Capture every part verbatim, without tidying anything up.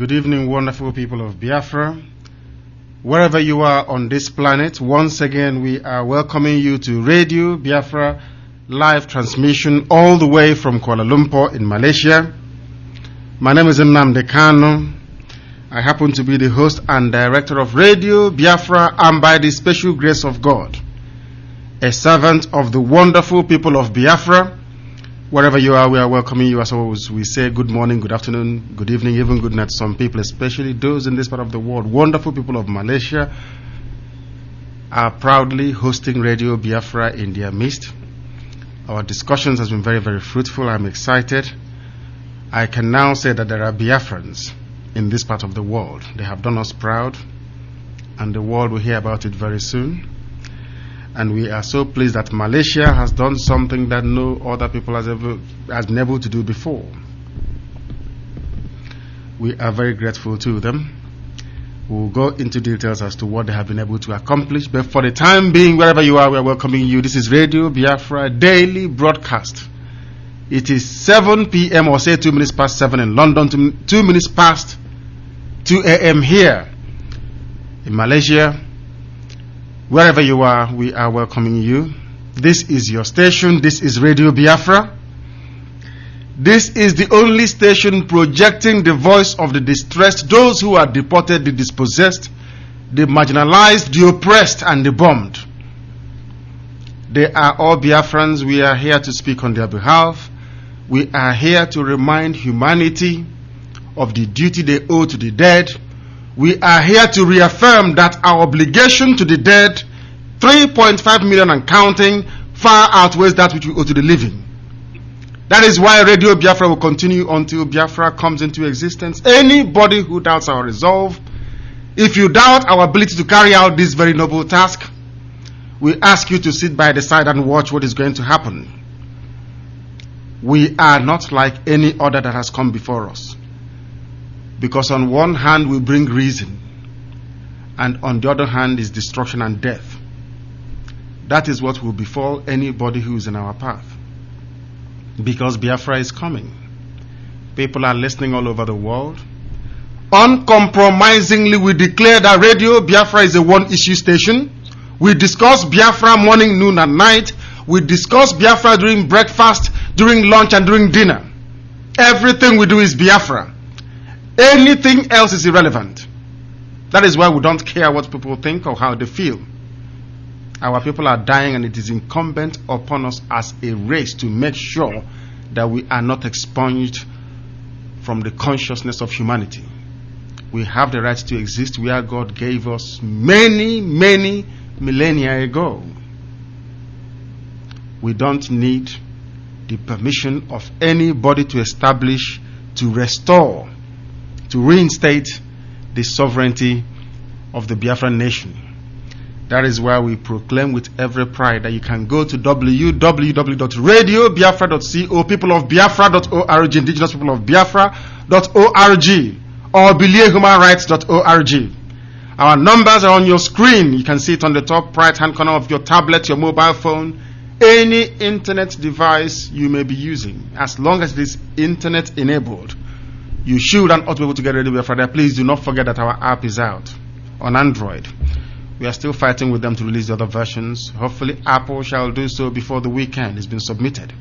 Good evening, wonderful people of Biafra. Wherever you are on this planet, once again we are welcoming you to Radio Biafra live transmission all the way from Kuala Lumpur in Malaysia. My name is Nnamdi Kanu. I happen to be the host and director of Radio Biafra, and by the special grace of God, a servant of the wonderful people of Biafra. Wherever you are, we are welcoming you. As always, we say good morning, good afternoon, good evening, even good night to some people, especially those in this part of the world. Wonderful people of Malaysia are proudly hosting Radio Biafra in their midst. Our discussions has been very, very fruitful. I'm excited. I can now say that there are Biafrans in this part of the world. They have done us proud, and the world will hear about it very soon. And we are so pleased that Malaysia has done something that no other people has ever has been able to do before. We are very grateful to them. We will go into details as to what they have been able to accomplish. But for the time being, wherever you are, we are welcoming you. This is Radio Biafra daily broadcast. It is seven p.m. or say two minutes past seven in London, two, two minutes past two a.m. here in Malaysia. Wherever you are, we are welcoming you. This is your station. This is Radio Biafra. This is the only station projecting the voice of the distressed, those who are deported, the dispossessed, the marginalized, the oppressed, and the bombed. They are all Biafrans. We are here to speak on their behalf. We are here to remind humanity of the duty they owe to the dead. We are here to reaffirm that our obligation to the dead, three point five million and counting, far outweighs that which we owe to the living. That is why Radio Biafra will continue until Biafra comes into existence. Anybody who doubts our resolve, if you doubt our ability to carry out this very noble task, we ask you to sit by the side and watch what is going to happen. We are not like any other that has come before us. Because on one hand we bring reason, and on the other hand is destruction and death. That is what will befall anybody who is in our path. Because Biafra is coming. People are listening all over the world. Uncompromisingly, we declare that Radio Biafra is a one-issue station. We discuss Biafra morning, noon, and night. We discuss Biafra during breakfast, during lunch, and during dinner. Everything we do is Biafra. Anything else is irrelevant. That is why we don't care what people think or how they feel. Our people are dying, and it is incumbent upon us as a race to make sure that we are not expunged from the consciousness of humanity. We have the right to exist where God gave us many, many millennia ago. We don't need the permission of anybody to establish, to restore, to reinstate the sovereignty of the Biafran nation. That is why we proclaim with every pride that you can go to w w w dot radio biafra dot co, people of biafra dot org, indigenous people of biafra dot org, or belie human rights dot org. Our numbers are on your screen. You can see it on the top right hand corner of your tablet, your mobile phone, any internet device you may be using, as long as it is internet enabled. You should and ought to be able to get Radio Biafra there. Please do not forget that our app is out on Android. We are still fighting with them to release the other versions. Hopefully Apple shall do so before the weekend has been submitted.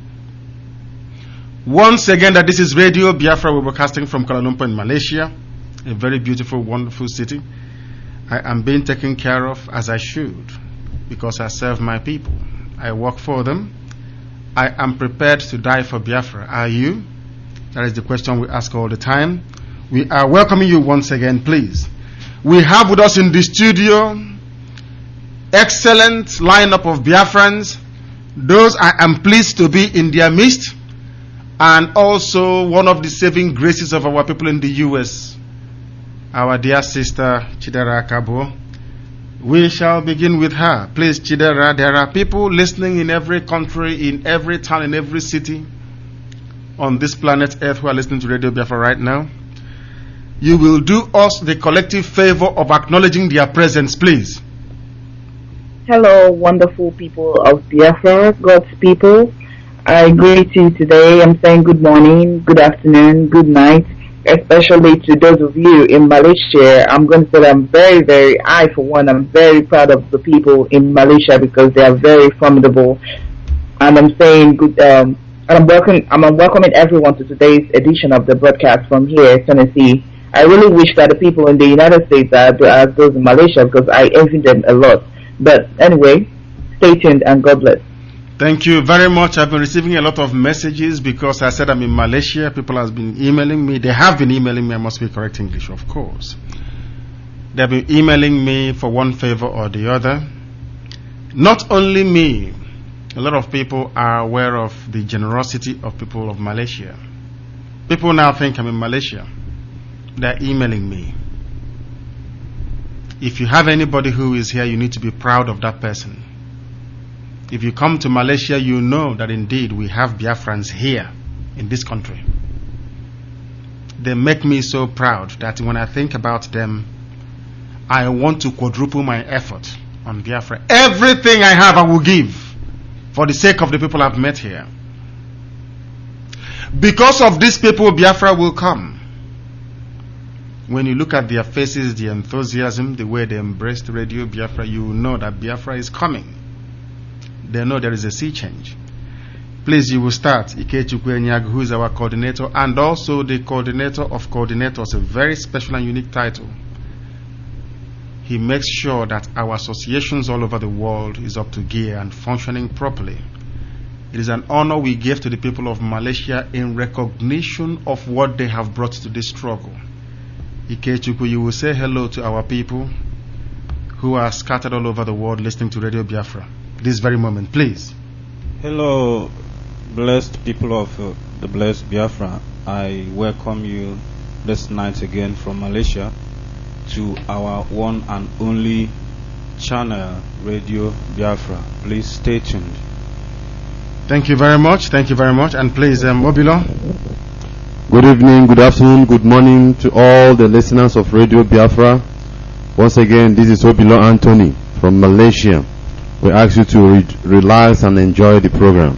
Once again, that this is Radio Biafra. We're broadcasting from Kuala Lumpur in Malaysia, a very beautiful, wonderful city. I am being taken care of as I should, because I serve my people. I work for them. I am prepared to die for Biafra. Are you? That is the question we ask all the time. We are welcoming you once again, please. We have with us in the studio excellent lineup of Biafrans. Those I am pleased to be in their midst, and also one of the saving graces of our people in the U S, our dear sister Chidera Kabo. We shall begin with her. Please, Chidera, there are people listening in every country, in every town, in every city on this planet Earth who are listening to Radio Biafra right now. You will do us the collective favor of acknowledging their presence, please. Hello, wonderful people of Biafra, God's people. I greet you today. I'm saying good morning, good afternoon, good night, especially to those of you in Malaysia. I'm going to say that I'm very, very, I for one, I'm very proud of the people in Malaysia because they are very formidable. And I'm saying good, um, and I'm welcoming, I'm welcoming everyone to today's edition of the broadcast from here, Tennessee. I really wish that the people in the United States are as those in Malaysia because I envy them a lot. But anyway, stay tuned and God bless. Thank you very much. I've been receiving a lot of messages because I said I'm in Malaysia. People have been emailing me. They have been emailing me. I must be correct English, of course. They've been emailing me for one favor or the other. Not only me, a lot of people are aware of the generosity of people of Malaysia. People now think I'm in Malaysia. They're emailing me. If you have anybody who is here, you need to be proud of that person. If you come to Malaysia, you know that indeed we have Biafrans here in this country. They make me so proud that when I think about them, I want to quadruple my effort on Biafra. Everything I have, I will give for the sake of the people I've met here. Because of these people, Biafra will come. When you look at their faces, the enthusiasm, the way they embraced Radio Biafra, you know that Biafra is coming. They know there is a sea change. Please, you will start. Ikechukwu Enyagu, who is our coordinator, and also the coordinator of coordinators, a very special and unique title. He makes sure that our associations all over the world is up to gear and functioning properly. It is an honor we give to the people of Malaysia in recognition of what they have brought to this struggle. Ikechukwu, you will say hello to our people who are scattered all over the world listening to Radio Biafra. This very moment, please. Hello, blessed people of uh, the blessed Biafra. I welcome you this night again from Malaysia to our one and only channel, Radio Biafra. Please stay tuned. Thank you very much. Thank you very much. And please, um, Obilo. Good evening, good afternoon, good morning to all the listeners of Radio Biafra. Once again, this is Obilo Anthony from Malaysia. We ask you to re- relax and enjoy the program.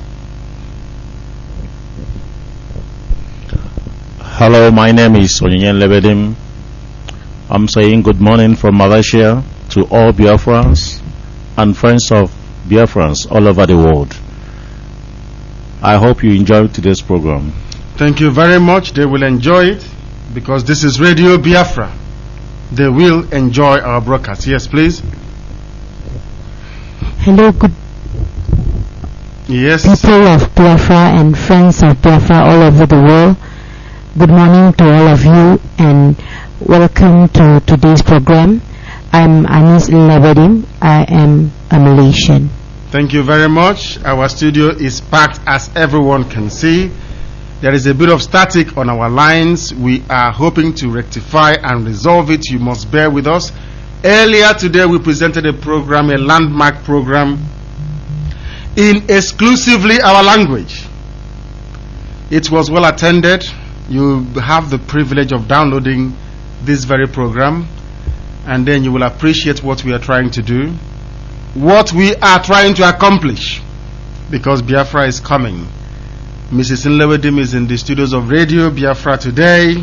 Hello, my name is Onyinye Lebedim. I'm saying good morning from Malaysia to all Biafrans and friends of Biafrans all over the world. I hope you enjoy today's program. Thank you very much. They will enjoy it because this is Radio Biafra. They will enjoy our broadcast. Yes, please. Hello, good yes. people of Biafra and friends of Biafra all over the world. Good morning to all of you and welcome to today's program. I'm Anis Lebedim. I am a Malaysian. Thank you very much. Our studio is packed as everyone can see. There is a bit of static on our lines. We are hoping to rectify and resolve it. You must bear with us. Earlier today we presented a program, a landmark program, in exclusively our language. It was well attended. You have the privilege of downloading this very program, and then you will appreciate what we are trying to do, what we are trying to accomplish, because Biafra is coming. Missus Nlewedim is in the studios of Radio Biafra today,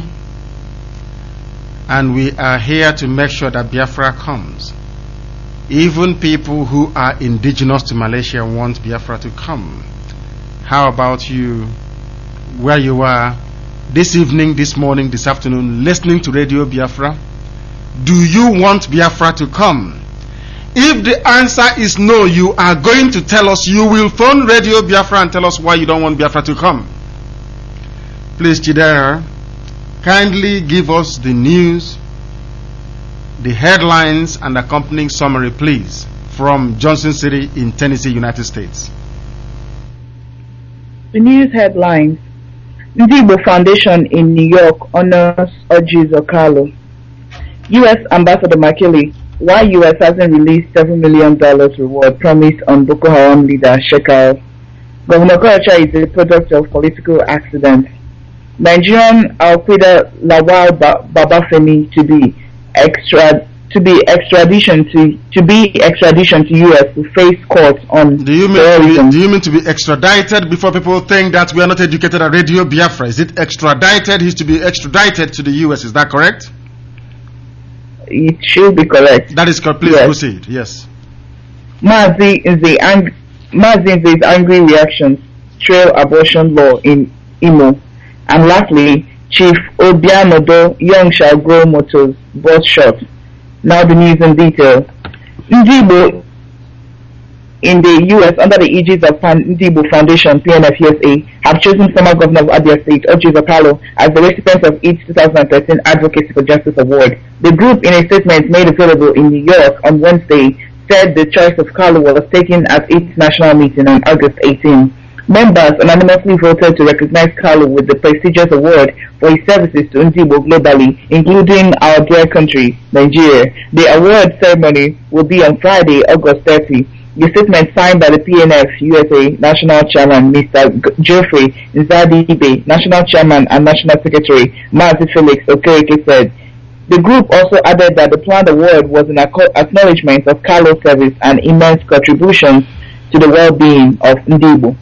and we are here to make sure that Biafra comes. Even people who are indigenous to Malaysia want Biafra to come. How about you, where you are, this evening, this morning, this afternoon, listening to Radio Biafra? Do you want Biafra to come? If the answer is no, you are going to tell us. You will phone Radio Biafra and tell us why you don't want Biafra to come. Please, Chidera, kindly give us the news, the headlines, and accompanying summary, please, from Johnson City in Tennessee, United States. The news headlines. Ndibo Foundation in New York honors Orji Zokalo. U S Ambassador Makili, why U S hasn't released seven million dollars reward promised on Boko Haram leader Shekau. Governor Koracha is a product of political accident. Nigerian Al-Qaeda Lawal ba- Babafemi to be extra- to be extradition to to be extradition to U S to face court on Do you mean to terrorism. be, do you mean to be extradited before people think that we are not educated at Radio Biafra? Is it extradited? He's to be extradited to the U S. Is that correct? It should be correct. That is correct. Please Yes. proceed. Yes. Mazi is the ang- Mazi is angry reactions trail abortion law in Imo, and lastly, Chief Obianodo Young shall grow motors bought shot. Now the news in detail. Ndibo in the U S under the aegis of Pan Ndibo Foundation P N F U S A have chosen former governor of Abia State Orji Zakalo as the recipient of its two thousand thirteen Advocacy for Justice Award. The group, in a statement made available in New York on Wednesday, said the choice of Kalu was taken at its national meeting on August eighteenth. Members unanimously voted to recognize Kalu with the prestigious award for his services to Ndibo globally, including our dear country, Nigeria. The award ceremony will be on Friday, August thirtieth. The statement signed by the P N F U S A National Chairman Mister G- Geoffrey Nzadibe, National Chairman and National Secretary Mazi Felix Okereke said. The group also added that the planned award was an acco- acknowledgement of Kalu's service and immense contributions to the well-being of Ndibo.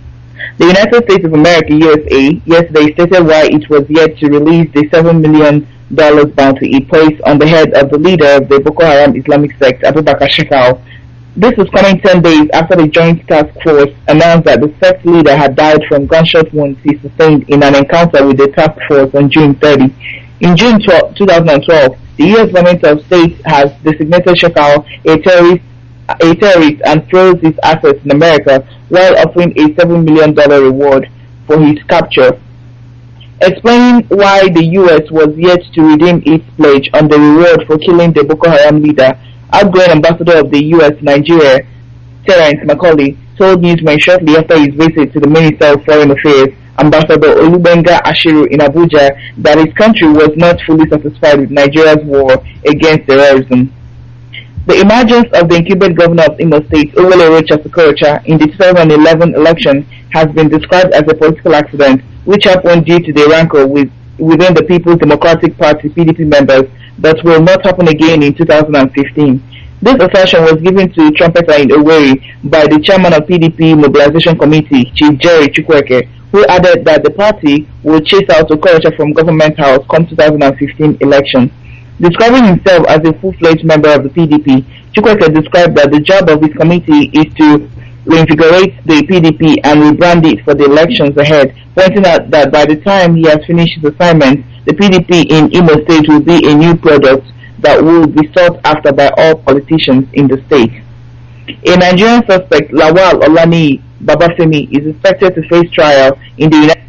The United States of America U S A yesterday stated why it was yet to release the seven million dollars bounty it placed on the head of the leader of the Boko Haram Islamic sect, Abubakar Shekau. This was coming ten days after the Joint Task Force announced that the sect leader had died from gunshot wounds he sustained in an encounter with the task force on June thirtieth. In June twelfth, twenty twelve, the U S government of states has designated Shekau a terrorist a terrorist and froze his assets in America while offering a seven million dollars reward for his capture. Explaining why the U S was yet to redeem its pledge on the reward for killing the Boko Haram leader, outgoing ambassador of the U S to Nigeria, Terence McCauley, told newsmen shortly after his visit to the Minister of Foreign Affairs, Ambassador Olubenga Ashiru in Abuja, that his country was not fully satisfied with Nigeria's war against terrorism. The emergence of the incumbent governor of Imo State, Owele Rocha Sokorocha, in the two thousand eleven election has been described as a political accident which happened due to the rancor with, within the People's Democratic Party P D P members that will not happen again in two thousand fifteen. This assertion was given to trumpeter in Owerri by the chairman of P D P Mobilization Committee, Chief Jerry Chukwueke, who added that the party will chase out Okorocha from Government House come two thousand fifteen election. Describing himself as a full-fledged member of the P D P, Chukwueke described that the job of his committee is to reinvigorate the P D P and rebrand it for the elections ahead, pointing out that by the time he has finished his assignment, the P D P in Imo State will be a new product that will be sought after by all politicians in the state. A Nigerian suspect, Lawal Olani Babafemi, is expected to face trial in the United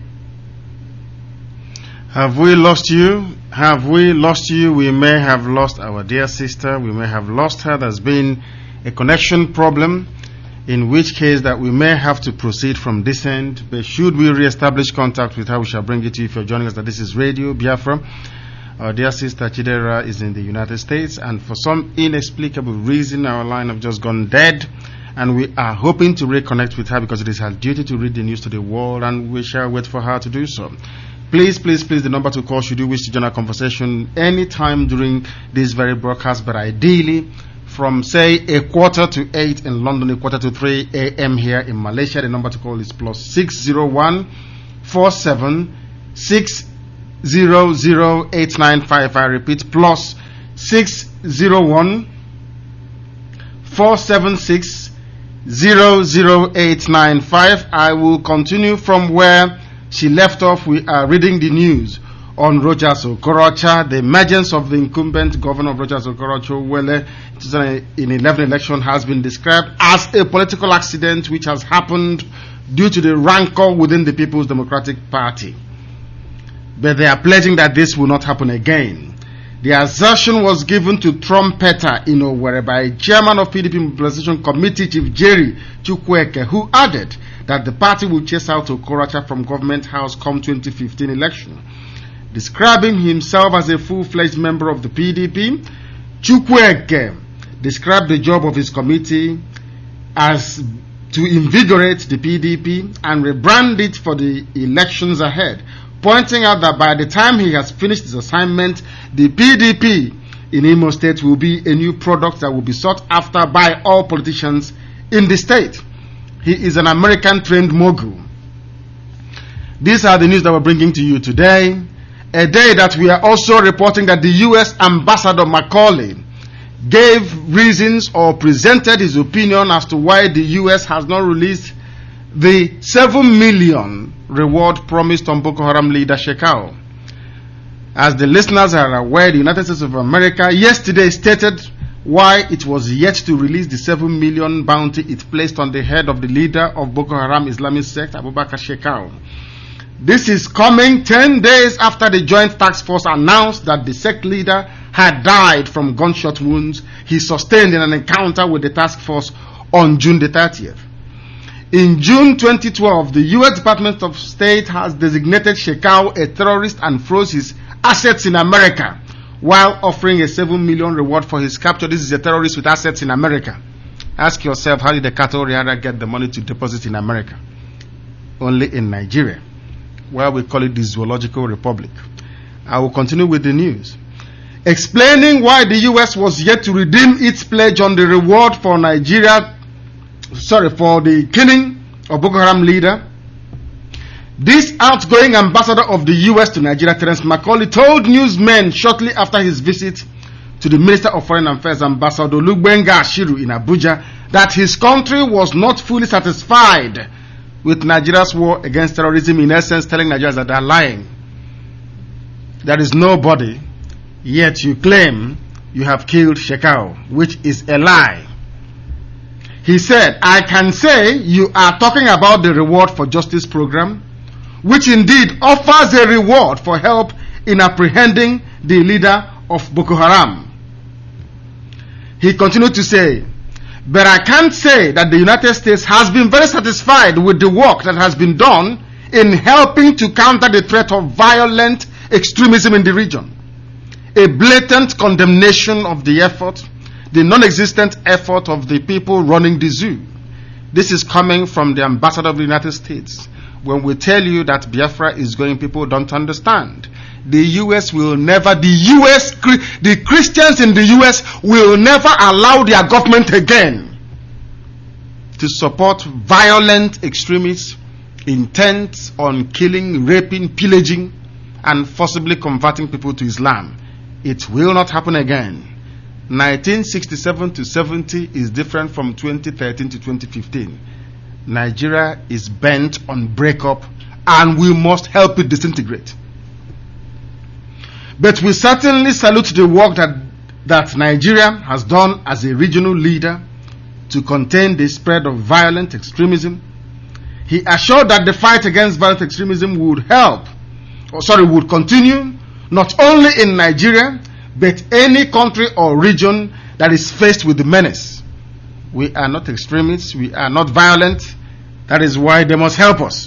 Have we lost you? Have we lost you? We may have lost our dear sister. We may have lost her. There's been a connection problem, in which case that we may have to proceed from this end. But should we re-establish contact with her, we shall bring it to you. If you're joining us, that this is Radio Biafra. Our dear sister Chidera is in the United States, and for some inexplicable reason, our line have just gone dead. And we are hoping to reconnect with her because it is her duty to read the news to the world, and we shall wait for her to do so. Please, please, please, the number to call should you wish to join our conversation anytime during this very broadcast, but ideally from, say, a quarter to eight in London, a quarter to three a.m. here in Malaysia. The number to call is plus six zero one four seven six zero zero eight nine five. I repeat, plus six zero one four seven six zero zero eight nine five. I will continue from where she left off. We are reading the news on Rochas Okorocha. The emergence of the incumbent governor of Rochas Okorocha, Wele, in eleven election has been described as a political accident which has happened due to the rancor within the People's Democratic Party. But they are pledging that this will not happen again. The assertion was given to trumpeter in Owerri by chairman of P D P Mobilization Committee, Chief Jerry Chukwueke, who added that the party will chase out Okorocha from Government House come twenty fifteen election. Describing himself as a full-fledged member of the P D P, Chukwueke described the job of his committee as to invigorate the P D P and rebrand it for the elections ahead, pointing out that by the time he has finished his assignment, the P D P in Imo State will be a new product that will be sought after by all politicians in the state. He is an American-trained mogul. These are the news that we're bringing to you today. A day that we are also reporting that the U S Ambassador Macaulay gave reasons or presented his opinion as to why the U S has not released the seven million reward promised on Boko Haram leader Shekau. As the listeners are aware, the United States of America yesterday stated why it was yet to release the seven million bounty it placed on the head of the leader of Boko Haram Islamic sect, Abubakar Shekau. This is coming ten days after the Joint Task Force announced that the sect leader had died from gunshot wounds he sustained in an encounter with the task force on June the thirtieth. In June twenty twelve, the U S Department of State has designated Shekau a terrorist and froze his assets in America while offering a seven million reward for his capture. This is a terrorist with assets in America. Ask yourself, how did the cattle rider get the money to deposit in America? Only in Nigeria, where we call it the Zoological Republic. I will continue with the news. Explaining why the U S was yet to redeem its pledge on the reward for Nigeria, sorry, for the killing of Boko Haram leader, this outgoing ambassador of the U S to Nigeria, Terence Macaulay, told newsmen shortly after his visit to the Minister of Foreign Affairs, Ambassador Lugbenga Ashiru in Abuja, that his country was not fully satisfied with Nigeria's war against terrorism, in essence telling Nigerians that they are lying. There is nobody, yet you claim you have killed Shekau, which is a lie. He said, I can say you are talking about the Reward for Justice program, which indeed offers a reward for help in apprehending the leader of Boko Haram. He continued to say, but I can't say that the United States has been very satisfied with the work that has been done in helping to counter the threat of violent extremism in the region. A blatant condemnation of the effort, the non-existent effort of the people running the zoo. This is coming from the ambassador of the United States. When we tell you that Biafra is going, people don't understand. The U S will never, the U S, the Christians in the U S will never allow their government again to support violent extremists intent on killing, raping, pillaging, and forcibly converting people to Islam. It will not happen again. nineteen sixty-seven to seventy is different from twenty thirteen to twenty fifteen. Nigeria is bent on breakup, and we must help it disintegrate. But we certainly salute the work that, that Nigeria has done as a regional leader to contain the spread of violent extremism. He assured that the fight against violent extremism would help, or sorry, would continue, not only in Nigeria, but any country or region that is faced with the menace. We are not extremists, we are not violent. That is why they must help us.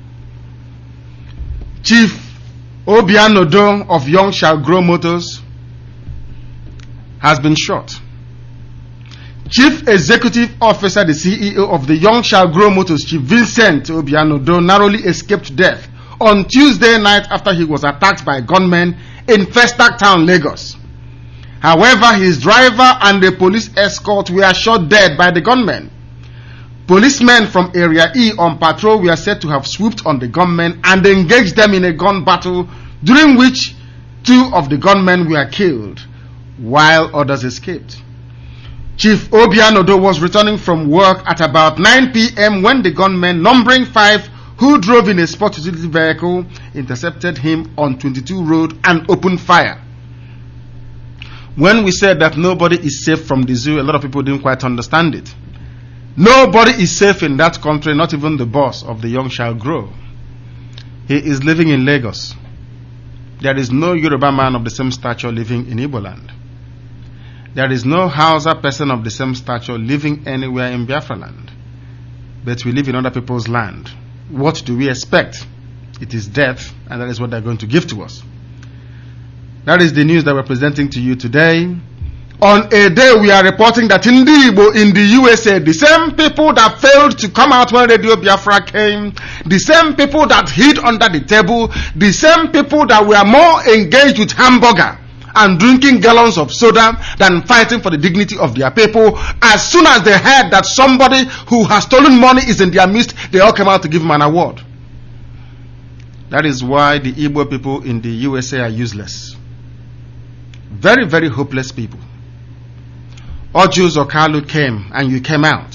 Chief Obiano Odo of Young Shall Grow Motors has been shot. Chief Executive Officer, the C E O of the Young Shall Grow Motors, Chief Vincent Obiano Odo, narrowly escaped death on Tuesday night after he was attacked by gunmen in Festac Town, Lagos. However, his driver and the police escort were shot dead by the gunmen. Policemen from Area E on patrol were said to have swooped on the gunmen and engaged them in a gun battle, during which two of the gunmen were killed, while others escaped. Chief Obiano Odo was returning from work at about nine p.m. when the gunmen, numbering five, who drove in a sport utility vehicle, intercepted him on twenty-two Road and opened fire. When we said that nobody is safe from the zoo, a lot of people didn't quite understand it. Nobody is safe in that country, not even the boss of the Young Shall Grow. He is living in Lagos. There is no Yoruba man of the same stature living in Igbo land. There is no Hausa person of the same stature living anywhere in Biafra land. But we live in other people's land. What do we expect? It is death, and that is what they are going to give to us. That is the news that we're presenting to you today. On a day we are reporting that in the Igbo, in the U S A, the same people that failed to come out when Radio Biafra came, the same people that hid under the table, the same people that were more engaged with hamburger and drinking gallons of soda than fighting for the dignity of their people. As soon as they heard that somebody who has stolen money is in their midst, they all came out to give him an award. That is why the Igbo people in the U S A are useless. Very, very hopeless people. Orji Uzor Kalu came and you came out.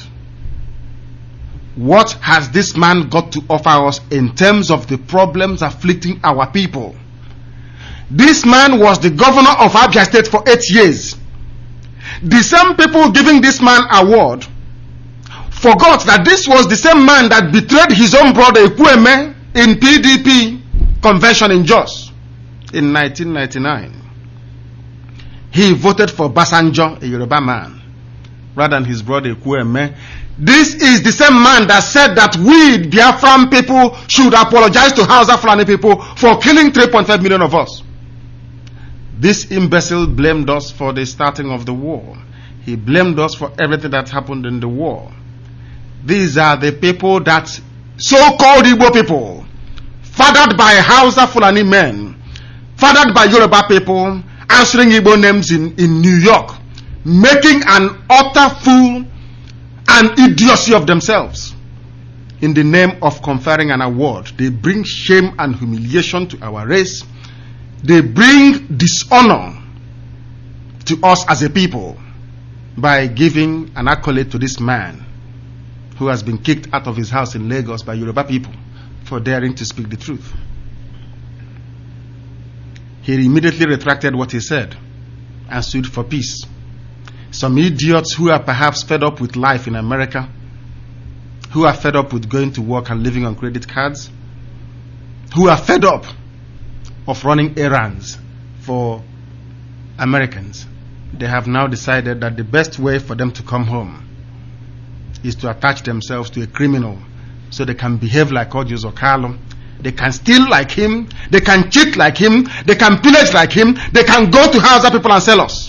What has this man got to offer us in terms of the problems afflicting our people? This man was the governor of Abia State for eight years. The same people giving this man award forgot that this was the same man that betrayed his own brother Ekwueme in P D P convention in Jos in nineteen ninety-nine. He voted for Basanjo, a Yoruba man, rather than his brother Ekwueme. This is the same man that said that we Biafran people should apologize to Hausa Fulani people for killing three point five million of us. This imbecile blamed us for the starting of the war. He blamed us for everything that happened in the war. These are the people that so-called Igbo people, fathered by Hausa Fulani men, fathered by Yoruba people, answering Igbo names in, in New York, making an utter fool and idiocy of themselves. In the name of conferring an award, they bring shame and humiliation to our race. They bring dishonor to us as a people by giving an accolade to this man who has been kicked out of his house in Lagos by Yoruba people for daring to speak the truth. He immediately retracted what he said and sued for peace. Some idiots who are perhaps fed up with life in America, who are fed up with going to work and living on credit cards, who are fed up of running errands for Americans, they have now decided that the best way for them to come home is to attach themselves to a criminal so they can behave like Orji Uzor Kalu. They can steal like him, they can cheat like him, they can pillage like him, they can go to Hausa people and sell us.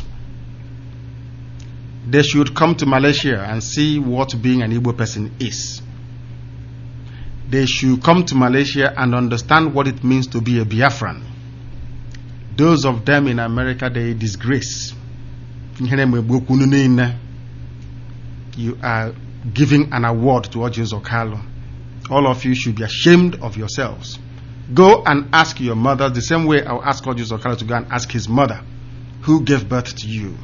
They should come to Malaysia and see what being an Igbo person is. They should come to Malaysia and understand what it means to be a Biafran. Those of them in America, they disgrace. You are giving an award to Orji Uzor Kalu. All of you should be ashamed of yourselves. Go and ask your mother the same way I'll ask Orji Uzor Kalu to go and ask his mother, who gave birth to you.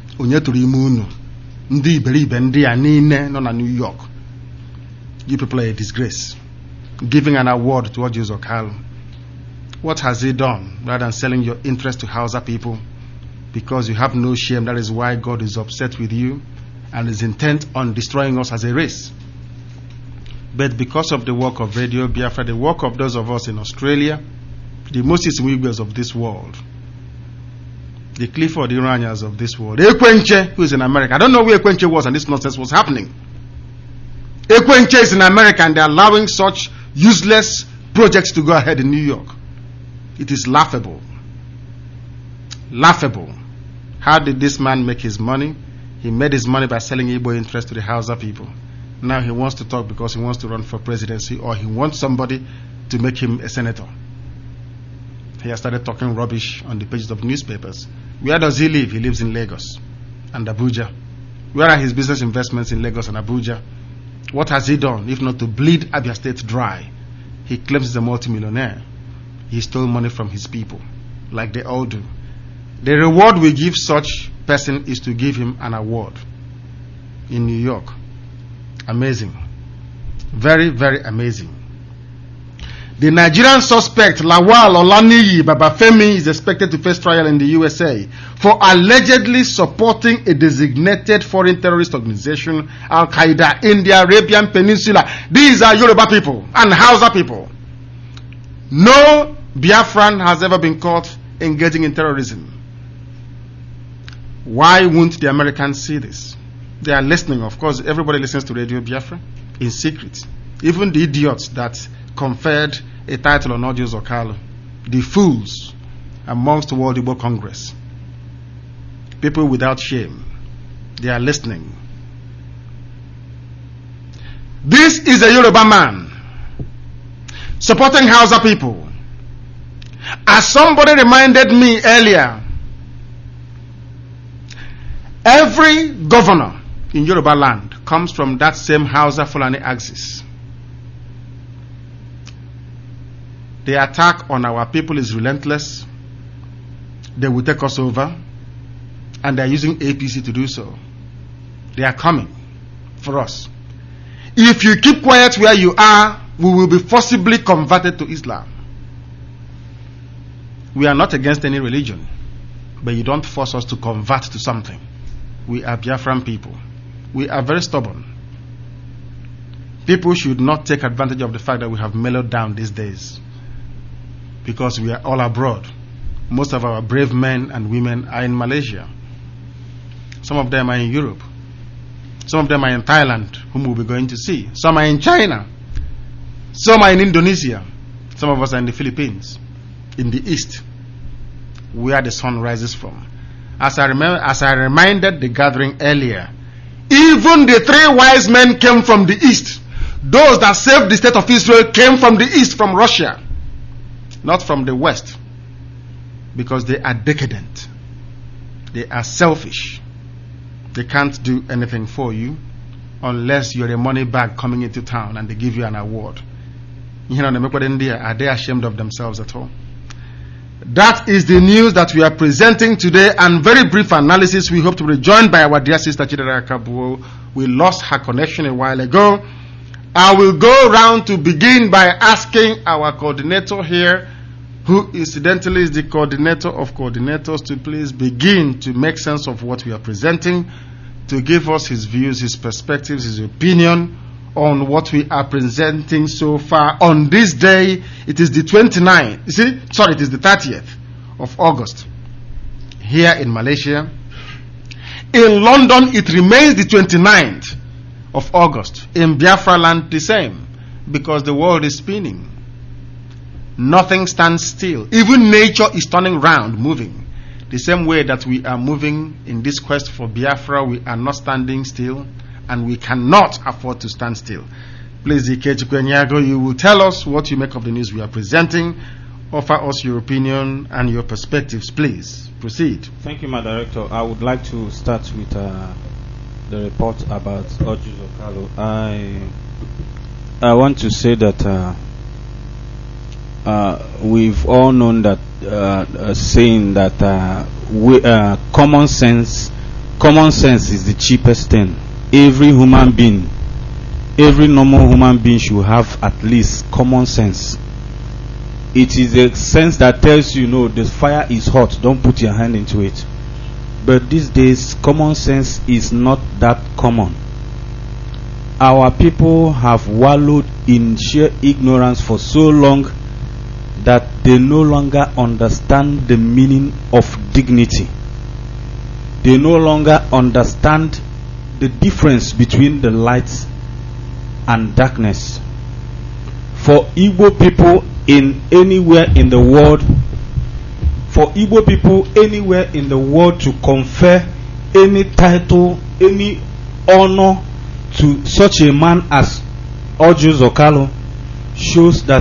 Ndi iberibe ndị a niile nọ na New York. You people are a disgrace. Giving an award to Orji Uzor Kalu. What has he done rather than selling your interest to Hausa people? Because you have no shame, that is why God is upset with you and is intent on destroying us as a race. But because of the work of Radio Biafra, the work of those of us in Australia, the Moses Mwigbes of this world, the Clifford Iranians of this world, Ekwenche, who is in America. I don't know where Ekwenche was and this nonsense was happening. Ekwenche is in America and they're allowing such useless projects to go ahead in New York. It is laughable. Laughable. How did this man make his money? He made his money by selling Igbo interest to the Hausa people. Now he wants to talk because he wants to run for presidency, or he wants somebody to make him a senator. He has started talking rubbish on the pages of newspapers. Where does he live? He lives in Lagos and Abuja. Where are his business investments in Lagos and Abuja? What has he done if not to bleed Abia State dry? He claims he's a multimillionaire. He stole money from his people, like they all do. The reward we give such person is to give him an award in New York. Amazing. Very, very amazing. The Nigerian suspect Lawal Olaniyi Babafemi is expected to face trial in the U S A for allegedly supporting a designated foreign terrorist organization, Al Qaeda, in the Arabian Peninsula. These are Yoruba people and Hausa people. No Biafran has ever been caught engaging in terrorism. Why won't the Americans see this? They are listening. Of course, everybody listens to Radio Biafra in secret. Even the idiots that conferred a title on Orji Uzor Kalu, the fools amongst the World Igbo Congress, people without shame, they are listening. This is a Yoruba man supporting Hausa people. As somebody reminded me earlier, Every governor in Yoruba land comes from that same Hausa Fulani axis. The attack on our people is relentless. They will take us over, and they are using A P C to do so. They are coming for us. If you keep quiet where you are, we will be forcibly converted to Islam. We are not against any religion, but you don't force us to convert to something. We are Biafran people. We are very stubborn. People should not take advantage of the fact that we have mellowed down these days, because we are all abroad. Most of our brave men and women are in Malaysia. Some of them are in Europe. Some of them are in Thailand, whom we'll be going to see. Some are in China. Some are in Indonesia. Some of us are in the Philippines, in the east, where the sun rises from. As I remember, as I reminded the gathering earlier, even the three wise men came from the east. Those that saved the state of Israel came from the east, from Russia, not from the west, because they are decadent. They are selfish. They can't do anything for you unless you're a money bag coming into town and they give you an award. You know, are they ashamed of themselves at all? That is the news that we are presenting today, and very brief analysis. We hope to be rejoined by our dear sister Chidera Kabuo. We lost her connection a while ago. I will go round to begin by asking our coordinator here, who incidentally is the coordinator of coordinators, to please begin to make sense of what we are presenting, to give us his views, his perspectives, his opinion on what we are presenting so far on this day. It is the twenty-ninth, you see, sorry, it is the thirtieth of August here in Malaysia. In London, it remains the twenty-ninth of August. In Biafra land, the same, because the world is spinning. Nothing stands still. Even nature is turning round, moving. The same way that we are moving in this quest for Biafra, we are not standing still, and we cannot afford to stand still. Please, Ike Chukwenyago, you will tell us what you make of the news we are presenting. Offer us your opinion and your perspectives, please. Proceed. Thank you, my director. I would like to start with uh, the report about Orji Zokalo. I I want to say that uh, uh, we've all known that uh, uh, saying that uh, we, uh, common sense, common sense is the cheapest thing. Every human being, every normal human being should have at least common sense. It is a sense that tells you, no, the fire is hot, don't put your hand into it. But these days, common sense is not that common. Our people have wallowed in sheer ignorance for so long that they no longer understand the meaning of dignity. They no longer understand the difference between the light and darkness. For Igbo people in anywhere in the world, for Igbo people anywhere in the world to confer any title, any honor to such a man as Orji Zokalo shows that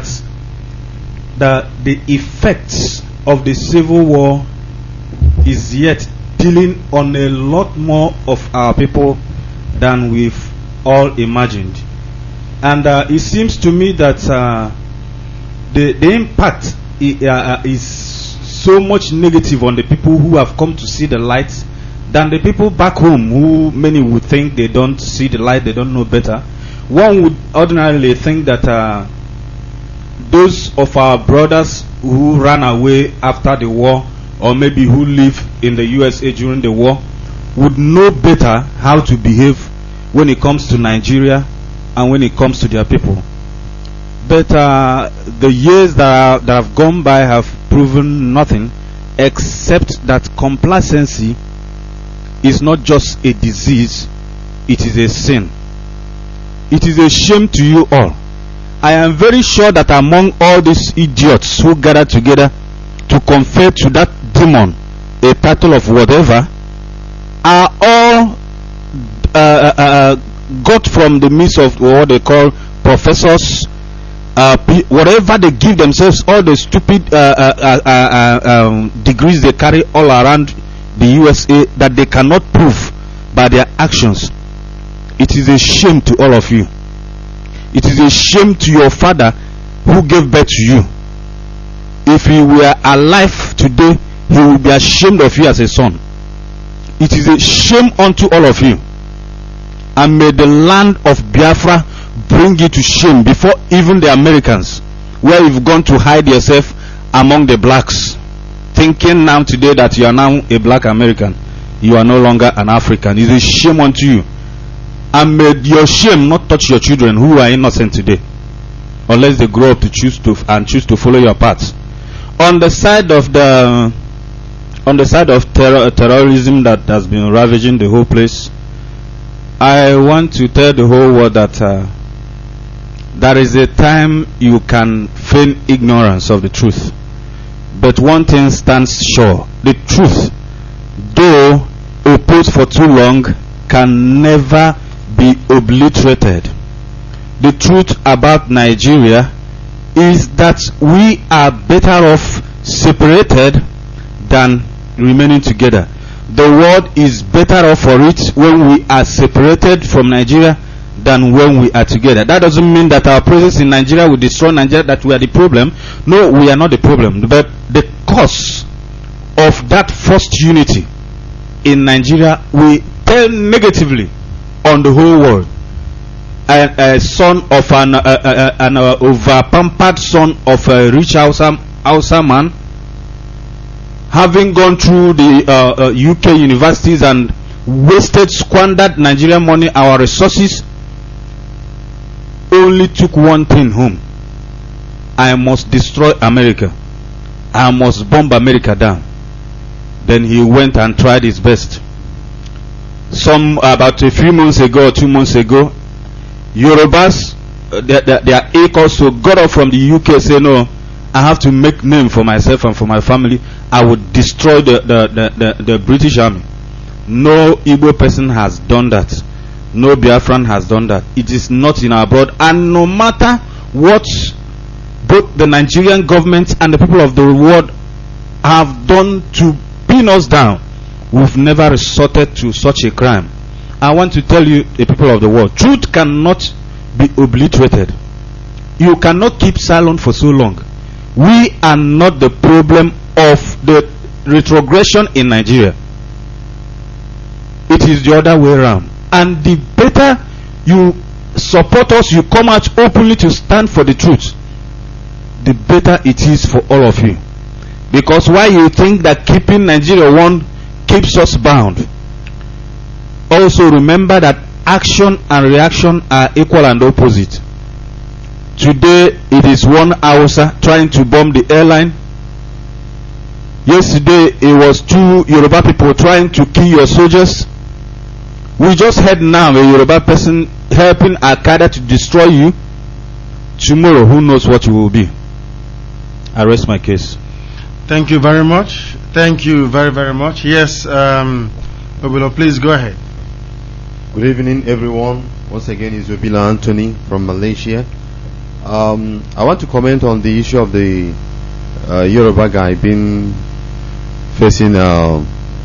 the, the effects of the civil war is yet dealing on a lot more of our people than we've all imagined. And uh, it seems to me that uh, the, the impact uh, is so much negative on the people who have come to see the light than the people back home who many would think they don't see the light, they don't know better. One would ordinarily think that uh, those of our brothers who ran away after the war, or maybe who live in the U S A during the war, would know better how to behave when it comes to Nigeria and when it comes to their people. But uh, the years that, are, that have gone by have proven nothing except that complacency is not just a disease, it is a sin. It is a shame to you all. I am very sure that among all these idiots who gather together to confer to that demon a title of whatever are all uh, uh, uh, got from the midst of what they call professors, uh, whatever they give themselves, all the stupid uh, uh, uh, uh, um, degrees they carry all around the U S A that they cannot prove by their actions. It is a shame to all of you. It is a shame to your father who gave birth to you. If he were alive today, he would be ashamed of you as a son. It is a shame unto all of you. And may the land of Biafra bring you to shame before even the Americans, where you've gone to hide yourself among the blacks, thinking now today that you are now a black American. You are no longer an African. It is a shame unto you. And may your shame not touch your children who are innocent today, unless they grow up to choose to and choose to follow your path. On the side of the on the side of terror, terrorism that has been ravaging the whole place, I want to tell the whole world that uh, there is a time you can feign ignorance of the truth, but one thing stands sure: the truth, though opposed for too long, can never be obliterated. The truth about Nigeria is that we are better off separated than remaining together. The world is better off for it when we are separated from Nigeria than when we are together. That doesn't mean that our presence in Nigeria will destroy Nigeria, that we are the problem. No, we are not the problem. But the cause of that forced unity in Nigeria will tell negatively on the whole world. A, a son of an, uh, uh, an uh, over-pampered son of a rich Hausa, Hausa man, having gone through the uh, uh, U K universities and wasted, squandered Nigerian money, our resources, only took one thing home: I must destroy America. I must bomb America down. Then he went and tried his best. Some about a few months ago or two months ago, Yorubas, uh, their, their, their ache also got up from the U K, say, no, I have to make name for myself and for my family. I would destroy the, the, the, the, the British army. No Igbo person has done that. No Biafran has done that. It is not in our blood. And no matter what both the Nigerian government and the people of the world have done to pin us down, we've never resorted to such a crime. I want to tell you, the people of the world, truth cannot be obliterated. You cannot keep silent for so long. We are not the problem of the retrogression in Nigeria. It is the other way around. And the better you support us, you come out openly to stand for the truth, the better it is for all of you. Because why you think that keeping Nigeria one keeps us bound? Also remember that action and reaction are equal and opposite. Today it is one Hausa trying to bomb the airline. Yesterday it was two Yoruba people trying to kill your soldiers. We just heard now a Yoruba person helping Al-Qaeda to destroy you. Tomorrow who knows what you will be. I rest my case. Thank you very much. Thank you very very much. Yes, um, Obilo, please go ahead. Good evening, everyone. Once again, it's Obila Anthony from Malaysia. Um, I want to comment on the issue of the uh, Yoruba guy being facing uh,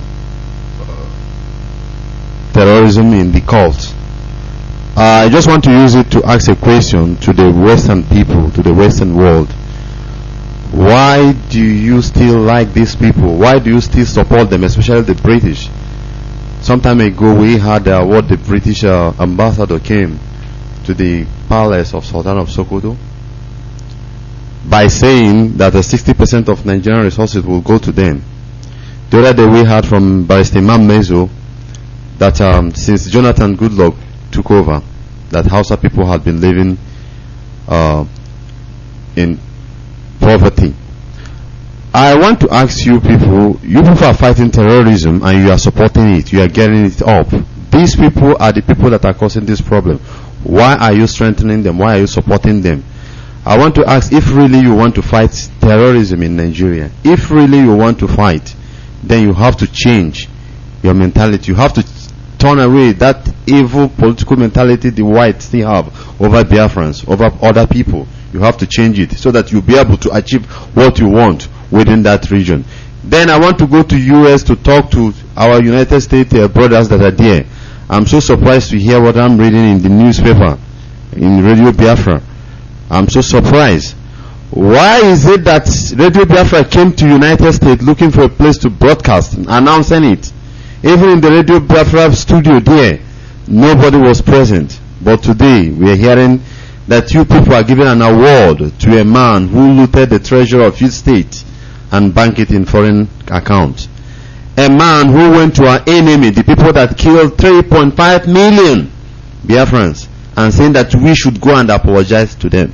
terrorism in the cult. Uh, I just want to use it to ask a question to the Western people, to the Western world. Why do you still like these people? Why do you still support them, especially the British? Some time ago, we had uh, what the British uh, ambassador came to the palace of Sultan of Sokoto by saying that uh, sixty percent of Nigerian resources will go to them. The other day, we heard from Barrister Imam Mezo that um, since Jonathan Goodluck took over, that Hausa people had been living uh, in poverty. I want to ask you people, you people are fighting terrorism and you are supporting it, you are getting it up. These people are the people that are causing this problem. Why are you strengthening them? Why are you supporting them? I want to ask, if really you want to fight terrorism in Nigeria, if really you want to fight, then you have to change your mentality. You have to turn away that evil political mentality the whites still have over Biafrans, over other people. You have to change it so that you'll be able to achieve what you want within that region. Then I want to go to U S to talk to our United States uh, brothers that are there. I'm so surprised to hear what I'm reading in the newspaper, in Radio Biafra. I'm so surprised. Why is it that Radio Biafra came to United States looking for a place to broadcast, announcing it? Even in the Radio Biafra studio there, nobody was present. But today, we are hearing that you people are giving an award to a man who looted the treasure of his state and banked it in foreign accounts. A man who went to our enemy, the people that killed three point five million Biafrans, and saying that we should go and apologize to them.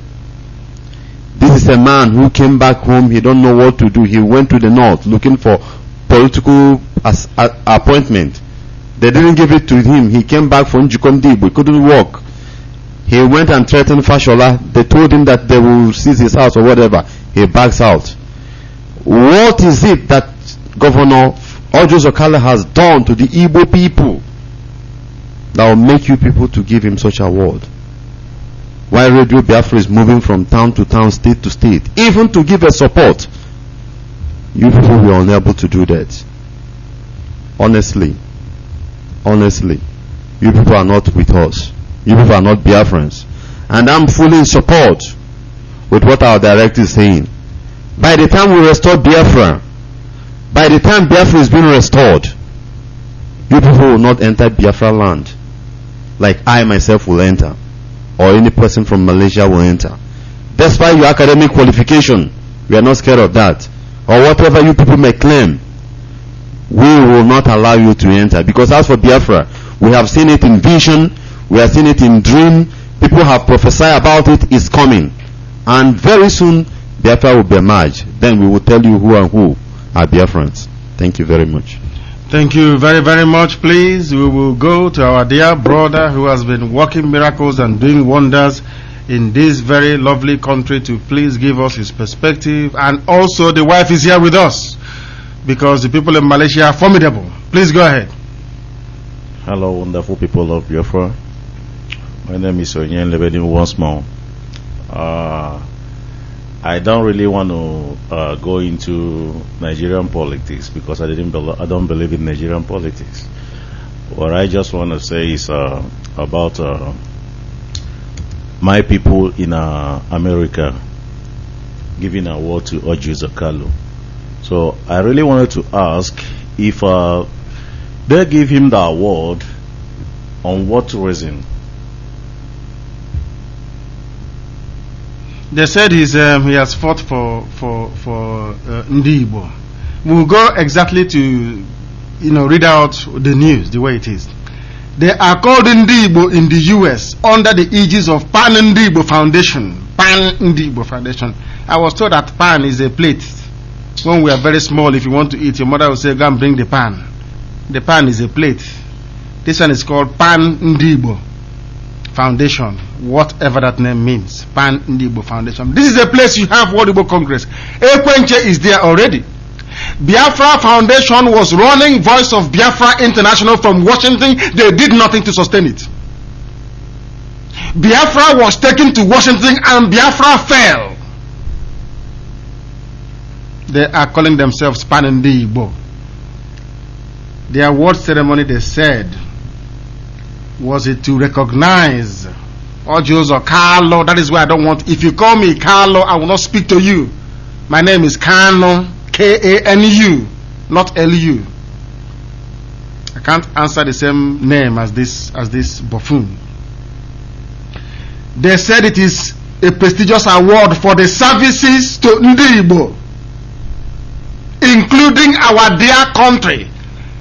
This is a man who came back home, he don't know what to do. He went to the north looking for political as, a, appointment. They didn't give it to him. He came back from Jukondibu. He couldn't walk. He went and threatened Fashola. They told him that they will seize his house or whatever. He backs out. What is it that Governor Orji Uzor Kalu has done to the Igbo people that will make you people to give him such a award? Why Radio Biafra is moving from town to town, state to state, even to give a support, you people were unable to do that. Honestly, honestly, you people are not with us. You people are not Biafrans. And I'm fully in support with what our director is saying. By the time we restore Biafra, by the time Biafra is being restored, you people will not enter Biafra land like I myself will enter, or any person from Malaysia will enter. Despite your academic qualification, we are not scared of that. Or whatever you people may claim, we will not allow you to enter. Because as for Biafra, we have seen it in vision, we have seen it in dream, people have prophesied about it, it's coming. And very soon, Biafra will be emerged. Then we will tell you who and who are Biafrans. Thank you very much. Thank you very, very much. Please, we will go to our dear brother who has been working miracles and doing wonders in this very lovely country to please give us his perspective. And also the wife is here with us because the people in Malaysia are formidable. Please go ahead. Hello, wonderful people of Biafra. My name is Onyen Lebedim once more. Uh, I don't really want to uh, go into Nigerian politics because I didn't. Be- I don't believe in Nigerian politics. What I just want to say is uh, about uh, my people in uh, America giving an award to Orji Uzor Kalu. So I really wanted to ask if uh, they give him the award on what reason. They said he's, um, he has fought for for for uh, Ndi Igbo. We'll go exactly to, you know, read out the news the way it is. They are called Ndi Igbo in the U S under the aegis of Pan Ndi Igbo Foundation. Pan Ndi Igbo Foundation. I was told that pan is a plate. When we are very small, if you want to eat, your mother will say, "Go and bring the pan." The pan is a plate. This one is called Pan Ndi Igbo Foundation, whatever that name means. Pan Ndi Igbo Foundation. This is a place you have World Igbo Congress. Ekwenche is there already. Biafra Foundation was running Voice of Biafra International from Washington. They did nothing to sustain it. Biafra was taken to Washington and Biafra fell. They are calling themselves Pan Ndi Igbo. The award ceremony, they said, was it to recognize Orji Uzor Kalu? That is why I don't want, if you call me Kalu, I will not speak to you. My name is Kanu, K A N U, not L U. I can't answer the same name as this as this buffoon. They said it is a prestigious award for the services to Ndi Igbo, including our dear country.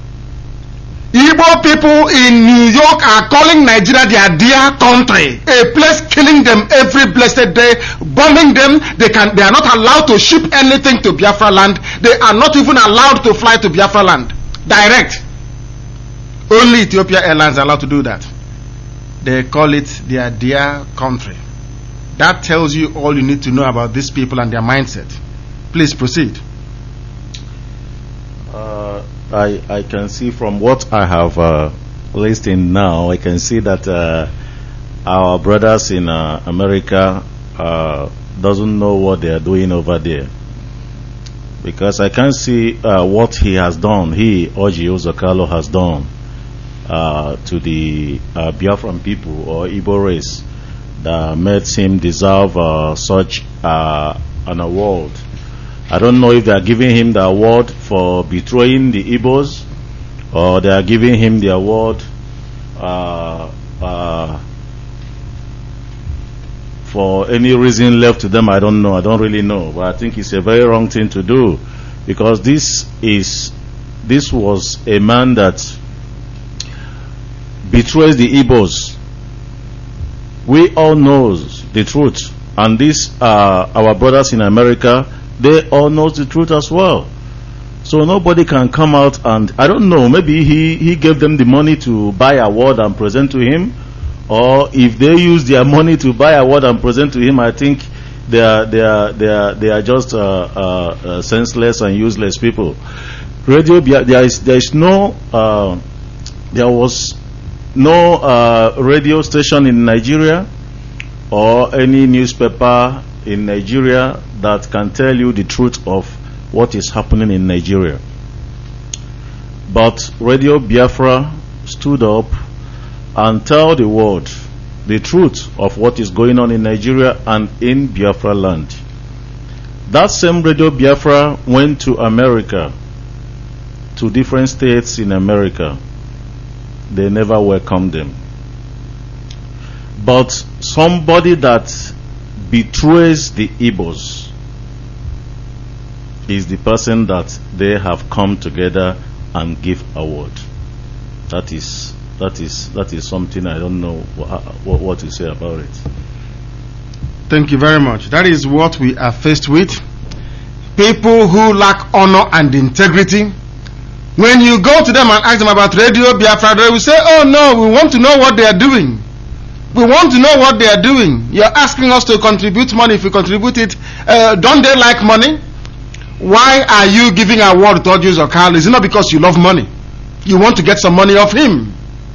Igbo people in New York are calling Nigeria their dear country, a place killing them every blessed day, bombing them. They can, they are not allowed to ship anything to Biafra land. They are not even allowed to fly to Biafra land direct. Only Ethiopia Airlines are allowed to do that. They call it their dear country. That tells you all you need to know about these people and their mindset. Please proceed. Uh, I, I can see from what I have uh, listened now, I can see that uh, our brothers in uh, America uh, doesn't know what they are doing over there. Because I can see uh, what he has done, he, Orji Uzor Kalu, has done uh, to the uh, Biafran people or Igbo race that makes him deserve uh, such uh, an award. I don't know if they are giving him the award for betraying the Igbos, or they are giving him the award uh, uh, for any reason left to them. I don't know. I don't really know. But I think it's a very wrong thing to do, because this is this was a man that betrays the Igbos. We all knows the truth, and these are our brothers in America. They all know the truth as well. So nobody can come out and, I don't know, maybe he, he gave them the money to buy a award and present to him, or if they use their money to buy a award and present to him, I think they are they are they are they are just uh, uh, uh, senseless and useless people. Radio, there is there is no uh, there was no uh, radio station in Nigeria or any newspaper in Nigeria that can tell you the truth of what is happening in Nigeria. But Radio Biafra stood up and tell the world the truth of what is going on in Nigeria and in Biafra land. That same Radio Biafra went to America, to different states in America. They never welcomed them. But somebody that betrays the Igbos is the person that they have come together and give award. That is that is that is something I don't know what, what to say about it. Thank you very much. That is what we are faced with. People who lack honor and integrity. When you go to them and ask them about Radio Biafra, they will say, "Oh no, we want to know what they are doing. We want to know what they are doing. You're asking us to contribute money. If we contribute it, uh, don't they like money? Why are you giving a award to Ojus or Carl? Is it not because you love money? You want to get some money off him?"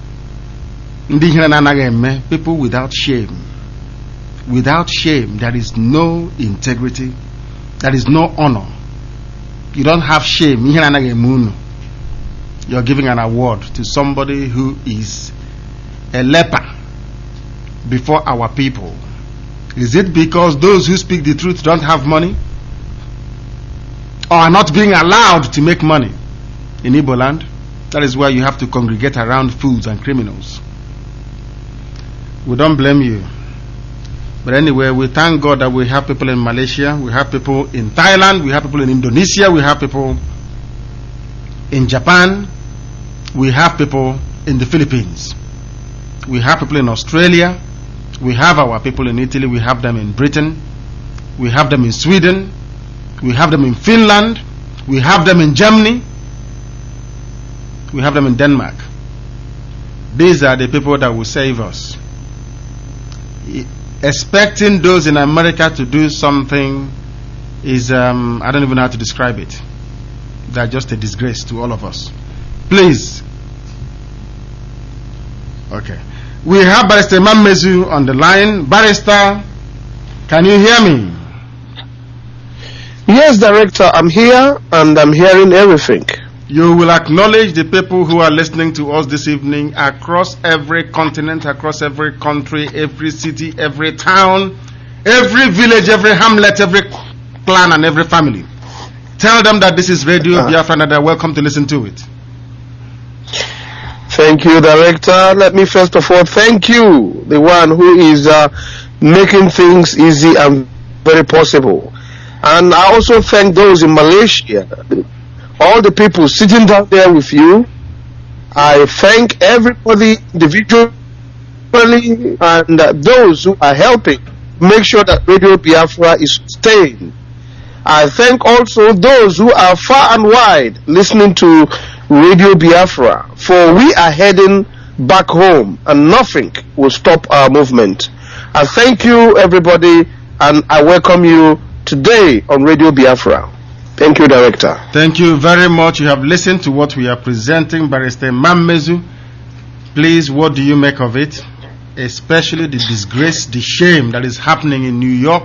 People without shame. Without shame, there is no integrity. There is no honor. You don't have shame. You're giving an award to somebody who is a leper before our people. Is it because those who speak the truth don't have money, or are not being allowed to make money in Igbo land? That is why you have to congregate around fools and criminals. We don't blame you. But anyway, we thank God that we have people in Malaysia, we have people in Thailand, we have people in Indonesia, we have people in Japan, we have people in the Philippines, we have people in Australia, we have our people in Italy, we have them in Britain, we have them in Sweden, we have them in Finland, we have them in Germany, we have them in Denmark. These are the people that will save us. Expecting those in America to do something is, um, I don't even know how to describe it. They are just a disgrace to all of us. Please. Okay. We have Barrister Mammezu on the line. Barrister, can you hear me? Yes, Director, I'm here and I'm hearing everything. You will acknowledge the people who are listening to us this evening across every continent, across every country, every city, every town, every village, every hamlet, every clan and every family. Tell them that this is Radio uh, Biafra and they're welcome to listen to it. Thank you, Director. Let me first of all thank you, the one who is uh, making things easy and very possible. And I also thank those in Malaysia, all the people sitting down there with you. I thank everybody individually and uh, those who are helping make sure that Radio Biafra is sustained. I thank also those who are far and wide listening to Radio Biafra, for we are heading back home and nothing will stop our movement. I thank you, everybody, and I welcome you today on Radio Biafra. Thank you, Director. Thank you very much. You have listened to what we are presenting, Barrister Mammezu. Please, what do you make of it? Especially the disgrace, the shame that is happening in New York,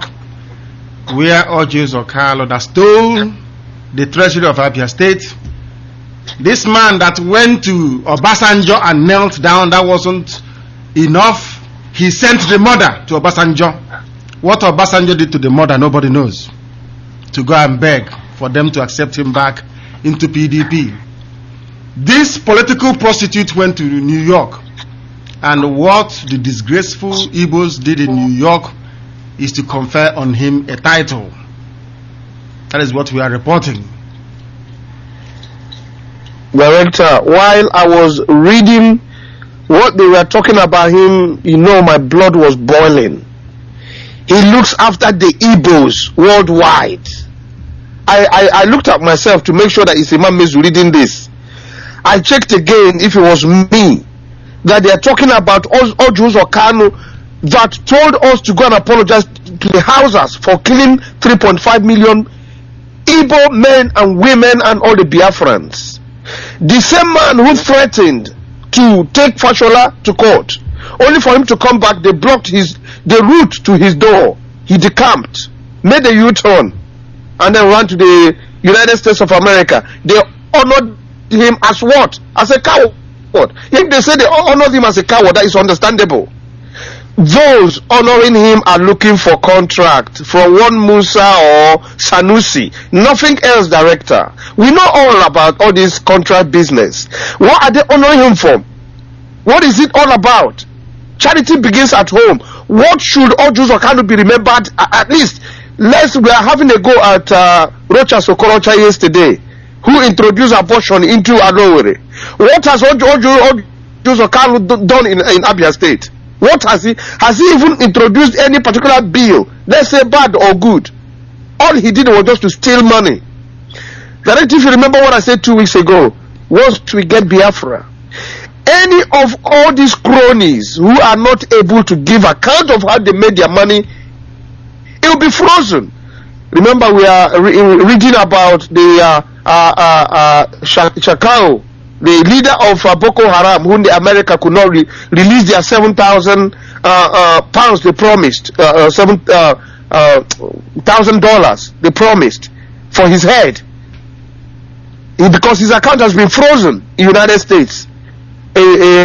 where Ojus Okalo that stole the treasury of Abia State This man that went to Obasanjo and knelt down, that wasn't enough. He sent the mother to Obasanjo. What Obasanjo did to the mother, nobody knows. To go and beg for them to accept him back into P D P. This political prostitute went to New York, and what the disgraceful Igbos did in New York is to confer on him a title. That is what we are reporting. Director, while I was reading what they were talking about him, you know, my blood was boiling. He looks after the Igbos worldwide. I, I, I looked at myself to make sure that it's Imam Mezu reading this. I checked again if it was me, that they are talking about Ojus Okano that told us to go and apologize to the Hausas for killing three point five million Igbo men and women and all the Biafrans. The same man who threatened to take Fashola to court, only for him to come back, they blocked his the route to his door. He decamped, made a U-turn, and then ran to the United States of America. They honored him as what? As a coward. If they say they honored him as a coward, that is understandable. Those honoring him are looking for contract from one Musa or Sanusi. Nothing else, Director. We know all about all this contract business. What are they honoring him for? What is it all about? Charity begins at home. What should Ojus Okano be remembered? At least, let's, we are having a go at uh, Rocha Sokorocha yesterday, who introduced abortion into Alowere. What has Ojus Okano done in, in Abia State? What has he, has he even introduced any particular bill, let's say bad or good? All he did was just to steal money. That if you remember what I said two weeks ago, once we get Biafra, any of all these cronies who are not able to give account of how they made their money, it will be frozen. Remember, we are re reading about the uh, uh, uh, uh, Shakao, the leader of uh, Boko Haram, whom the America could not re release their seven thousand uh, uh, pounds they promised, uh, uh, seven uh, uh, thousand dollars they promised for his head, he, because his account has been frozen in the United States. A, a,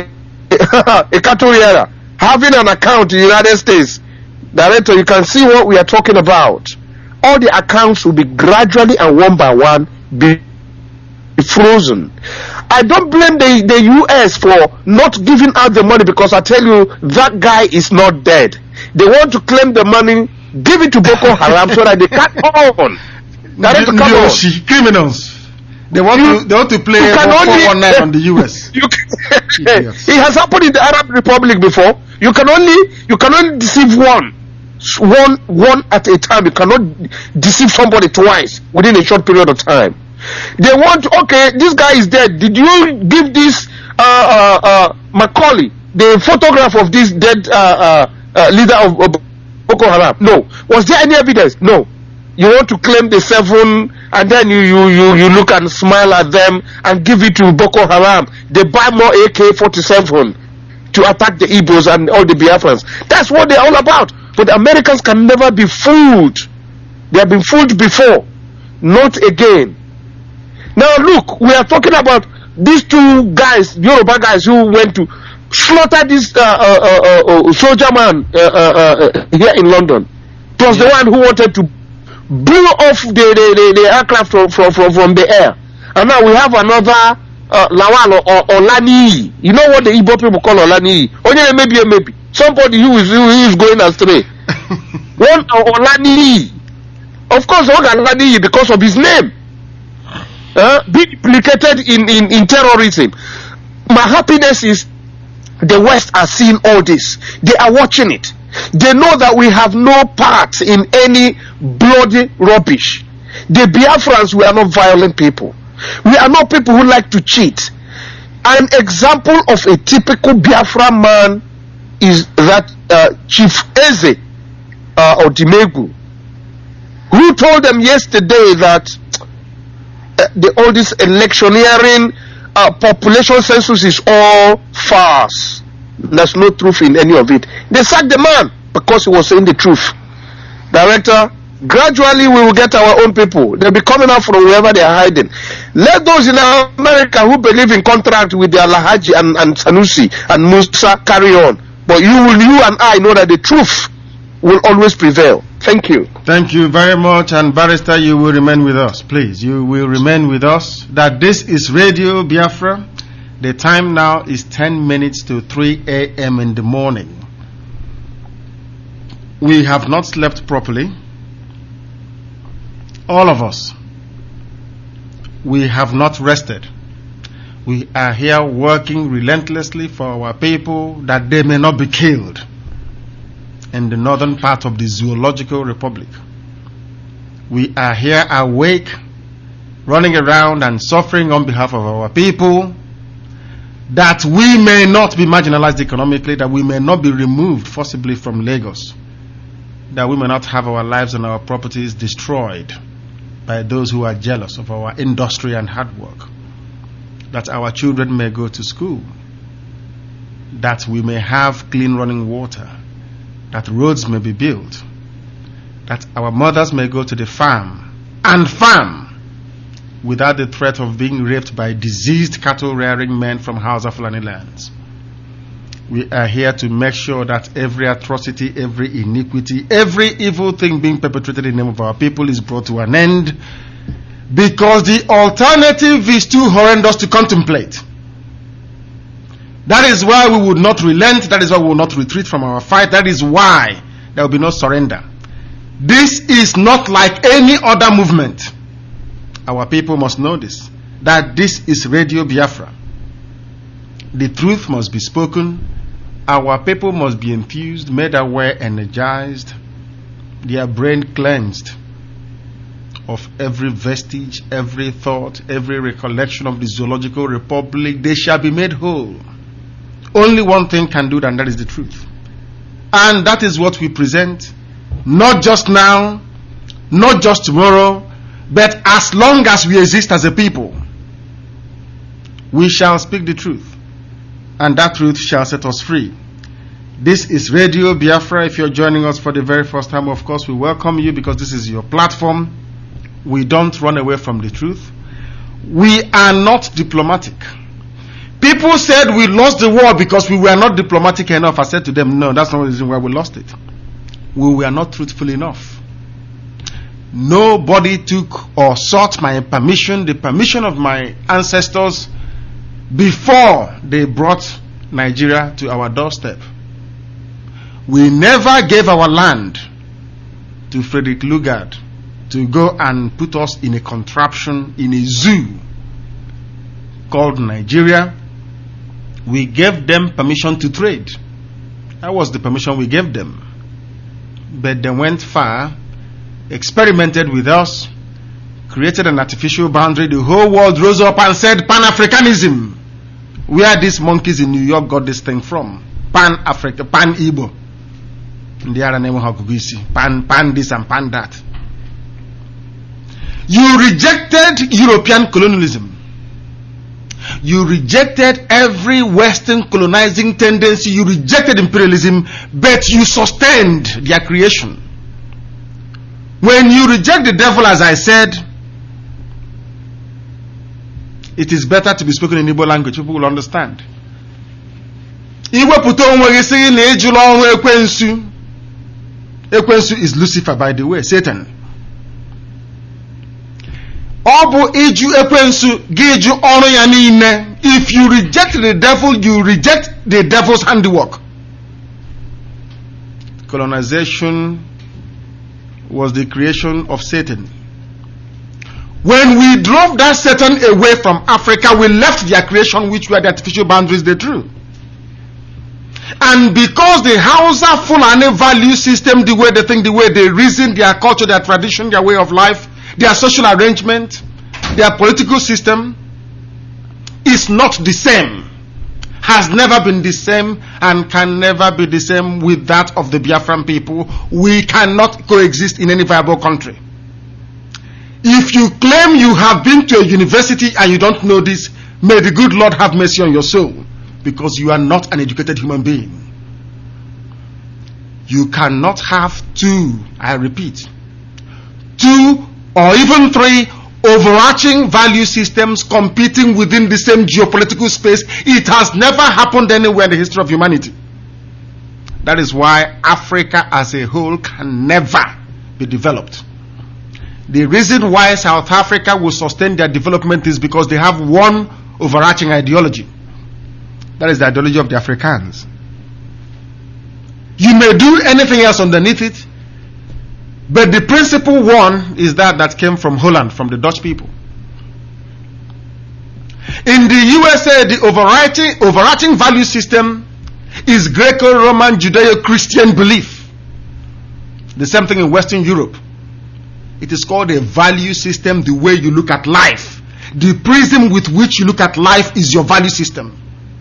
a Catoriera having an account in the United States, Director, you can see what we are talking about. All the accounts will be gradually and one by one be frozen. I don't blame the, the U S for not giving out the money, because I tell you, that guy is not dead. They want to claim the money, give it to Boko Haram so that they can't on. Director, come on. Criminals. They want you, to they want to play one night on the U S. You can, it has happened in the Arab Republic before. You can only you can only deceive one, one one at a time. You cannot deceive somebody twice within a short period of time. They want, okay, this guy is dead. Did you give this uh, uh, uh, Macaulay the photograph of this dead uh, uh, uh, leader of, of Boko Haram? No. Was there any evidence? No. You want to claim the seven, and then you, you, you, you look and smile at them and give it to Boko Haram. They buy more A K forty-seven to attack the Igbos and all the Biafrans. That's what they're all about. But the Americans can never be fooled. They have been fooled before. Not again. Now look, we are talking about these two guys, Yoruba guys, who went to slaughter this uh, uh, uh, uh, soldier man uh, uh, uh, here in London. Plus yeah. the one who wanted to blew off the, the, the, the aircraft from, from, from, from the air. And now we have another uh, Lawal or, or Olani. You know what the Igbo people call Olani? Only maybe, maybe. Somebody who is, who is going astray. One Olani. Of course, one Olani because of his name. Uh, being implicated in, in, in terrorism. My happiness is the West are seeing all this. They are watching it. They know that we have no part in any bloody rubbish. The Biafrans, we are not violent people. We are not people who like to cheat. An example of a typical Biafran man is that uh, Chief Eze uh, or Dimegu, who told them yesterday that uh, the, all this electioneering uh, population census is all farce. There's no truth in any of it. They sacked the man because he was saying the truth. Director, Gradually, we will get our own people. They'll be coming out from wherever they are hiding. Let those in America who believe in contract with their Lahaji and, and Sanusi and Musa carry on. But you will, you and I know that the truth will always prevail. Thank you. Thank you very much. And Barrister, you will remain with us. Please, you will remain with us. That this is Radio Biafra. The time now is ten minutes to three a.m. in the morning. We have not slept properly. All of us. We have not rested. We are here working relentlessly for our people that they may not be killed in the northern part of the Zoological Republic. We are here awake, running around and suffering on behalf of our people, that we may not be marginalized economically, that we may not be removed forcibly from Lagos, that we may not have our lives and our properties destroyed by those who are jealous of our industry and hard work, that our children may go to school, that we may have clean running water, that roads may be built, that our mothers may go to the farm and farm without the threat of being raped by diseased cattle rearing men from Hausa Fulani lands. We are here to make sure that every atrocity, every iniquity, every evil thing being perpetrated in the name of our people is brought to an end, because the alternative is too horrendous to contemplate. That is why we would not relent. That is why we will not retreat from our fight. That is why there will be no surrender. This is not like any other movement. Our people must know this, that this is Radio Biafra. The truth must be spoken. Our people must be enthused, made aware, energized, their brain cleansed of every vestige, every thought, every recollection of the Zoological Republic. They shall be made whole. Only one thing can do that, and that is the truth. And that is what we present, not just now, not just tomorrow, but as long as we exist as a people. We shall speak the truth, and that truth shall set us free. This is Radio Biafra. If you're joining us for the very first time, of course, we welcome you, because this is your platform. We don't run away from the truth. We are not diplomatic. People said we lost the war because we were not diplomatic enough. I said to them, no, that's not the reason why we lost it. We were not truthful enough. Nobody took or sought my permission, the permission of my ancestors, before they brought Nigeria to our doorstep. We never gave our land to Frederick Lugard to go and put us in a contraption, in a zoo called Nigeria. We gave them permission to trade. That was the permission we gave them. But they went far, experimented with us, created an artificial boundary. The whole world rose up and said Pan-Africanism. Where these monkeys in New York got this thing from? Pan-Africa, Pan-Igbo. Pan, pan this and pan that. You rejected European colonialism. You rejected every Western colonizing tendency. You rejected imperialism, but you sustained their creation. When you reject the devil, as I said, it is better to be spoken in Igbo language. People will understand. Ekwensu is Lucifer, by the way, Satan. If you reject the devil, you reject the devil's handiwork. Colonization was the creation of Satan. When we drove that Satan away from Africa, we left their creation, which were the artificial boundaries they drew. And because the Hausa Fulani value system, the way they think, the way they reason, their culture, their tradition, their way of life, their social arrangement, their political system is not the same, has never been the same, and can never be the same with that of the Biafran people. We cannot coexist in any viable country. If you claim you have been to a university and you don't know this, may the good Lord have mercy on your soul, because you are not an educated human being. You cannot have two, I repeat, two, or even three overarching value systems competing within the same geopolitical space. It has never happened anywhere in the history of humanity. That is why Africa as a whole can never be developed. The reason why South Africa will sustain their development is because they have one overarching ideology. That is the ideology of the Afrikaans. You may do anything else underneath it, but the principal one is that that came from Holland, from the Dutch people. In the U S A, the overarching, overarching value system is Greco-Roman Judeo-Christian belief. The same thing in Western Europe. It is called a value system, the way you look at life. The prism with which you look at life is your value system.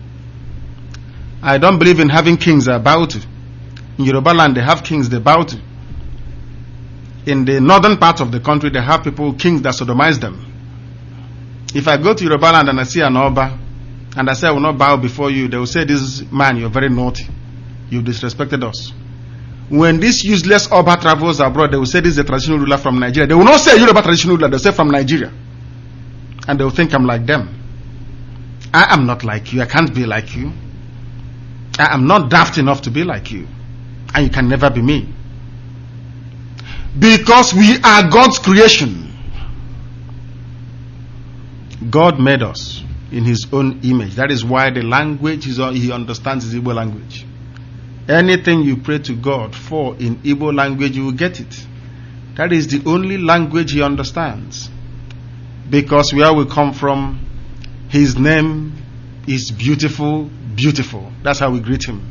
I don't believe in having kings about it. In Yoruba land, they have kings, they bow to. In the northern part of the country, they have people, kings that sodomize them. If I go to Yoruba land and I see an Oba, and I say I will not bow before you, they will say, this man, you're very naughty. You disrespected us. When this useless Oba travels abroad, they will say this is a traditional ruler from Nigeria. They will not say Yoruba traditional ruler, they'll say from Nigeria. And they will think I'm like them. I am not like you. I can't be like you. I am not daft enough to be like you. And you can never be me. Because we are God's creation. God made us in his own image. That is why the language is he understands is Igbo language. Anything you pray to God for in Igbo language, you will get it. That is the only language he understands. Because where we come from, his name is beautiful, beautiful. That's how we greet him.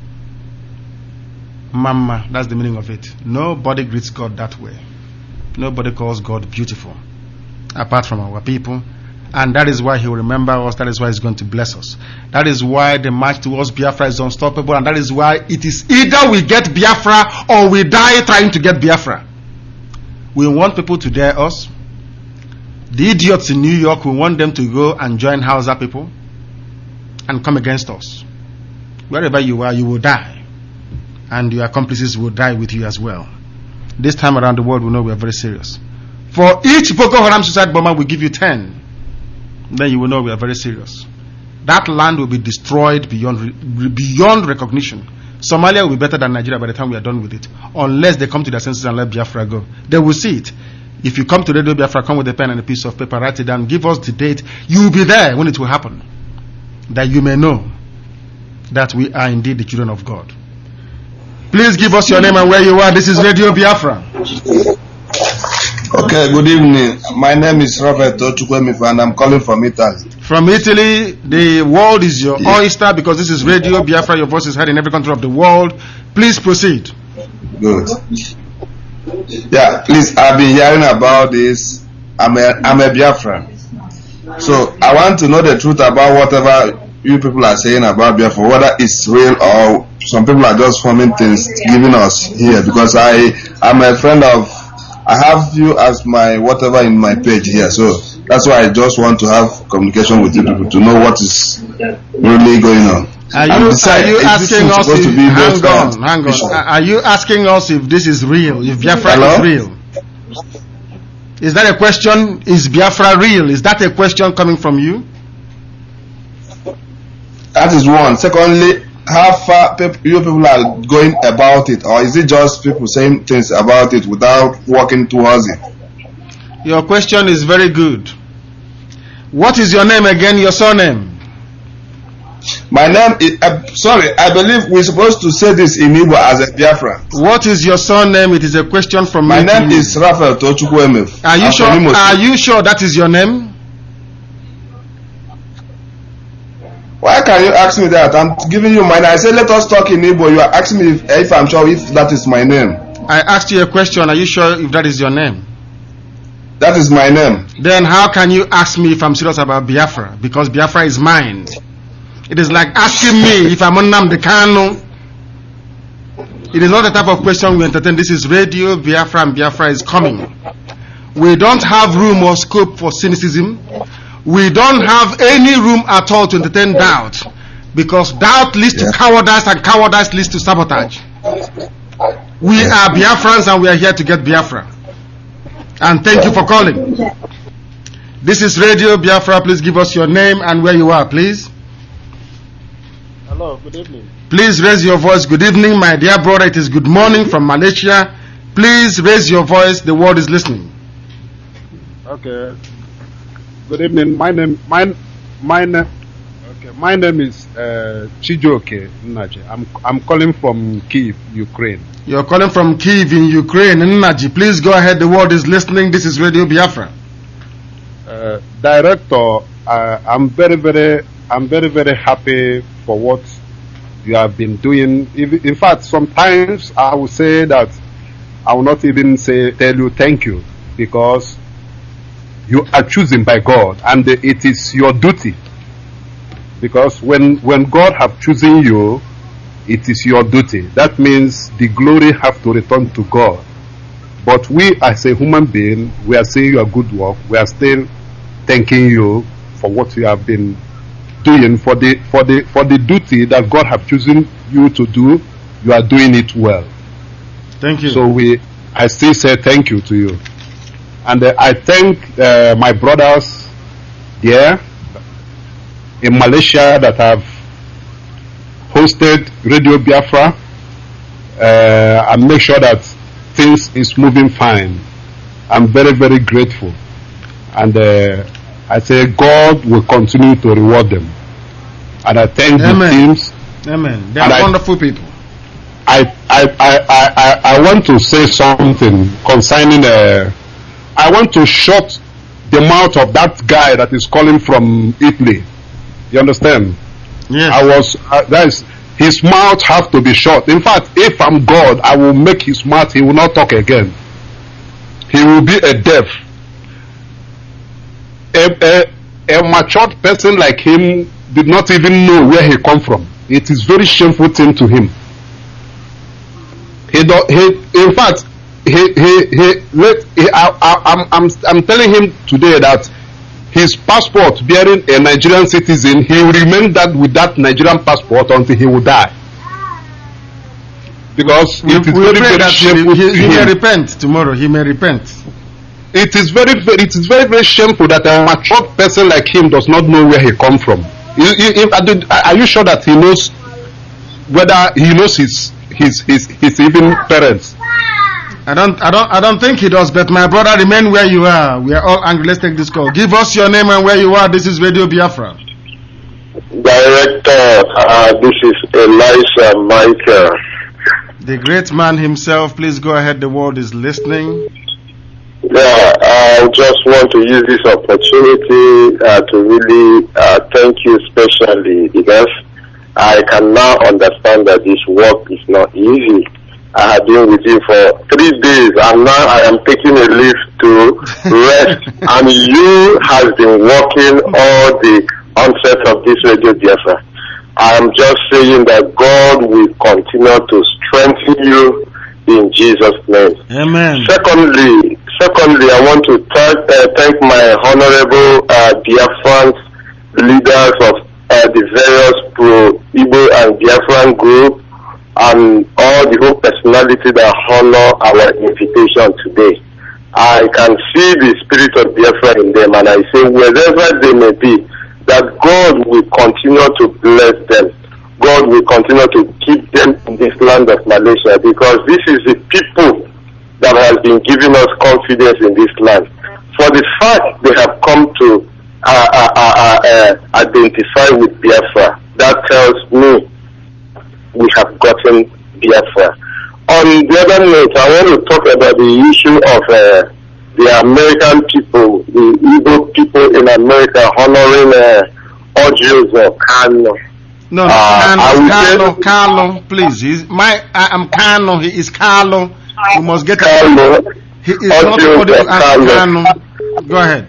Mama, that's the meaning of it. Nobody greets God that way. Nobody calls God beautiful, apart from our people. And that is why he will remember us. That is why he's going to bless us. That is why the march towards Biafra is unstoppable. And that is why it is either we get Biafra or we die trying to get Biafra. We want people to dare us. The idiots in New York, we want them to go and join Hausa people and come against us. Wherever you are, you will die. And your accomplices will die with you as well. This time around the world, we know we are very serious. For each Boko Haram suicide bomber, we give you ten. Then you will know we are very serious. That land will be destroyed beyond beyond recognition. Somalia will be better than Nigeria by the time we are done with it. Unless they come to their senses and let Biafra go. They will see it. If you come to Radio Biafra, come with a pen and a piece of paper, write it down, give us the date. You will be there when it will happen. That you may know that we are indeed the children of God. Please give us your name and where you are. This is Radio Biafra. Okay, good evening. My name is Robert Ochukwemifu and I'm calling from Italy. From Italy, the world is your yeah. oyster because this is Radio Biafra. Your voice is heard in every country of the world. Please proceed. Good. Yeah, please, I've been hearing about this. I'm a, I'm a Biafran. So I want to know the truth about whatever you people are saying about Biafra, whether it's real or some people are just forming things, giving us here. Because I am a friend of, I have you as my whatever in my page here. So that's why I just want to have communication with you people to know what is really going on. Are you, decide, are you asking us if, hang on, hang on. Are you asking us if this is real, if Biafra Hello? is real? Is that a question? Is Biafra real? Is that a question coming from you? That is one. Secondly, how far you people are going about it, or is it just people saying things about it without working towards it? Your question is very good. What is your name again, your surname? My name is, uh, sorry, I believe we're supposed to say this in Igbo as a Biafra. What is your surname? It is a question from My me. name is Raphael Tochukwemef. Are you I'm sure? Are you sure that is your name? Why can you ask me that? I'm giving you mine. I said let us talk in Igbo. You are asking me if, if I'm sure if that is my name. I asked you a question. Are you sure if that is your name? That is my name. Then how can you ask me if I'm serious about Biafra? Because Biafra is mine. It is like asking me if I'm Nnamdi Kanu. It is not the type of question we entertain. This is Radio Biafra and Biafra is coming. We don't have room or scope for cynicism. We don't have any room at all to entertain doubt. Because doubt leads yeah. to cowardice and cowardice leads to sabotage. We yeah. are Biafrans and we are here to get Biafra. And thank you for calling. This is Radio Biafra. Please give us your name and where you are, please. Hello, good evening. Please raise your voice. Good evening, my dear brother. It is good morning from Malaysia. Please raise your voice. The world is listening. Okay. Good evening. My name, my, my name, okay. My name is uh, Chijoke Nnaji. I'm, I'm calling from Kyiv, Ukraine. You're calling from Kyiv in Ukraine. Nnaji, please go ahead. The world is listening. This is Radio Biafra. Uh, director, uh, I'm very, very, I'm very, very happy for what you have been doing. In fact, sometimes I will say that I will not even say tell you thank you, because you are chosen by God and it is your duty. Because when when God have chosen you, it is your duty. That means the glory have to return to God. But we as a human being, we are saying your good work. We are still thanking you for what you have been doing, for the for the for the duty that God have chosen you to do. You are doing it well. Thank you. So we, I still say thank you to you, and uh, I thank uh, my brothers there in Malaysia that have hosted Radio Biafra uh, and make sure that things is moving fine. I'm very very grateful, and uh, I say God will continue to reward them, and I thank Amen. the teams. Amen. They are I, wonderful people. I, I, I, I, I want to say something concerning uh, I want to shut the mouth of that guy that is calling from Italy. You understand? Yes. I was uh, that is, his mouth have to be shut. In fact, if I'm God, I will make his mouth, he will not talk again. He will be a deaf. A, a, a matured person like him did not even know where he come from. It is very shameful thing to him. He, do, he in fact, he, he, he, let, he I, I, I'm, I'm, I'm telling him today that his passport bearing a Nigerian citizen, he will remain that with that Nigerian passport until he will die. Because we, it is we very, pray very that shameful. he, he, he to may him. repent tomorrow. He may repent. It is very, very, it is very, very shameful that a matured person like him does not know where he come from. You, you, are you sure that he knows whether he knows his his his, his even parents? I don't, I don't, I don't think he does. But my brother, remain where you are. We are all angry. Let's take this call. Give us your name and where you are. This is Radio Biafra. Director, uh, this is Elisha Michael. The great man himself. Please go ahead. The world is listening. Yeah, I just want to use this opportunity uh, to really uh, thank you specially, because I can now understand that this work is not easy. I have been with you for three days and now I am taking a leave to rest, and you has been working all the onset of this Radio Biafra. I am just saying that God will continue to strengthen you in Jesus' name. Amen. Secondly, secondly, I want to thank, uh, thank my honorable uh, Biafran leaders of uh, the various pro-Igbo and Biafran group, and all the whole personality that honor our invitation today. I can see the spirit of Biafra in them, and I say wherever they may be, that God will continue to bless them. God will continue to keep them in this land of Malaysia, because this is the people that has been giving us confidence in this land. For the fact they have come to uh, uh, uh, uh, identify with Biafra, that tells me we have gotten Biafra. On the other note, I want to talk about the issue of uh, the American people, the Igbo people in America honoring uh, Ojos or Kano. No, no, Uh, I Carlo, will Carlo, say- Carlo, please. He's my, I am Carlo. He is Carlo. You must get Carlo, it. He is Ojos not somebody or to ask Carlo. Carlo. Go ahead.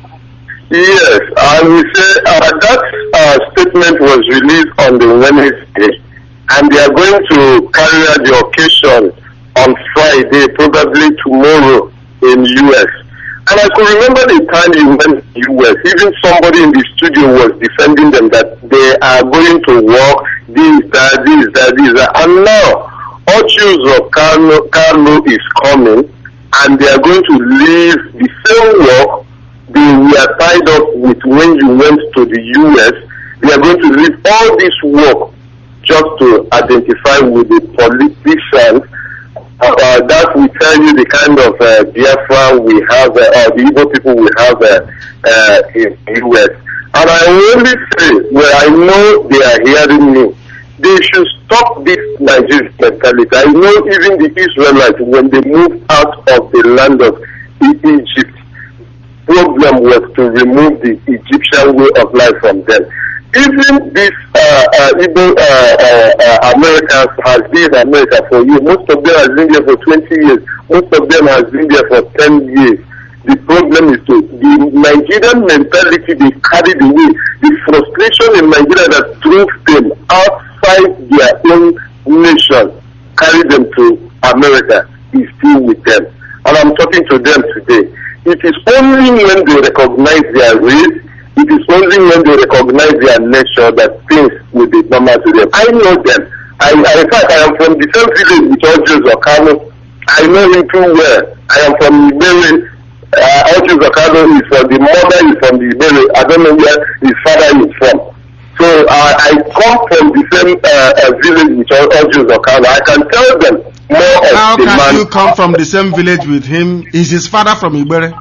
Yes, I will say uh, that uh, statement was released on the Wednesday, and they are going to carry out the occasion on Friday, probably tomorrow in U S. And I could remember the time you went to U S, even somebody in the studio was defending them that they are going to work, this, that, this, that, this, that. And now, Ochus of Carlo, Carlo is coming, and they are going to leave the same work they were tied up with when you went to the U S. They are going to leave all this work just to identify with the politicians. Uh, that will tell you the kind of uh, Biafra we have, uh, or the Igbo people we have uh, uh, in the U S. And I only say, where I know they are hearing me, they should stop this Nigerian mentality. I know even the Israelites, when they moved out of the land of Egypt, problem was to remove the Egyptian way of life from them. Even these uh, uh, Igbo uh, uh, uh, Americans has been in America for years. Most of them has been there for twenty years. Most of them has been there for ten years. The problem is to the Nigerian mentality they carried away, the frustration in Nigeria that drove them outside their own nation, carried them to America, is still with them. And I'm talking to them today. It is only when they recognize their race, it is only when they recognize their nature that things will be normal to them. I know them. I, I in fact, I am from the same village with Ojo Zakano. I know him too well. I am from Iberi. Uh, Ojo Zakano is from the mother is from the Iberi. I don't know where his father is from. So uh, I come from the same uh, uh, village with Ojo Zakano. I can tell them more of How the can man. you come from the same village with him? Is his father from Ibere?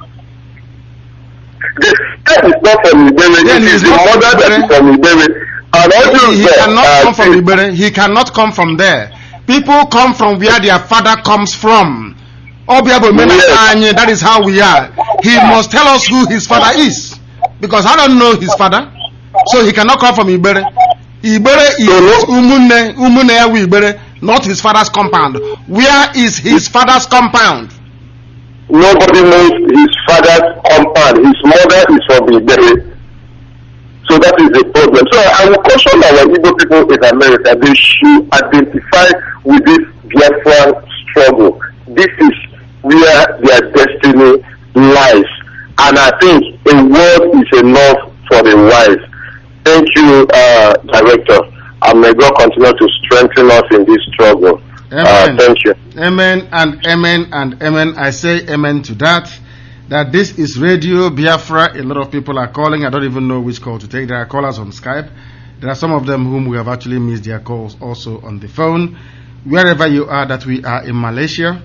That is not from Ibere. Then It he's is the not from mother that is Ibere. from Ibere. And also, He, he uh, cannot uh, come from see, Ibere. He cannot come from there. People come from where their father comes from. Obiabo Mena Yes. Anye, that is how we are. He must tell us who his father is. Because I don't know his father. So he cannot come from Ibere. Ibere is Umune, Umune Yawu Ibere, not his father's compound. Where is his father's compound? Nobody knows his father's compound. His mother is from Ibere. So that is the problem. So I will caution our Igbo people in America. They should identify with this Biafran struggle. This is where their destiny lies. And I think a word is enough for the wise. Thank you, uh, Director. And may God continue to strengthen us in this struggle. Amen. Uh, thank you. Amen and amen and amen. I say amen to that. That this is Radio Biafra. A lot of people are calling. I don't even know which call to take. There are callers on Skype. There are some of them whom we have actually missed their calls also on the phone. Wherever you are, that we are in Malaysia.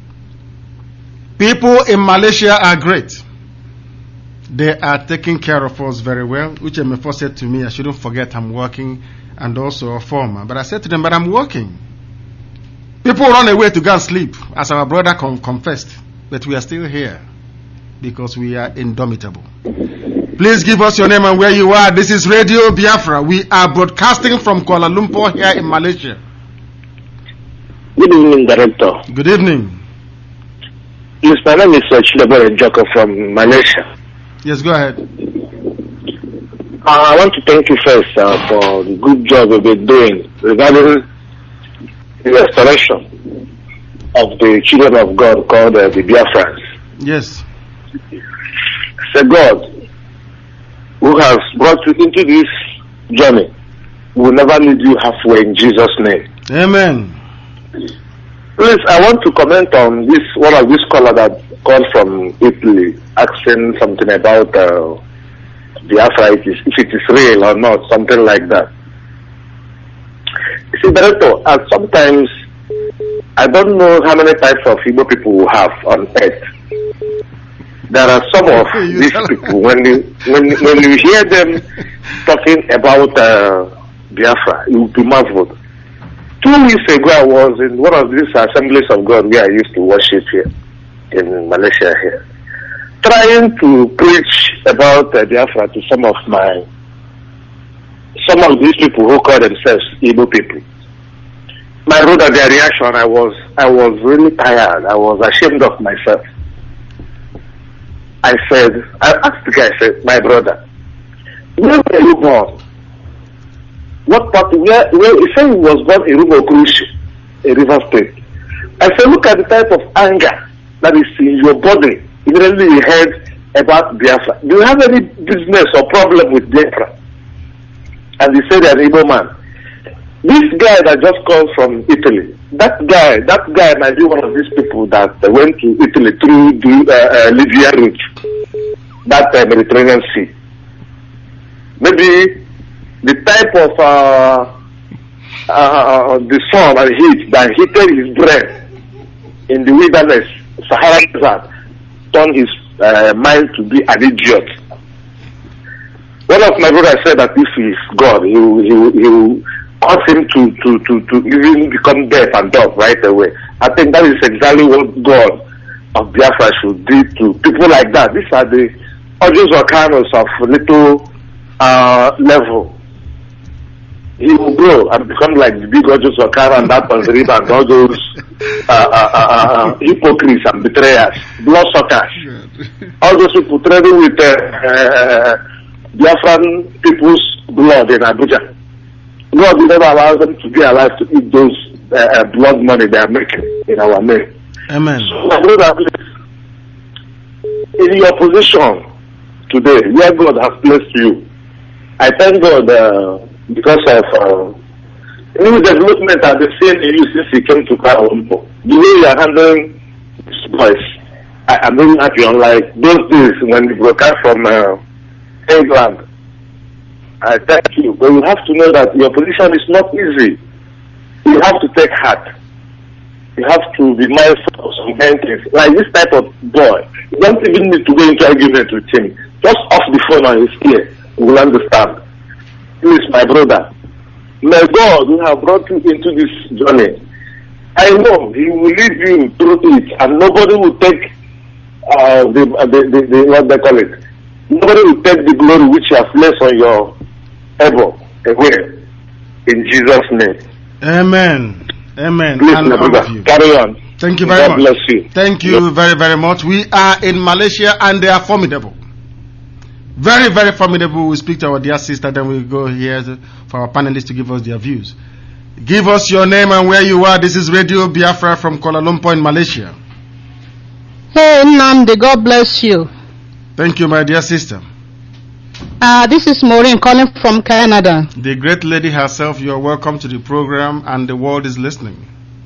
People in Malaysia are great. They are taking care of us very well, which Emefo said to me, I shouldn't forget I'm working and also a former. But I said to them, but I'm working. People run away to go and sleep, as our brother con- confessed. But we are still here because we are indomitable. Please give us your name and where you are. This is Radio Biafra. We are broadcasting from Kuala Lumpur here in Malaysia. Good evening, Director. Good evening. Yes, my name is uh, Chidabere Joko from Malaysia. Yes, go ahead. Uh, I want to thank you first uh, for the good job you've been doing regarding the restoration of the children of God called uh, the Biafrans. Yes. It's a God who has brought you into this journey. We will never leave you halfway in Jesus' name. Amen. Please, I want to comment on this, one of these callers that called from Italy, asking something about uh, Biafra, if it is real or not, something like that. You see, Director, uh, sometimes I don't know how many types of Igbo people we have on earth. There are some of these people, when you, when, when you hear them talking about uh, Biafra, you will be marveled. Two weeks ago, I was in one of these assemblies of God where I used to worship here in Malaysia here, trying to preach about uh, Biafra to some of my, some of these people who call themselves Igbo people. My brother, their reaction, I was, I was really tired. I was ashamed of myself. I said, I asked the guy, I said, my brother, where were you born? What part, where, where, he said he was born in Rumo a river state. I said, look at the type of anger that is in your body. Immediately you heard about Biafra. Do you have any business or problem with Biafra? And he said, an Igbo man. This guy that just called from Italy, that guy, that guy might be one of these people that uh, went to Italy through the uh, uh, Libya route, that uh, Mediterranean Sea. Maybe the type of uh, uh, the sun and heat that heated his brain in the wilderness, Sahara Desert, turned his uh, mind to be an idiot. One of my brothers said that if he is God, he will, he will, he will cause him to, to, to, to even become deaf and dumb right away. I think that is exactly what God of Biafra should do to people like that. These are the Ojos Okanos of little uh, level. He will grow and become like the big Ojos Okano and that was and all those uh, uh, uh, uh, hypocrites and betrayers, bloodsuckers. All those people trading with uh, uh, Biafran people's blood in Abuja. God will never allow them to be alive to eat those uh, blood money they are making in our name. Amen. So, my brother, in your position today, where God has placed you, I thank God uh, because of uh, new development I've been seeing in you since you came to Kuala Lumpur. The way you are handling this voice, I, I'm really happy. Unlike those days when you broadcast from uh, England, I thank you. But you have to know that your position is not easy. You have to take heart. You have to be mindful of some kind of things. Like this type of boy, you don't even need to go into argument with him. Just off the phone on his ear, you will understand. Please, my brother, may God who have brought you into this journey, I know He will lead you through it, and nobody will take uh, the, uh, the, the, the what they call it. Nobody will take the glory which you have placed on your elbow away. In Jesus' name. Amen. Amen. Please, and my brother, you. carry on. Thank you very God much. bless you. Thank you Yep. very, very much. We are in Malaysia and they are formidable. Very, very formidable. We speak to our dear sister, then we go here for our panelists to give us their views. Give us your name and where you are. This is Radio Biafra from Kuala Lumpur in Malaysia. Hey, Nnamdi, God bless you. Thank you, my dear sister. Uh, this is Maureen calling from Canada. The great lady herself, you are welcome to the program and the world is listening.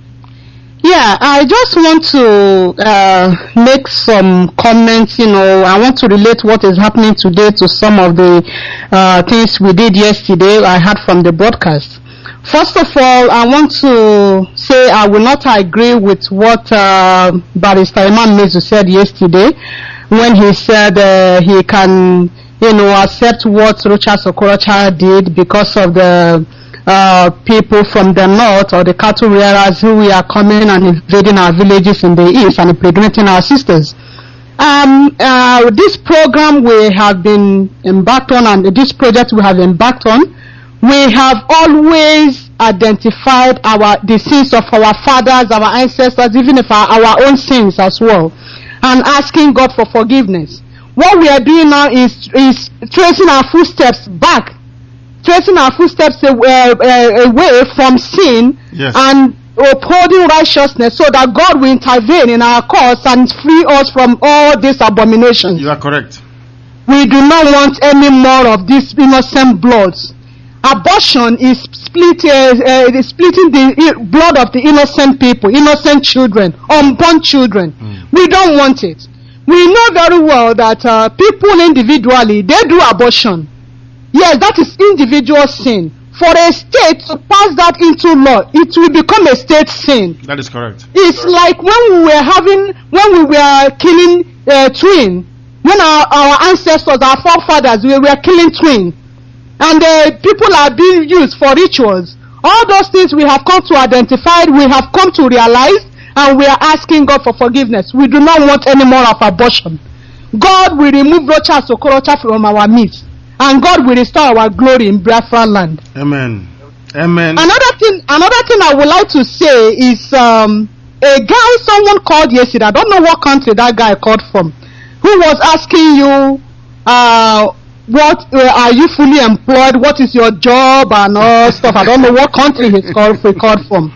Yeah, I just want to uh, make some comments. You know, I want to relate what is happening today to some of the uh, things we did yesterday. I heard from the broadcast. First of all, I want to say I will not agree with what uh, Barrister Imam Mezu said yesterday when he said uh, he can, you know, accept what Rochas Okorocha did because of the Uh, people from the north or the cattle rearers who are coming and invading our villages in the east and impregnating our sisters. Um, uh, this program we have been embarked on and this project we have embarked on, we have always identified our the sins of our fathers, our ancestors, even if our, our own sins as well, and asking God for forgiveness. What we are doing now is, is tracing our footsteps back tracing our footsteps away, uh, away from sin, yes, and upholding righteousness so that God will intervene in our cause and free us from all these abominations. You are correct. We do not want any more of these innocent bloods. Abortion is split, uh, uh, is splitting the blood of the innocent people, innocent children, unborn children. Mm. We don't want it. We know very well that uh, people individually, they do abortion. Yes, that is individual sin. For a state to pass that into law, it will become a state sin. That is correct. It's like when we were having, when we were killing uh, twin, when our, our ancestors, our forefathers, we were killing twin, and uh, people are being used for rituals. All those things we have come to identify, we have come to realize, and we are asking God for forgiveness. We do not want any more of abortion. God will remove Rochas Okorocha from our midst. And God will restore our glory in Biafra land. Amen. Amen. Another thing, another thing I would like to say is um, a guy someone called yesterday. I don't know what country that guy called from, who was asking you, uh, what uh, are you fully employed? What is your job and all stuff? I don't know what country he's called, he called from.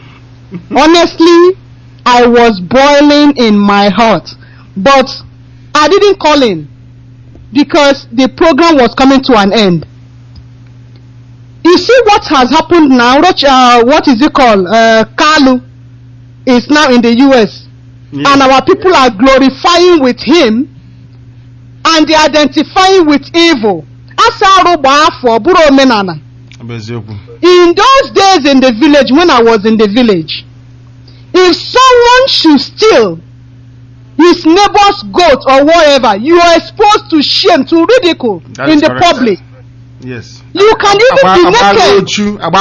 Honestly, I was boiling in my heart, but I didn't call in, because the program was coming to an end. You see what has happened now? Uh, what is it called? Uh, Kalu. is now in the U S. Yes. And our people are glorifying with him and they identifying with evil. In those days in the village, when I was in the village, if someone should steal his neighbor's goat or whatever, you are exposed to shame, to ridicule That's in the correct. public. Yes. You can even be naked.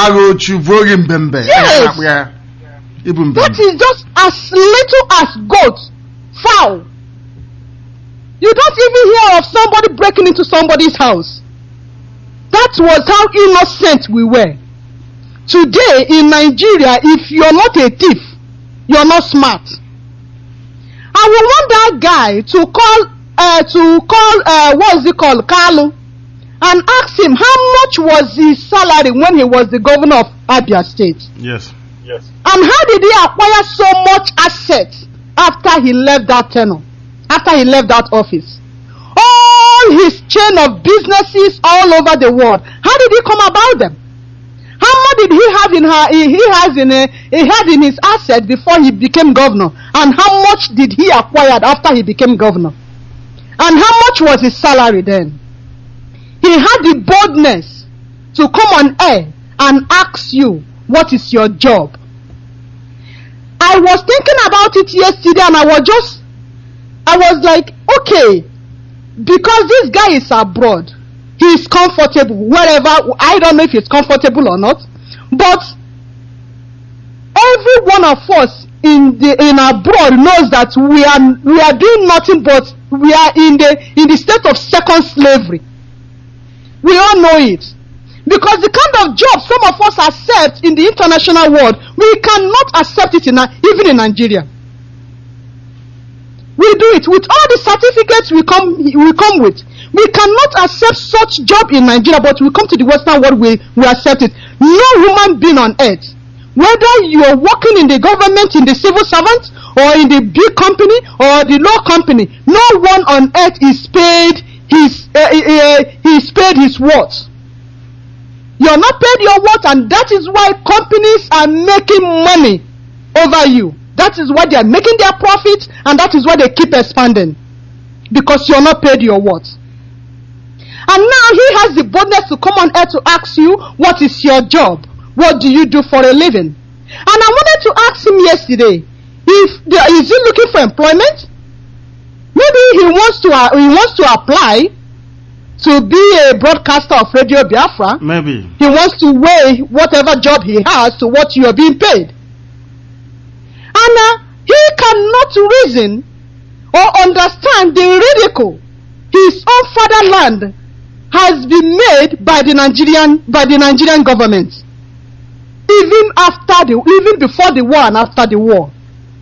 Yes. That is just as little as goat, fowl. You don't even hear of somebody breaking into somebody's house. That was how innocent we were. Today in Nigeria, if you're not a thief, you're not smart. I would want that guy to call, uh, to call, uh, what is it called, Kalu, and ask him how much was his salary when he was the governor of Abia State. Yes. Yes. And how did he acquire so much assets after he left that tenure, after he left that office? All his chain of businesses all over the world. How did he come about them? How much did he have in her? He has in a, he had in his asset before he became governor, and how much did he acquire after he became governor? And how much was his salary then? He had the boldness to come on air and ask you, what is your job? I was thinking about it yesterday and I was just, I was like, okay, because this guy is abroad, he is comfortable, wherever, I don't know if he's comfortable or not, but every one of us in the, in abroad knows that we are, we are doing nothing but we are in the, in the state of second slavery. We all know it. Because the kind of job some of us accept in the international world, we cannot accept it in, even in Nigeria. We do it with all the certificates we come we come with. We cannot accept such job in Nigeria, but we come to the Western world, we, we accept it. No human being on earth, whether you are working in the government, in the civil servant, or in the big company, or the low company, no one on earth is paid his, uh, uh, he's paid his worth. You're not paid your worth, and that is why companies are making money over you. That is why they are making their profits, and that is why they keep expanding. Because you're not paid your worth. And now he has the boldness to come on air to ask you, what is your job? What do you do for a living? And I wanted to ask him yesterday, if the, is he looking for employment? Maybe he wants to uh, he wants to apply to be a broadcaster of Radio Biafra. Maybe. He wants to weigh whatever job he has to what you are being paid. And uh, he cannot reason or understand the ridicule his own fatherland has been made by the Nigerian by the Nigerian government. Even after the even before the war and after the war.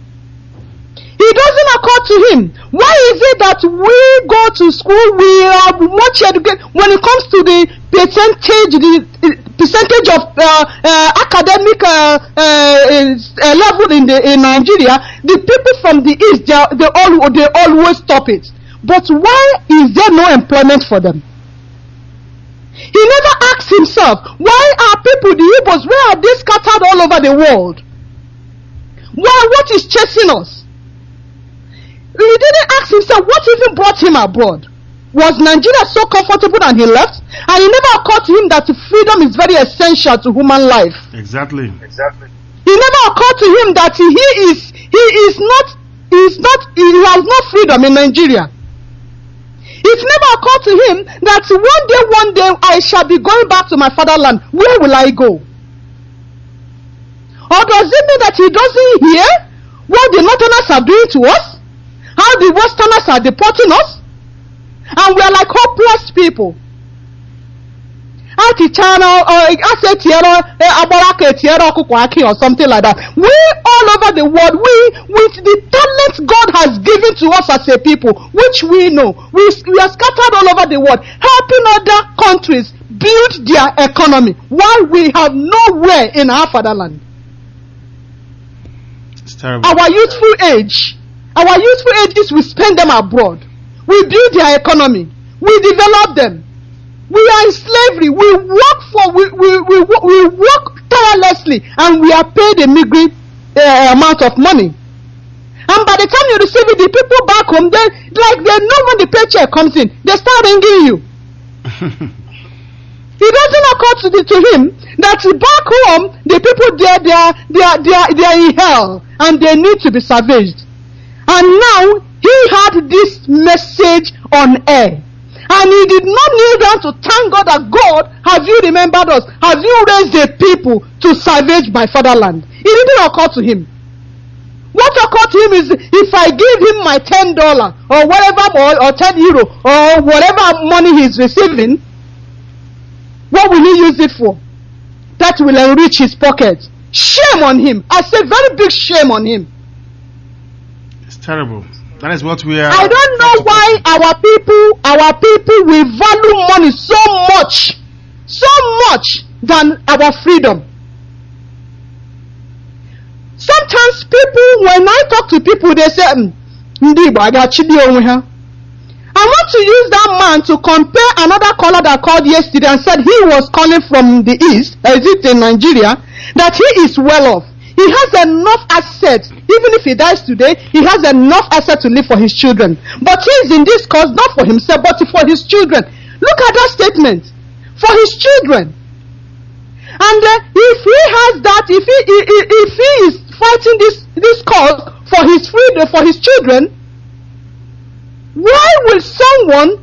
It doesn't occur to him. Why is it that we go to school, we are much educated when it comes to the percentage, the percentage of uh, uh, academic uh, uh, level in the in Nigeria? The people from the east, they are, they all they always stop it. But why is there no employment for them? He never asks himself, why are people, the Igbos, where are they scattered all over the world? Why? What is chasing us? He didn't ask himself what even brought him abroad. Was Nigeria so comfortable and he left? And it never occurred to him that freedom is very essential to human life. Exactly. Exactly. It never occurred to him that he is he is not he is not he has no freedom in Nigeria. It never occurred to him that one day, one day I shall be going back to my fatherland. Where will I go? Or does it mean that he doesn't hear what the Northerners are doing to us? How the Westerners are deporting us? And we are like hopeless people. Or something like that. We all over the world, we with the talent God has given to us as a people, which we know, we, we are scattered all over the world, helping other countries build their economy, while we have nowhere in our fatherland. It's terrible. Our youthful age, our youthful ages, we spend them abroad. We build their economy. We develop them. We are in slavery. We work for we we we, we work tirelessly, and we are paid a meager uh, amount of money. And by the time you receive it, the people back home, they like they know when the paycheck comes in, they start ringing you. It doesn't occur to, the, to him that back home, the people there, they are, they are, they are, they are in hell, and they need to be savaged. And now he had this message on air, and he did not kneel down to thank God that God, have you remembered us? Have you raised a people to savage my fatherland? It didn't occur to him. What occurred to him is, if I give him my ten dollar or whatever, or, or ten euro or whatever money he's receiving, what will he use it for? That will enrich his pocket. Shame on him. I say very big shame on him. It's terrible. That is what we are. I don't know why our people, our people will value money so much, so much than our freedom. Sometimes people, when I talk to people, they say, I want to use that man to compare another caller that called yesterday and said he was calling from the east, is it in Nigeria, that he is well off. He has enough assets. Even if he dies today, he has enough assets to live for his children. But he is in this cause not for himself, but for his children. Look at that statement. For his children. And uh, if he has that, if he if he is fighting this this cause for his freedom, for his children, why will someone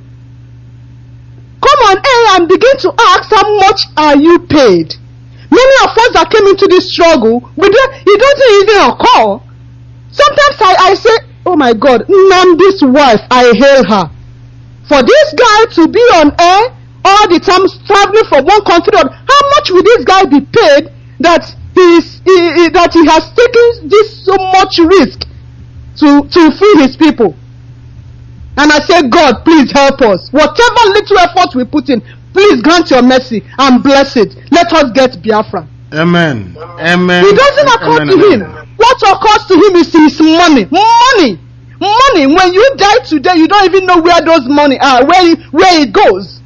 come on air and begin to ask how much are you paid? Many of us that came into this struggle, we don't, it doesn't even occur. Sometimes I, I say, oh my God, Nnamdi's wife, I hail her. For this guy to be on air all the time, traveling from one country to another, how much will this guy be paid that he's, he, he, that he has taken this so much risk to, to free his people? And I say, God, please help us. Whatever little effort we put in, please grant your mercy and bless it. Let us get Biafra. Amen. Amen. It doesn't occur Amen. to Amen. him. What occurs to him is his money. Money. Money. When you die today, you don't even know where those money are, where, where it goes.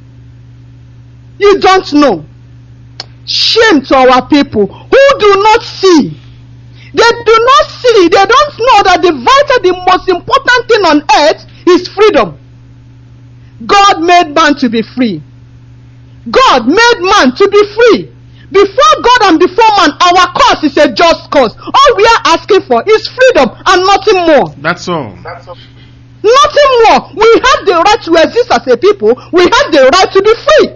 You don't know. Shame to our people who do not see. They do not see. They don't know that the vital, the most important thing on earth is freedom. God made man to be free. God made man to be free. Before God and before man, our cause is a just cause. All we are asking for is freedom and nothing more. That's all. That's all. Nothing more. We have the right to exist as a people. We have the right to be free.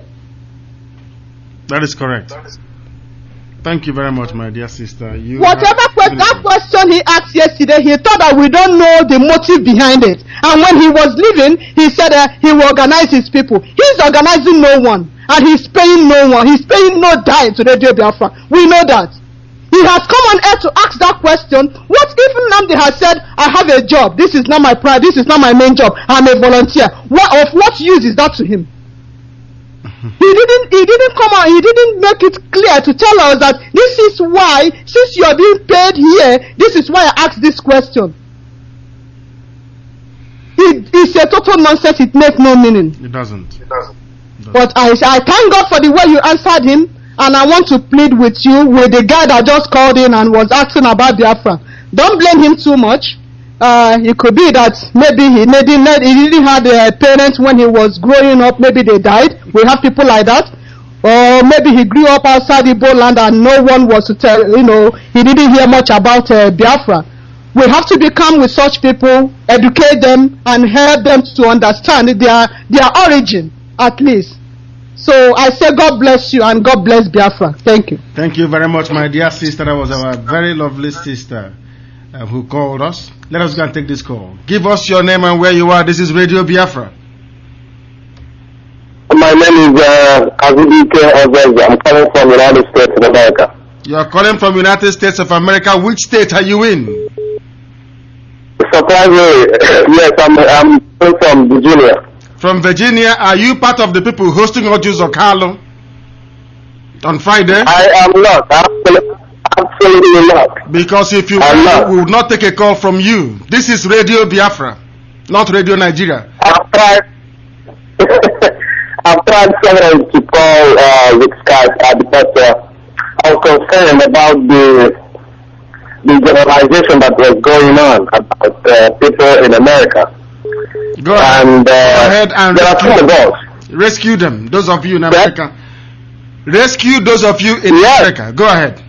That is correct. Thank you very much, my dear sister. You Whatever que- that question he asked yesterday, he thought that we don't know the motive behind it. And when he was leaving, he said uh, he will organize his people. He's organizing no one. And he's paying no one. He's paying no dime to Radio Biafra. We know that. He has come on air to ask that question. What if Nnamdi has said, I have a job. This is not my pride. This is not my main job. I'm a volunteer. What, of what use is that to him? He didn't he didn't come out, he didn't make it clear to tell us that this is why, since you are being paid here, this is why I asked this question. It, it's a total nonsense, it makes no meaning. It doesn't. It doesn't. But I, I thank God for the way you answered him, and I want to plead with you, with the guy that just called in and was asking about Biafra. Don't blame him too much. Uh, it could be that maybe he maybe he didn't have uh, parents when he was growing up. Maybe they died. We have people like that. Or maybe he grew up outside Igbo land and no one was to tell. You know, he didn't hear much about uh, Biafra. We have to become with such people, educate them, and help them to understand their their origin at least. So I say God bless you and God bless Biafra. Thank you. Thank you very much, my dear sister. That was our very lovely sister uh, who called us. Let us go and take this call. Give us your name and where you are. This is Radio Biafra. My name is uh, Azubike Ozez. I'm calling from the United States of America. You are calling from United States of America. Which state are you in? Surprisingly, yes, I'm, I'm from Virginia. From Virginia, are you part of the people hosting Ojus Okalo on Friday? I am not. Absolutely, absolutely not. Because if you were, we would not take a call from you. This is Radio Biafra, not Radio Nigeria. I've tried. I've tried several to call uh, with Skype uh, because uh, I was concerned about the the generalization that was going on about uh, people in America. Go ahead. And, uh, Go ahead and there are rescue some of them. us. Rescue them, those of you in America. Rescue those of you in Yes. America. Go ahead.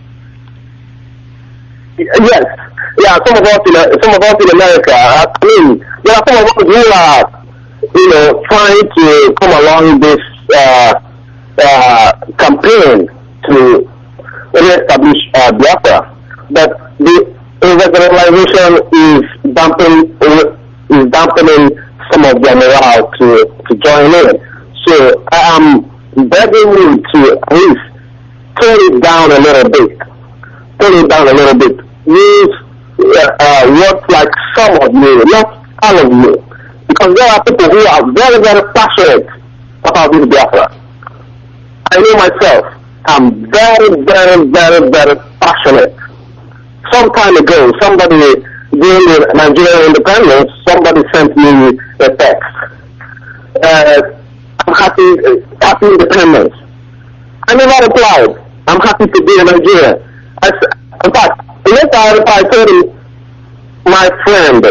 Yes, yeah. Some of us in uh, some of us in America. I mean, there are some of us who are, you know, trying to come along this uh, uh, campaign to reestablish uh, Biafra, but the overgeneralization is dampening is dampening some of their morale to to join in. So I am begging you to at least turn it down a little bit. Turn it down a little bit. Use uh, uh, words like some of you, not all of you. Because there are people who are very, very passionate about this Biafra. I know myself, I'm very, very, very, very passionate. Some time ago, somebody, during the Nigerian independence, somebody sent me a text. Uh, I'm happy, happy independence. I never replied. I'm happy to be a Nigerian. I, in fact, later I replied, told him, my friend,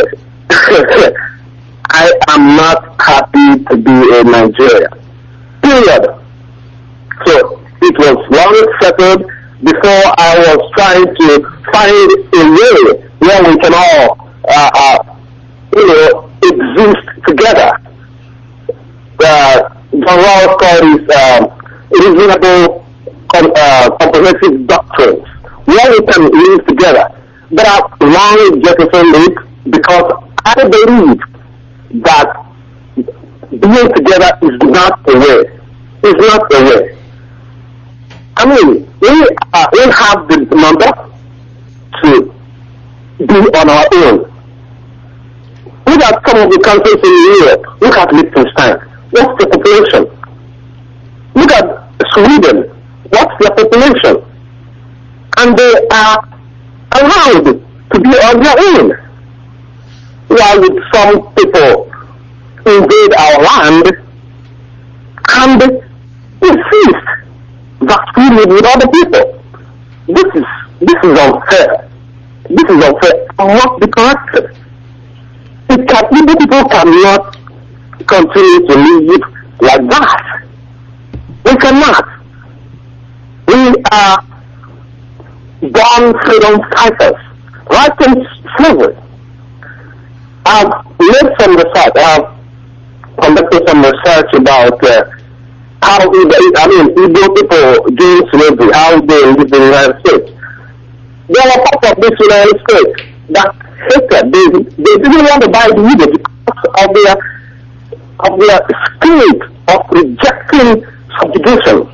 I am not happy to be a Nigerian. Period. So it was long settled before I was trying to find a way where we can all, uh, uh, you know, exist together. Uh, John Rawls called this uh, reasonable, uh, comprehensive doctrines, where we can live together. But I've long jettisoned it because I believe that being together is not a way. It's not a way. I mean, we, uh, we have the number to be on our own. Look at some of the countries in Europe. Look at Liechtenstein. What's the population? Look at Sweden. What's their population? And they are allowed to be on their own. While some people invade our land and insist that we live with other people. This is this is unfair. This is unfair. It must be corrected. It can, people cannot continue to live like that. We cannot. We are born freedom fighters, right from slavery. I've made some research. I've conducted some research about uh, how, I mean, Igbo people during slavery, how they lived in the United States. There are parts of this United States that hated. They, they didn't want to buy the Igbo because of their, of their spirit of rejecting subjugation.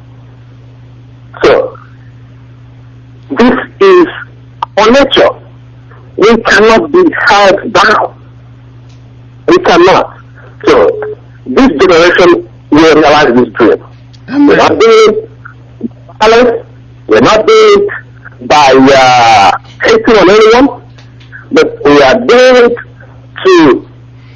So, this is our nature. We cannot be held down. We cannot. So, this generation will realize this dream. We're not doing it by violence. We're not doing it by uh, hating on anyone. But we are doing it to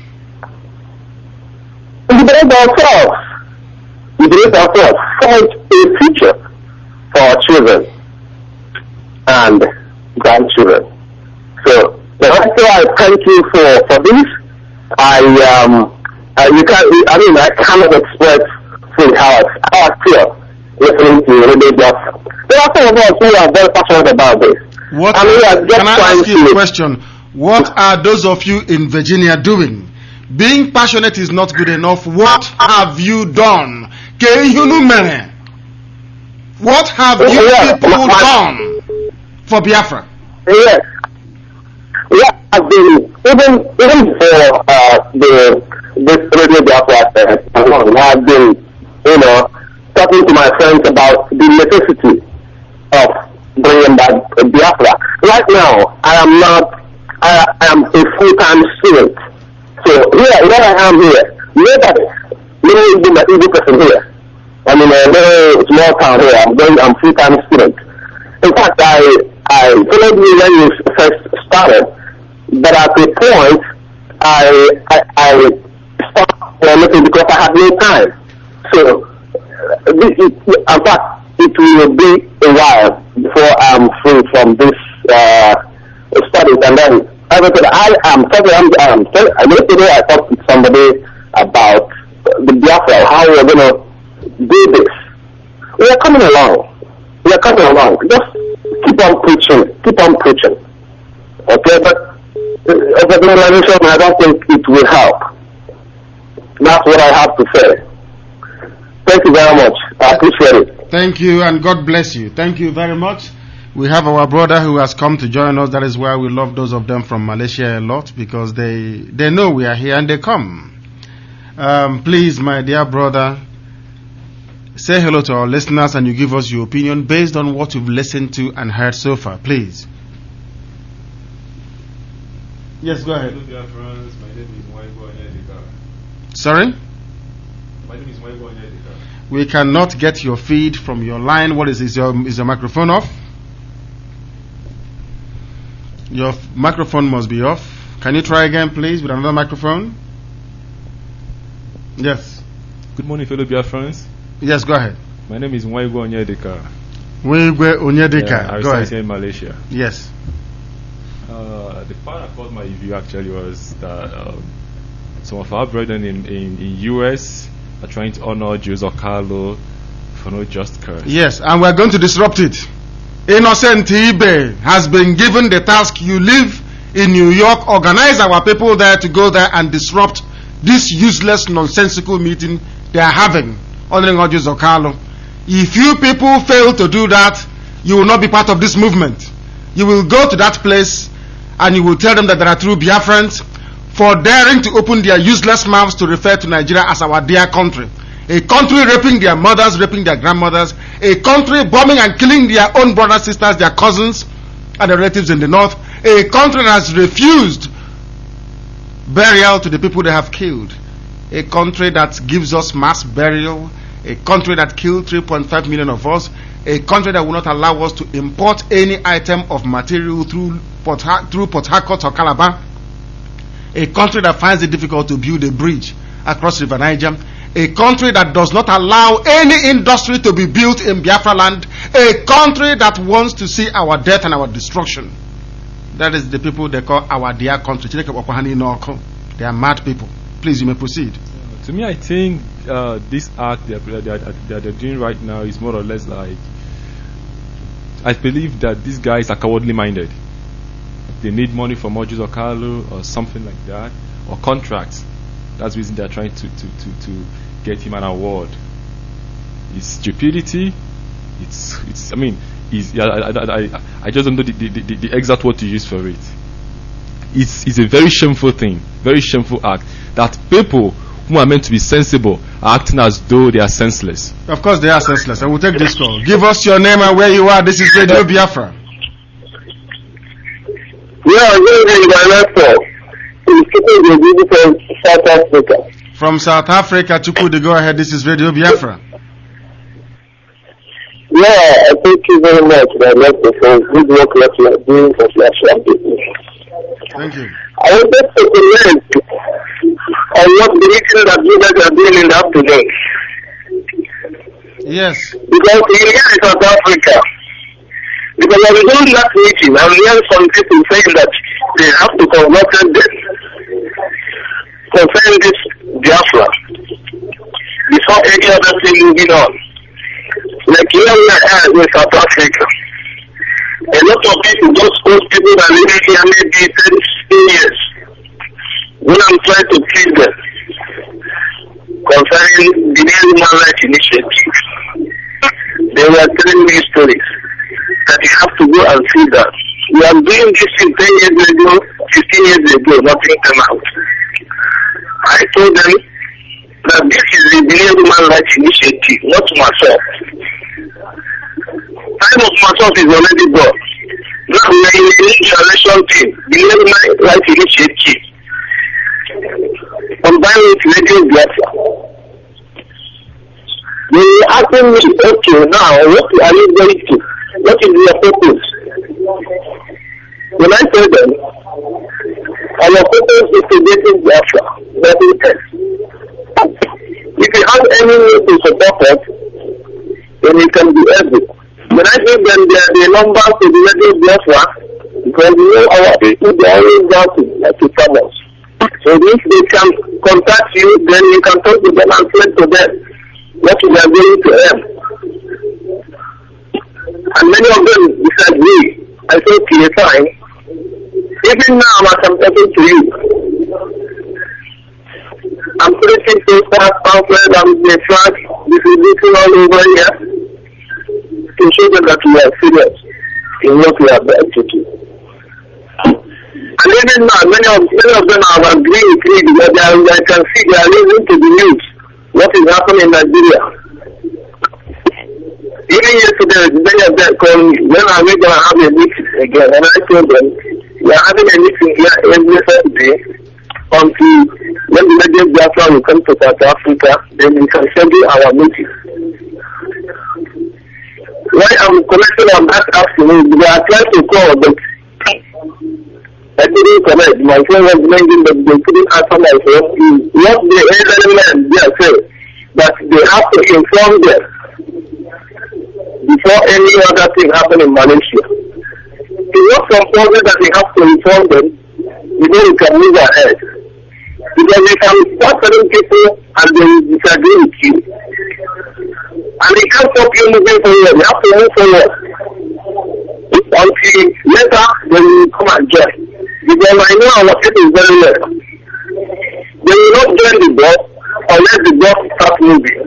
liberate ourselves. Liberate ourselves. Forge a future for our children and grandchildren. So, that's why I thank you for, for this. I, um, uh, you can, I mean, I cannot express fully how I, how I feel listening to Radio Biafra. There are some of us who are very passionate about this. What, and we are just can I trying ask you to, a question? What are those of you in Virginia doing? Being passionate is not good enough. What have you done? What have you yeah, people my, my, done for Biafra? Yes. Yeah, I've been, even, even for uh, the, this Radio Biafra, uh, I've been, you know, talking to my friends about the necessity of bringing back Biafra. Right now, I am not, I, I am a full-time student. So here, where I am here, nobody, no even my Igbo person here. I'm in a very small town here. I'm going, I'm full-time student. In fact, I, I followed you when you first started, but at the point, I, I, I stopped looking because I had no time. So, uh, this, it, in fact, it will be a while before I'm free from this, uh, everything. I am talking, I'm, I'm telling, yesterday I talked to somebody about the Biafra, how we're going to do this. We are coming along. We are coming along. Just keep on preaching. Keep on preaching. Okay, but uh, as a generalization, I don't think it will help. That's what I have to say. Thank you very much. I appreciate it. Thank you, and God bless you. Thank you very much. We have our brother who has come to join us. That is why we love those of them from Malaysia a lot, because they they know we are here and they come. Um, please, my dear brother, say hello to our listeners and you give us your opinion based on what you've listened to and heard so far, please. Yes, go ahead. Hello, dear friends. My name is Mwaigo Onyedika. Sorry? My name is Mwaigo Onyedika. We cannot get your feed from your line. What is this? Is your, is your microphone off? Your f- microphone must be off. Can you try again, please, with another microphone? Yes. Good morning, fellow Biafrans. Yes, go ahead. My name is Mwaigo Onyedika. Mwaigo Onyedika. Yeah, I go ahead. here in Malaysia. Yes. Uh, the part that caught my view actually was that um, some of our brethren in, in, in U S are trying to honor Joseph Carlo for no just cause. Yes, and we're going to disrupt it. Innocent Ibe has been given the task. You live in New York, organize our people there to go there and disrupt this useless, nonsensical meeting they are having honoring Joseph Carlo. If you people fail to do that, you will not be part of this movement. You will go to that place and you will tell them that there are true Biafrans for daring to open their useless mouths to refer to Nigeria as our dear country. A country raping their mothers, raping their grandmothers. A country bombing and killing their own brothers, sisters, their cousins, and their relatives in the north. A country that has refused burial to the people they have killed. A country that gives us mass burial. A country that killed three point five million of us. A country that will not allow us to import any item of material through Port, ha- through Port Harcourt or Calabar. A country that finds it difficult to build a bridge across River Niger. A country that does not allow any industry to be built in Biafra land. A country that wants to see our death and our destruction. That is the people they call our dear country. They are mad people. Please, you may proceed. Uh, to me, I think uh, this act that they're, they're, they're, they're doing right now is more or less like, I believe that these guys are cowardly minded. They need money from Joseph Carlo or something like that, or contracts. That's the reason they're trying to, to, to, to get him an award. It's stupidity. It's, it's I mean, it's, I, I, I, I just don't know the, the, the, the exact word to use for it. It's, it's a very shameful thing, very shameful act, that people who are meant to be sensible are acting as though they are senseless. Of course they are senseless. I will take this call. Give us your name and where you are. This is Radio Biafra. Yeah, you're director. From South Africa. From South Africa, Chukwudi, go ahead. This is Radio Biafra. Yeah, thank you very much, director, for good work that you are doing for Biafra people. Thank you. I would like to comment on what the meeting that you guys are doing in the afternoon. Yes. Because in here in South Africa, because I was doing that meeting, I'm hearing some people saying that they have to convert them concerning this Biafra before any other thing moving on. Like here we are in South Africa. A lot of people, those old people that are living here maybe ten, fifteen years, when I'm trying to please them concerning the Human Rights Initiative, they were telling me stories that you have to go and see that. We are doing this in ten years ago, fifteen years ago, nothing came out. I told them that this is the Human Rights Initiative, not myself. Time of myself is already gone. Now we are in a new generation team, the Human Rights Initiative. Combined with Radio Biafra. They were asking me, okay, now what are you going to? What is your purpose? When I told them, our purpose is to get in Biafra, nothing else. If you have any way to support us, then you can be able. When I give them the, the number to the radio Biafra? Because you know our people, they always down to, uh, to Thomas. So if they can contact you, then you can talk to them and explain to them what you are doing to them. And many of them disagree. I say, okay, fine. Even now, as I'm talking to you, I'm putting papers, pamphlets, and the flag distributing all over here to show them that we are serious in what we are about to do. And even now, many of, many of them have agreed with me because they are, I can see they are listening to the news, what is happening in Nigeria. Even yesterday, many of them called me, when are we going to have a meeting again? And I told them, we are having a meeting here every Saturday until when the Legend Biafra will come to South Africa, then we can schedule our meeting. Why I'm connecting on that afternoon, they are trying to call, but I didn't connect. My phone was ringing, but they couldn't answer my phone. What the elderly men there say, that they have to inform them before any other thing happen in Malaysia. It's not compulsory that they have to inform them before we can move ahead. Because they can start telling people and they will disagree with you. And they can't stop you moving forward. You have to move forward. Until later, they will come and join. Because I know our people very well. They will not join the bus unless the bus starts moving.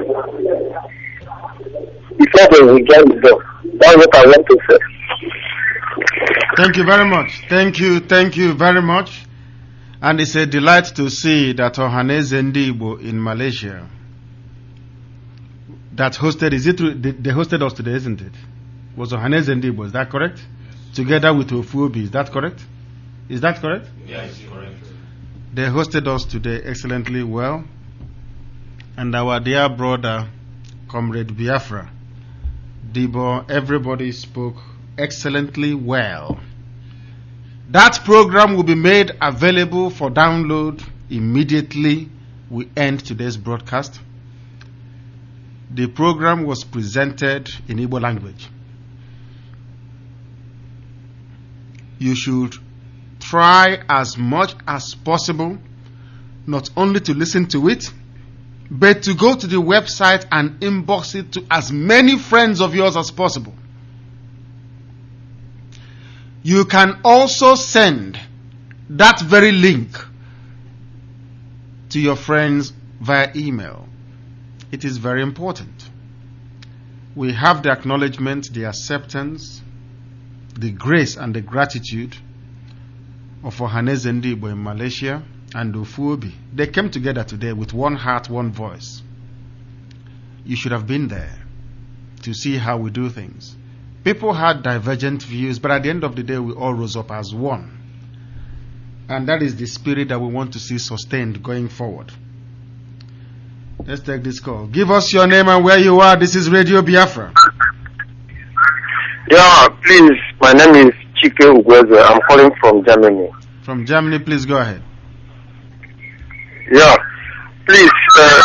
Before they will join the bus. That's what I want to say. Thank you very much. Thank you, thank you very much. And it's a delight to see that Ohaneze Ndigbo in Malaysia that hosted, is it, they hosted us today, isn't it? Was Ohaneze Ndigbo, is that correct? Yes. Together with Ofuobi, is that correct? Is that correct? Yes, correct. They hosted us today excellently well. And our dear brother, Comrade Biafra, Dibo, everybody spoke excellently well. That program will be made available for download immediately we end today's broadcast. The program was presented in Igbo language. You should try as much as possible not only to listen to it, but to go to the website and inbox it to as many friends of yours as possible. You can also send that very link to your friends via email. It is very important. We have the acknowledgement, the acceptance, the grace and the gratitude of Ohaneze Ndigbo in Malaysia and Ofuobi. They came together today with one heart, one voice. You should have been there to see how we do things. People had divergent views, but at the end of the day, we all rose up as one. And that is the spirit that we want to see sustained going forward. Let's take this call. Give us your name and where you are. This is Radio Biafra. Yeah, please. My name is Chike Ugweze. I'm calling from Germany. From Germany, please go ahead. Yeah, please. Uh,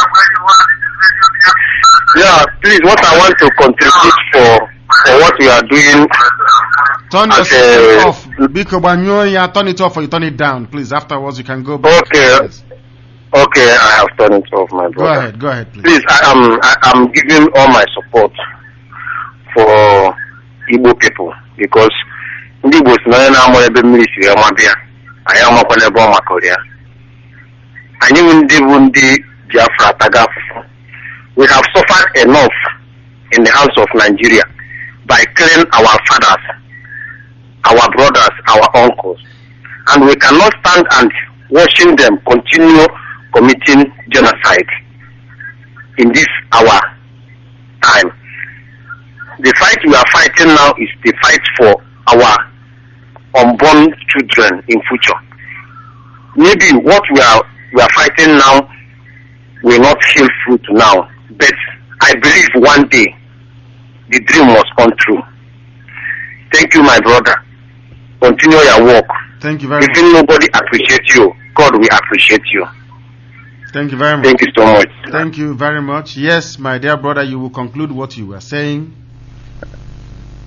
yeah, please. What I want to contribute for for what we are doing. Turn your system uh, off. Turn it off or you turn it down, please. Afterwards, you can go back. Okay. Okay, I have turned it off, my brother. Go ahead, go ahead, please. Please, I am I am giving all my support for Igbo people because Igbo is not now ebe mmiri siri amabia. I am up on the bomb Korea. I knew ndị Biafra tagafu. We have suffered enough in the hands of Nigeria by killing our fathers, our brothers, our uncles. And we cannot stand and watching them continue committing genocide in this our time. The fight we are fighting now is the fight for our unborn children in future. Maybe what we are we are fighting now will not yield fruit now, but I believe one day the dream must come true. Thank you, my brother. Continue your work. Thank you very Even much. If nobody appreciates you, God will appreciate you. Thank you very much. Thank you so much. Thank you very much. Yes, my dear brother, you will conclude what you were saying.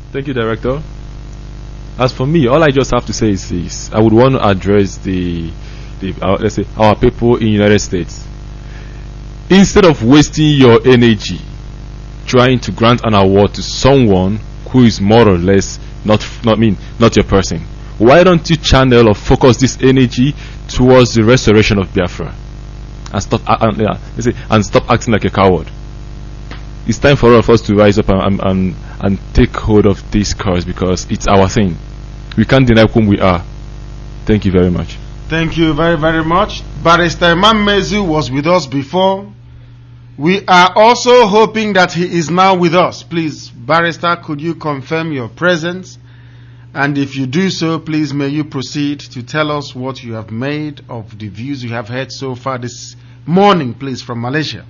Thank you, Director. As for me, all I just have to say is this: I would want to address the, the uh, let's say, our people in the United States. Instead of wasting your energy trying to grant an award to someone who is more or less not, not mean, not your person, why don't you channel or focus this energy towards the restoration of Biafra and stop uh, and, yeah, let's say, and stop acting like a coward? It's time for all of us to rise up and, and and take hold of this cause, because it's our thing. We can't deny whom we are. Thank you very much. Thank you very, very much. Barrister Imam Mezu was with us before. We are also hoping that he is now with us. Please, Barrister, could you confirm your presence? And if you do so, please may you proceed to tell us what you have made of the views you have heard so far this morning, please, from Malaysia.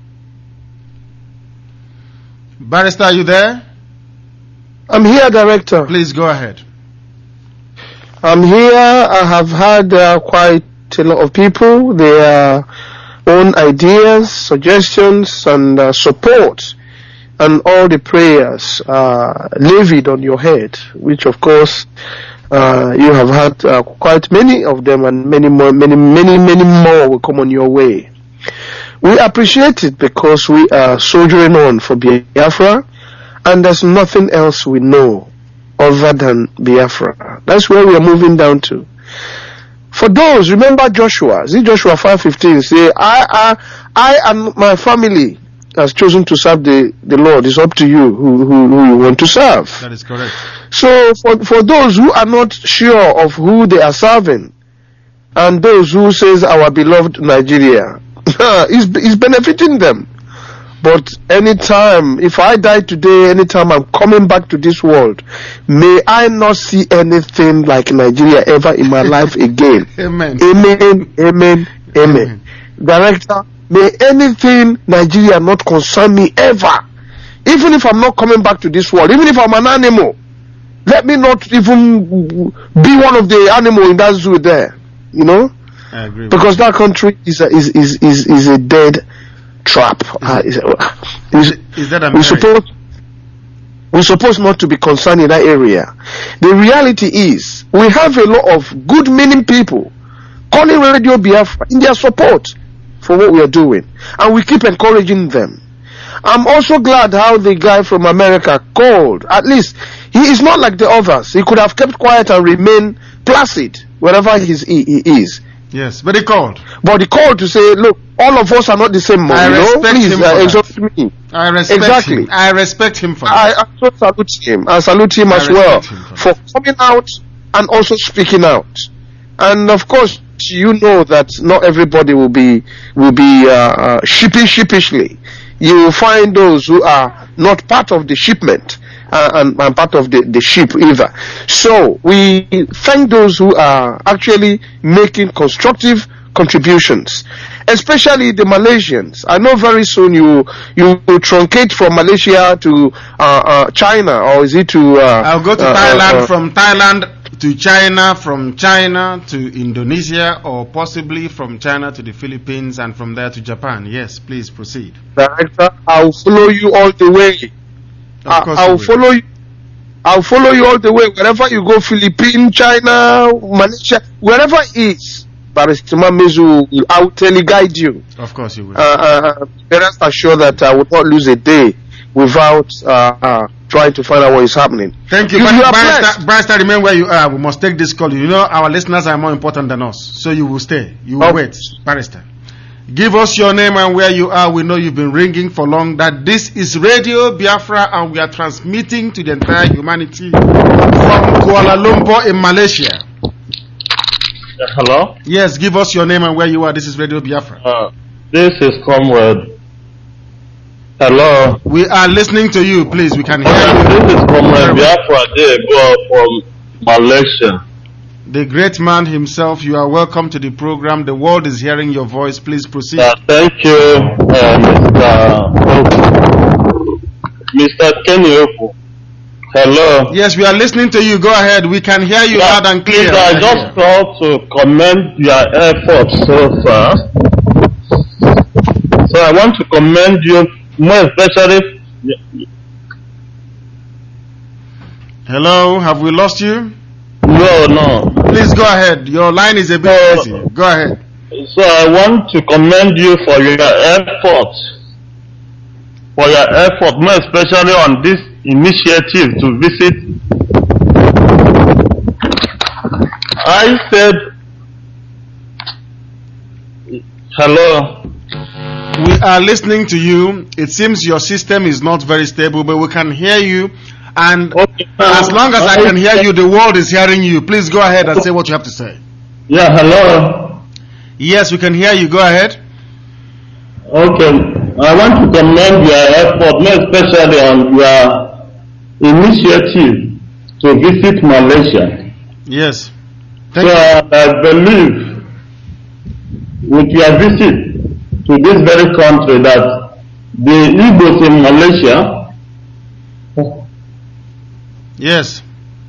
Barrister, are you there? I'm here, Director. Please go ahead. I'm here. I have had uh, quite a lot of people, their own ideas, suggestions, and uh, support, and all the prayers uh, levied on your head, which of course uh, you have had uh, quite many of them, and many more, many, many, many more will come on your way. We appreciate it because we are soldiering on for Biafra, and there's nothing else we know other than Biafra. That's where we are moving down to. For those, remember Joshua, see Joshua five fifteen, say, I, I, I and my family has chosen to serve the, the Lord. It's up to you who, who, who you want to serve. That is correct. So for, for those who are not sure of who they are serving, and those who says our beloved Nigeria, is is benefiting them. But anytime, if I die today, anytime I'm coming back to this world, may I not see anything like Nigeria ever in my life again. Amen. Amen. Amen. Amen. Amen. Director, may anything Nigeria not concern me ever. Even if I'm not coming back to this world, even if I'm an animal, let me not even be one of the animals in that zoo there. You know? I agree. Because that country is a, is, is, is, is a dead trap. Uh, is, is, is that we suppose we're supposed not to be concerned in that area. The reality is we have a lot of good meaning people calling Radio Biafra in their support for what we are doing, and we keep encouraging them. I'm also glad how the guy from America called. At least he is not like the others. He could have kept quiet and remain placid wherever he's, he, he is. Yes, but he called. But he called to say, look, all of us are not the same, man. I You know? respect Please, him for uh, that. exalt me. I respect Exactly. him. I respect him for I, that. I also salute him. I salute him I as well respect him for for coming out and also speaking out. And of course, you know that not everybody will be will be uh, uh, shipping sheepishly. You will find those who are not part of the shipment uh, and, and part of the, the ship either. So we thank those who are actually making constructive contributions, especially the Malaysians. I know very soon you you will truncate from Malaysia to uh, uh, China, or is it to? Uh, I'll go to uh, Thailand, uh, from Thailand to China, from China to Indonesia, or possibly from China to the Philippines, and from there to Japan. Yes, please proceed. Director, I'll follow you all the way. Of I, course I'll you will. follow you. I'll follow you all the way wherever you go. Philippines, China, Malaysia, wherever it is. Barrister Mezu, I will teleguide you. Of course you will. Uh, uh, rest assured that I will not lose a day without uh, uh, trying to find out what is happening. Thank you. You, Bar- you are Barrister, blessed. Barrister, remain where you are. We must take this call. You know, our listeners are more important than us. So you will stay. You will Oh. wait. Barrister, give us your name and where you are. We know you've been ringing for long. That this is Radio Biafra, and we are transmitting to the entire humanity from Kuala Lumpur in Malaysia. Uh, hello? Yes, give us your name and where you are. This is Radio Biafra. Uh, this is Comrade. Hello? We are listening to you. Please, we can hear you. This is Comrade Biafra Debo from Malaysia. The great man himself, you are welcome to the program. The world is hearing your voice. Please proceed. Uh, thank you, uh, Mister Mister Kenny Ofu. Hello? Yes, we are listening to you. Go ahead. We can hear you Yeah, loud and clear. please, I just called to commend your efforts so far. So I want to commend you more especially. Hello, have we lost you? No, no. Please go ahead. Your line is a bit So- busy. Go ahead. So I want to commend you for your effort, for your effort, more especially on this initiative to visit. I said, hello. We are listening to you. It seems your system is not very stable, but we can hear you. And as long as I can hear you, the world is hearing you. Please go ahead and say what you have to say. Yeah, hello. Yes, we can hear you. Go ahead. Okay, I want to commend your effort, more especially on your initiative to visit Malaysia. Yes. So I believe with your visit to this very country that the Igbos in Malaysia. Yes.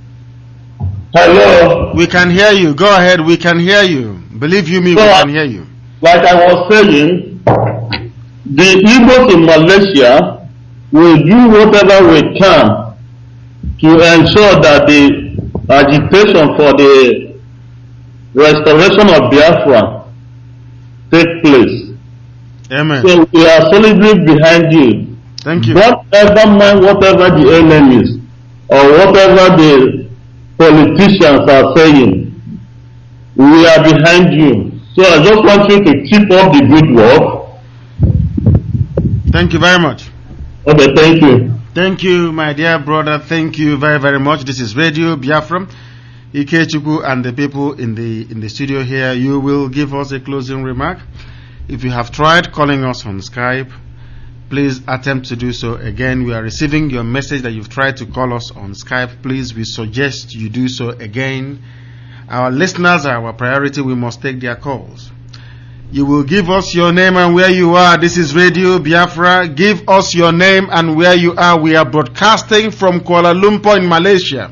Hello. We can hear you. Go ahead. We can hear you. Believe you me, we So, can hear you. Like I was saying, the Igbos in Malaysia will do whatever we can to ensure that the agitation for the restoration of Biafra take place. Amen. So we are solidly behind you. Thank you. Don't ever mind whatever the enemies or whatever the politicians are saying. We are behind you. So I just want you to keep up the good work. Thank you very much. Okay, thank you. Thank you, my dear brother. Thank you very, very much. This is Radio Biafra. Ikechukwu and the people in the in the studio here, you will give us a closing remark. If you have tried calling us on Skype, please attempt to do so again. We are receiving your message that you've tried to call us on Skype. Please, we suggest you do so again. Our listeners are our priority. We must take their calls. You will give us your name and where you are. This is Radio Biafra. Give us your name and where you are. We are broadcasting from Kuala Lumpur in Malaysia.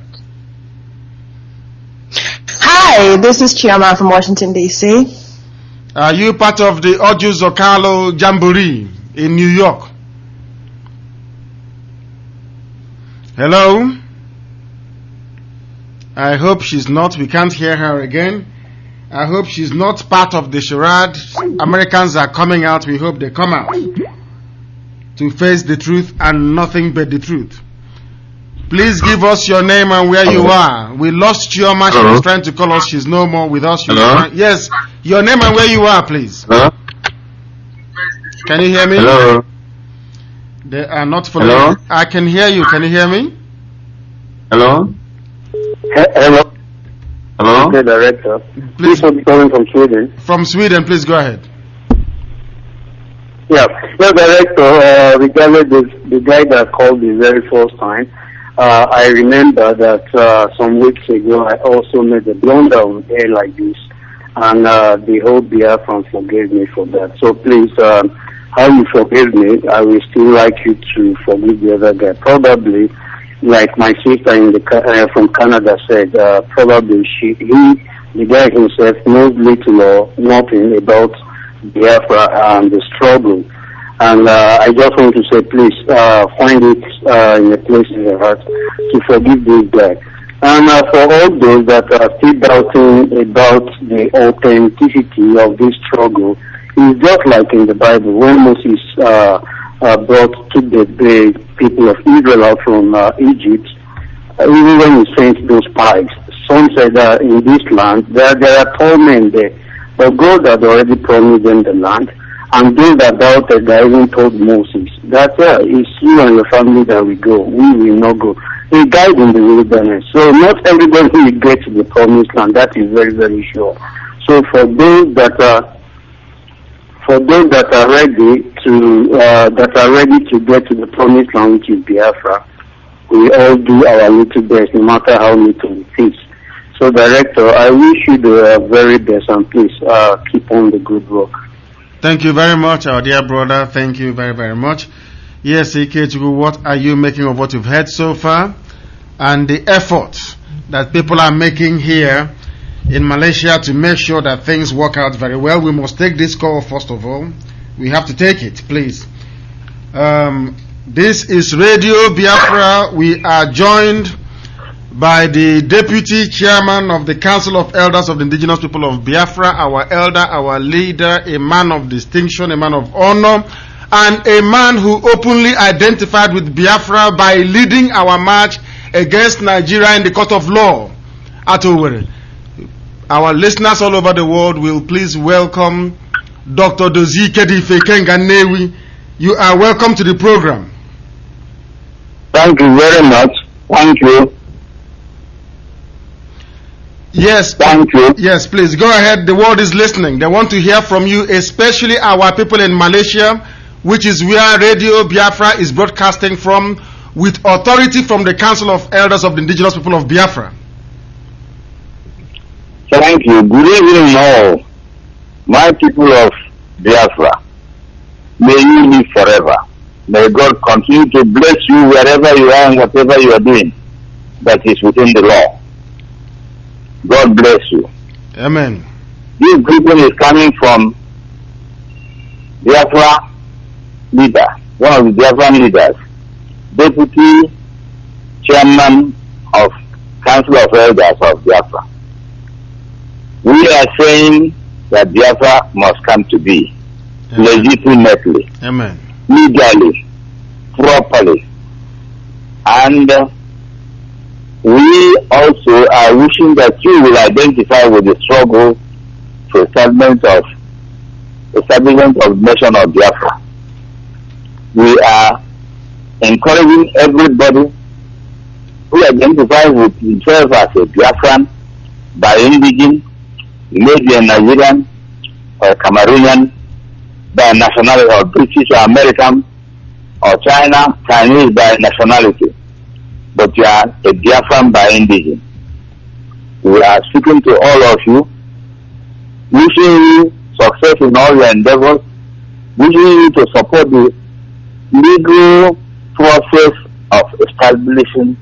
Hi, this is Chioma from Washington, D C Are you part of the Oju Zocalo Jamboree in New York? Hello? I hope she's not. We can't hear her again. I hope she's not part of the charade. Americans are coming out. We hope they come out to face the truth and nothing but the truth. Please give us your name and where you are. We lost Chioma. She was trying to call us. She's no more with us. Hello? Yes, your name and where you are, please. Hello? Can you hear me? Hello? They are not following. Hello? I can hear you. Can you hear me? Hello? Hello. Hello? The director. Please will be calling from Sweden. From Sweden, please go ahead. Yeah. The director, uh, regarding the, the guy that called the very first time, uh, I remember that uh, some weeks ago I also made a blunder on air like this, and uh, the whole Biafran forgave me for that. So please, um, how you forgive me, I will still like you to forgive the other guy. Probably, like my sister in the uh, from Canada said, uh, probably she, he, the guy himself, knows little or nothing about Biafra and the struggle. And uh, I just want to say, please uh, find it uh, in a place in your heart to forgive this guy. And uh, for all those that are still doubting about the authenticity of this struggle, it's just like in the Bible when Moses uh, uh, brought to the, the people of Israel out from uh, Egypt, uh, even when he sent those spies, some said that in this land there, there are tall men there, but God had already promised them the land. And those that doubted, that even told Moses that uh, it's you and your family that will go, we will not go. He died in the wilderness. So not everybody will get to the promised land. That is very, very sure. So for those that are for those that are ready to uh, that are ready to get to the promised land, which is Biafra, we all do our little best, no matter how little it is. So, Director, I wish you the uh, very best, and please uh, keep on the good work. Thank you very much, our dear brother. Thank you very, very much. Yes, Ikechukwu, what are you making of what you've heard so far? And the effort that people are making here in Malaysia to make sure that things work out very well. We must take this call first of all. We have to take it, please. Um, this is Radio Biafra. We are joined by the Deputy Chairman of the Council of Elders of the Indigenous People of Biafra, our elder, our leader, a man of distinction, a man of honor, and a man who openly identified with Biafra by leading our march against Nigeria in the court of law at Owerri. Our listeners all over the world will please welcome Doctor Dozie Kedife Kenganewi. You are welcome to the program. Thank you very much. Thank you. Yes. Thank you. Yes, please go ahead. The world is listening. They want to hear from you, especially our people in Malaysia, which is where Radio Biafra is broadcasting from, with authority from the Council of Elders of the Indigenous People of Biafra. Thank you. Good evening all. My people of Biafra, may you live forever. May God continue to bless you wherever you are and whatever you are doing that is within the law. God bless you. Amen. This greeting is coming from Biafra leader, one of the Biafran leaders, Deputy Chairman of Council of Elders of Biafra. We are saying that Biafra must come to be. Amen. Legitimately. Amen. Legally, properly, and uh, we also are wishing that you will identify with the struggle for establishment of establishment of the nation of Biafra. We are encouraging everybody who identifies with himself as a Biafran, by indigene, maybe a Nigerian or a Cameroonian, by nationality, or British or American or China, Chinese by nationality, but you are a Biafran by indigene. We are speaking to all of you, wishing you success in all your endeavors, wishing you to support the legal process of establishing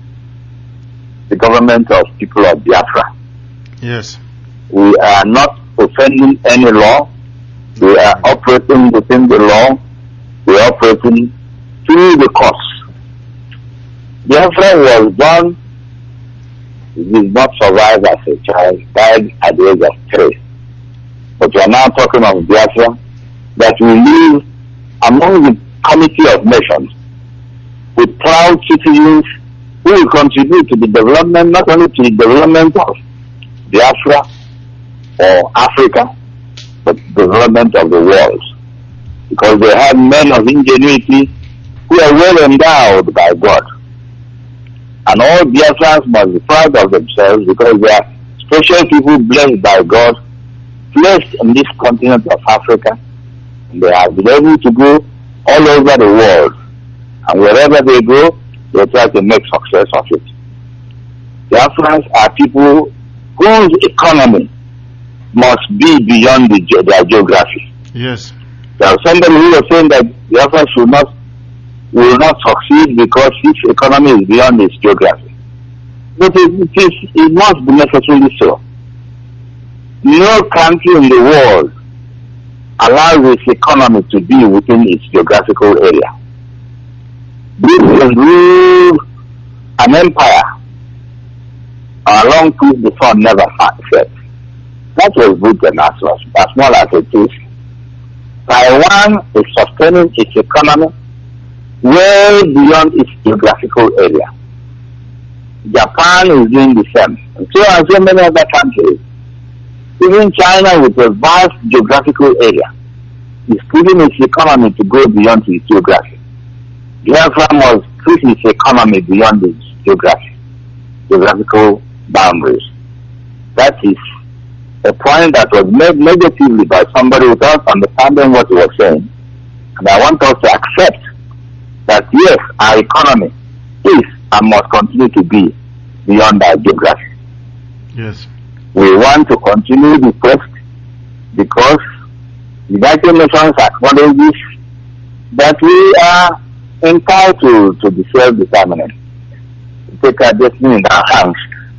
the government of people of Biafra. Yes. We are not offending any law. We are operating within the law. We are operating through the course. Biafra was born, he did not survive as a child, died at the age of three. But we are now talking of Biafra, that we live among the committee of nations, with proud citizens who will contribute to the development, not only to the development of Biafra or Africa, but the development of the world. Because they have men of ingenuity who are well endowed by God. And all Biafrans must be proud of themselves because they are special people blessed by God, placed in this continent of Africa. And they have been able to go all over the world. And wherever they go, they try to make success of it. Biafrans are people whose economy must be beyond the, their geography. Yes. There was somebody who was saying that Biafra should not, will not succeed because its economy is beyond its geography. But it, it, is, it must be necessarily so. No country in the world allows its economy to be within its geographical area. Britain ruled an empire along which the sun never set. That was Britain as, as small as it is. Taiwan is sustaining its economy way beyond its geographical area. Japan is doing the same. And so are so many other countries. Even China, with a vast geographical area, is putting its economy to go beyond its geography. Biafra must push its economy beyond its geography, geographical boundaries. That is a point that was made negatively by somebody without understanding what he was saying. And I want us to accept that yes, our economy is and must continue to be beyond our geography. Yes. We want to continue the quest because the United Nations acknowledges that we are entitled to be self-determinant, to take our destiny in our hands.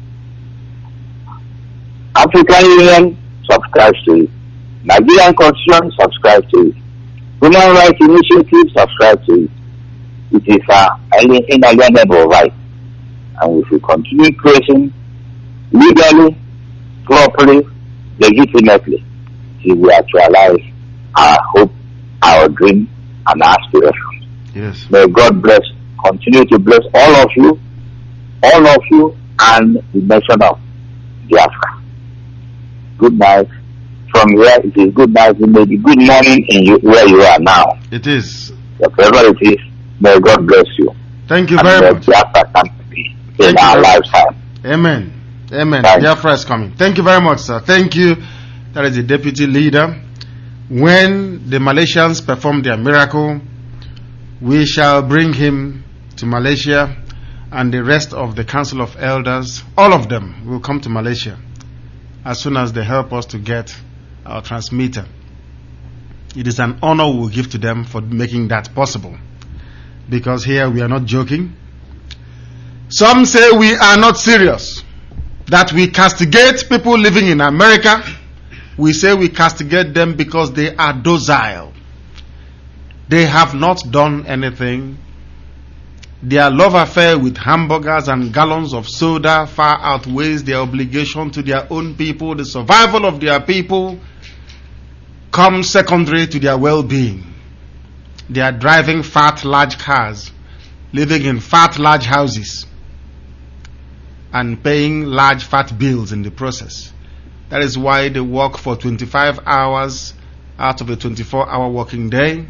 African Union subscribes to it. Nigerian Constitution subscribes to it. Human Rights Initiative subscribes to it. It is our inalienable right. and we should continue pressing legally, properly, legitimately, till we actualize our hope, our dream, and aspiration. Yes. May God bless, continue to bless all of you, all of you, and the nation of Biafra. Good night. From here, it is good night. It may be good morning in you, where you are now. It is. Whatever it is, may God bless you. Thank you and very may much. Biafra come to be in Thank you our very much. lifetime. Amen. Amen. Thank Biafra is coming. Thank you very much, sir. Thank you. That is the deputy leader. When the Malaysians perform their miracle, we shall bring him to Malaysia, and the rest of the Council of Elders, all of them, will come to Malaysia as soon as they help us to get our transmitter. It is an honor we will give to them for making that possible, because here we are not joking. Some say we are not serious, that we castigate people living in America. We say we castigate them because they are docile. They have not done anything. Their love affair with hamburgers and gallons of soda far outweighs their obligation to their own people. The survival of their people comes secondary to their well-being. They are driving fat, large cars, living in fat, large houses, and paying large, fat bills in the process. That is why they work for twenty-five hours out of a twenty-four hour working day.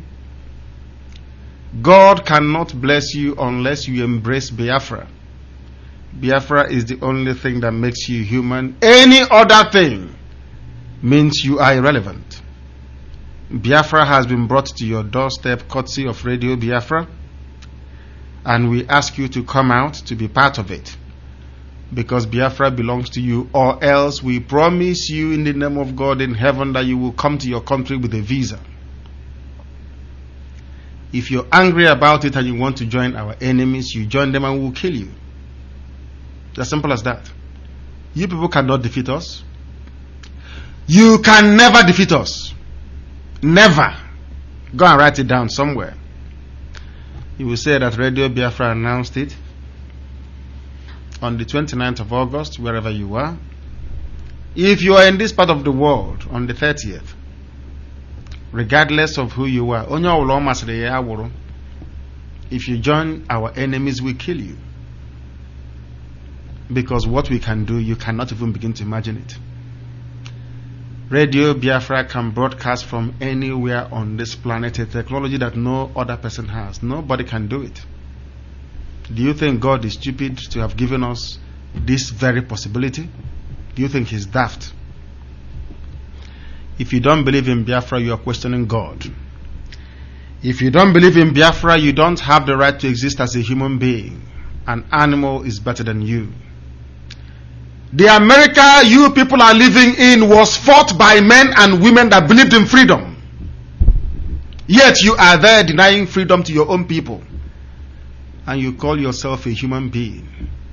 God cannot bless you unless you embrace Biafra. Biafra is the only thing that makes you human. Any other thing means you are irrelevant. Biafra has been brought to your doorstep courtesy of Radio Biafra, and we ask you to come out to be part of it, because Biafra belongs to you, or else we promise you in the name of God in heaven that you will come to your country with a visa. If you're angry about it and you want to join our enemies, you join them and we will kill you. It's as simple as that. You people cannot defeat us. You can never defeat us. Never. Go and write it down somewhere. You will say that Radio Biafra announced it on the twenty-ninth of August, wherever you are. If you are in this part of the world on the thirtieth, regardless of who you are, if you join our enemies, we kill you. Because what we can do, you cannot even begin to imagine it. Radio Biafra can broadcast from anywhere on this planet, a technology that no other person has. Nobody can do it. Do you think God is stupid to have given us this very possibility? Do you think he's daft? If you don't believe in Biafra, you are questioning God. If you don't believe in Biafra, you don't have the right to exist as a human being. An animal is better than you. The America you people are living in was fought by men and women that believed in freedom. Yet you are there denying freedom to your own people. And you call yourself a human being.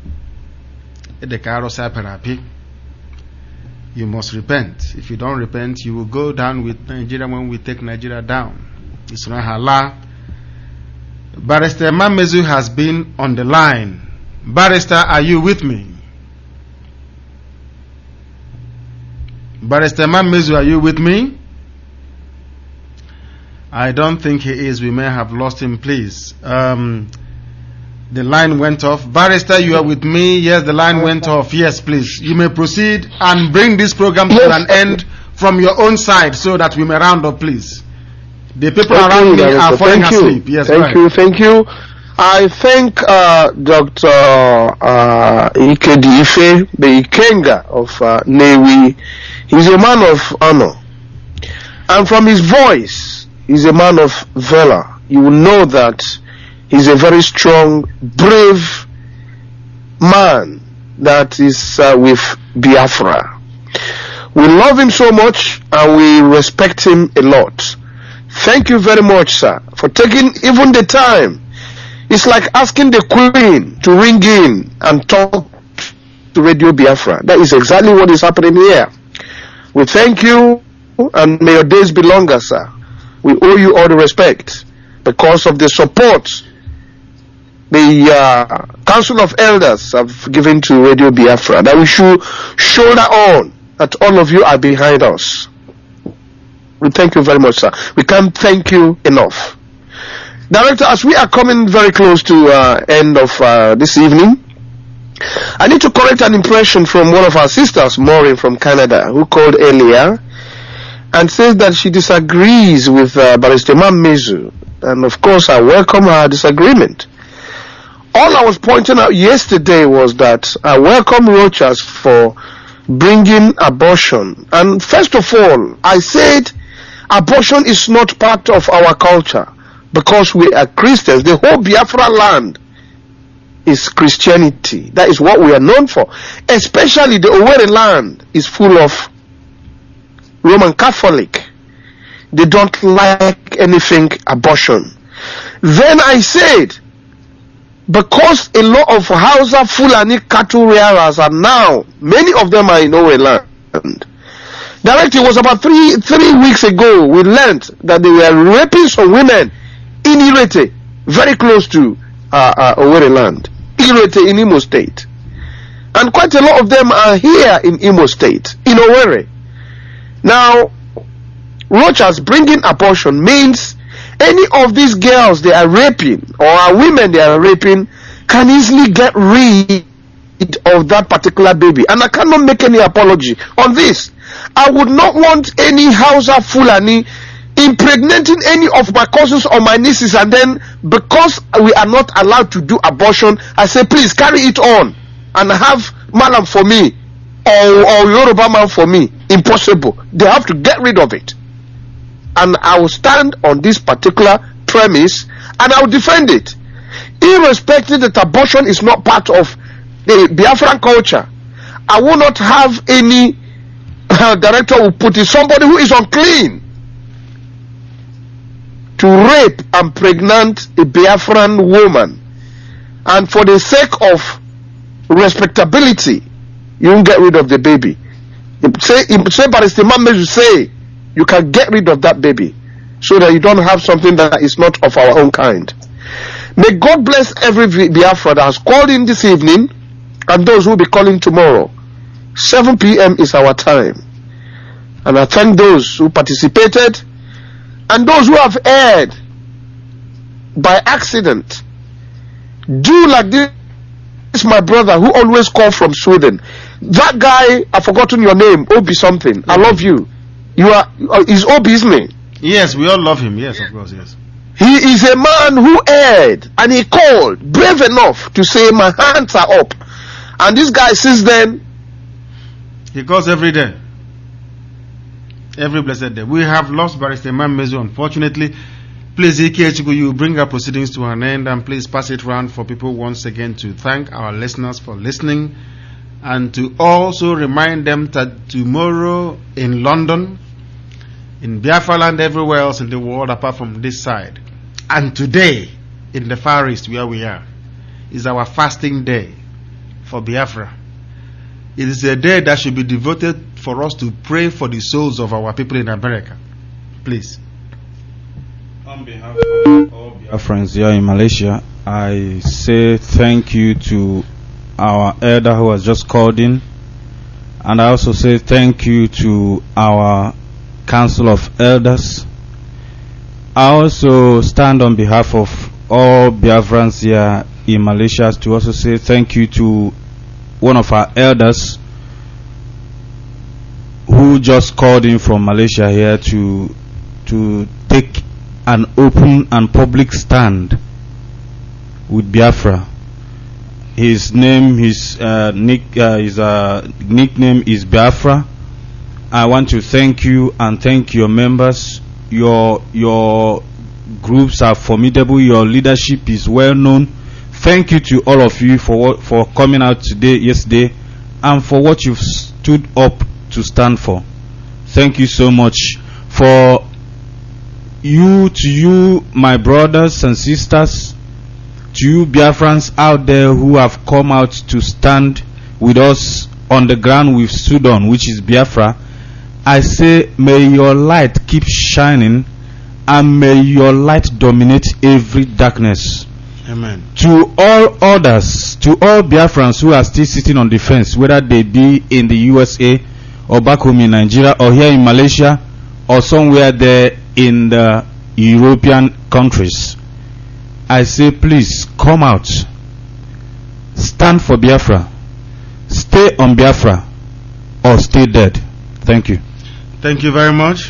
You must repent. If you don't repent, you will go down with Nigeria when we take Nigeria down. It's not halal. Barrister Mamezu has been on the line. Barrister, are you with me? Barrister Mamezu, are you with me? I don't think he is. We may have lost him, please. Um, the line went off. Barrister, you are with me? Yes, the line went off. Yes, please. You may proceed and bring this program to an end from your own side so that we may round up, please. The people Thank around you, me are Director. falling Thank you. asleep. Yes, thank right. you, thank you. I thank uh, Doctor Uh, Ikedi Ife, the Ikenga of uh, Newi. He's a man of honor. And from his voice, he's a man of valor. You will know that he's a very strong, brave man that is uh, with Biafra. We love him so much and we respect him a lot. Thank you very much, sir, for taking even the time. It's like asking the Queen to ring in and talk to Radio Biafra. That is exactly what is happening here. We thank you, and may your days be longer, sir. We owe you all the respect because of the support the uh, Council of Elders have given to Radio Biafra, that we should shoulder on, that all of you are behind us. We thank you very much, sir. We can't thank you enough. Director, as we are coming very close to uh, end of uh, this evening, I need to correct an impression from one of our sisters, Maureen from Canada, who called earlier and says that she disagrees with uh, Barrister Mezu. And of course, I welcome her disagreement. All I was pointing out yesterday was that I welcome Rochas for bringing abortion. And first of all, I said abortion is not part of our culture because we are Christians. The whole Biafra land is Christianity. That is what we are known for. Especially the Owerri land is full of Roman Catholic. They don't like anything abortion. Then I said, because a lot of Hausa Fulani cattle rearers are now, many of them are in Owerri land. Directly, it was about three three weeks ago, we learned that they were raping some women in Irete, very close to uh, uh, Owerri land. Irete in Imo State. And quite a lot of them are here in Imo State, in Owerri. Now, Rochas bringing abortion means any of these girls they are raping or are women they are raping can easily get rid of that particular baby. And I cannot make any apology on this. I would not want any Hausa Fulani impregnating any of my cousins or my nieces, and then because we are not allowed to do abortion, I say please carry it on and have Malam for me or, or Yoruba man for me. Impossible. They have to get rid of it. And I will stand on this particular premise and I will defend it. Irrespective that abortion is not part of the Biafran culture, I will not have any uh, director who put it somebody who is unclean to rape and pregnant a Biafran woman, and for the sake of respectability you won't get rid of the baby. Say, say Barrister Mezu say you can get rid of that baby so that you don't have something that is not of our own kind. May God bless every Biafra that has called in this evening and those who will be calling tomorrow. seven p.m. is our time. And I thank those who participated and those who have erred by accident. Do like this, this my brother who always called from Sweden. That guy, I've forgotten your name, Obi something. I love you. You are, uh, is Obi, isn't it? Yes, we all love him. Yes, of course, yes. He is a man who erred and he called, brave enough to say my hands are up. And this guy since then, he calls every day. Every blessed day. We have lost Barrister Mezu, unfortunately. Please, E K H, you bring our proceedings to an end and please pass it round for people once again to thank our listeners for listening and to also remind them that tomorrow in London, in Biafra land, everywhere else in the world apart from this side, and today in the Far East where we are, is our fasting day for Biafra. It is a day that should be devoted for us to pray for the souls of our people in America. Please. On behalf of all Biafrans here in Malaysia, I say thank you to our elder who has just called in, and I also say thank you to our Council of Elders. I also stand on behalf of all Biafrans here in Malaysia to also say thank you to one of our elders who just called in from Malaysia here to to take an open and public stand with Biafra. His name, his uh, nick, uh, his uh, nickname is Biafra. I want to thank you and thank your members. Your your groups are formidable. Your leadership is well known. Thank you to all of you for what, for coming out today, yesterday, and for what you've stood up to stand for. Thank you so much. For you, to you, my brothers and sisters, to you Biafrans out there who have come out to stand with us on the ground we've stood on, which is Biafra, I say may your light keep shining and may your light dominate every darkness. Amen. To all others, to all Biafrans who are still sitting on the fence, whether they be in the U S A or back home in Nigeria or here in Malaysia or somewhere there in the European countries, I say please come out, stand for Biafra, stay on Biafra or stay dead. Thank you. Thank you very much.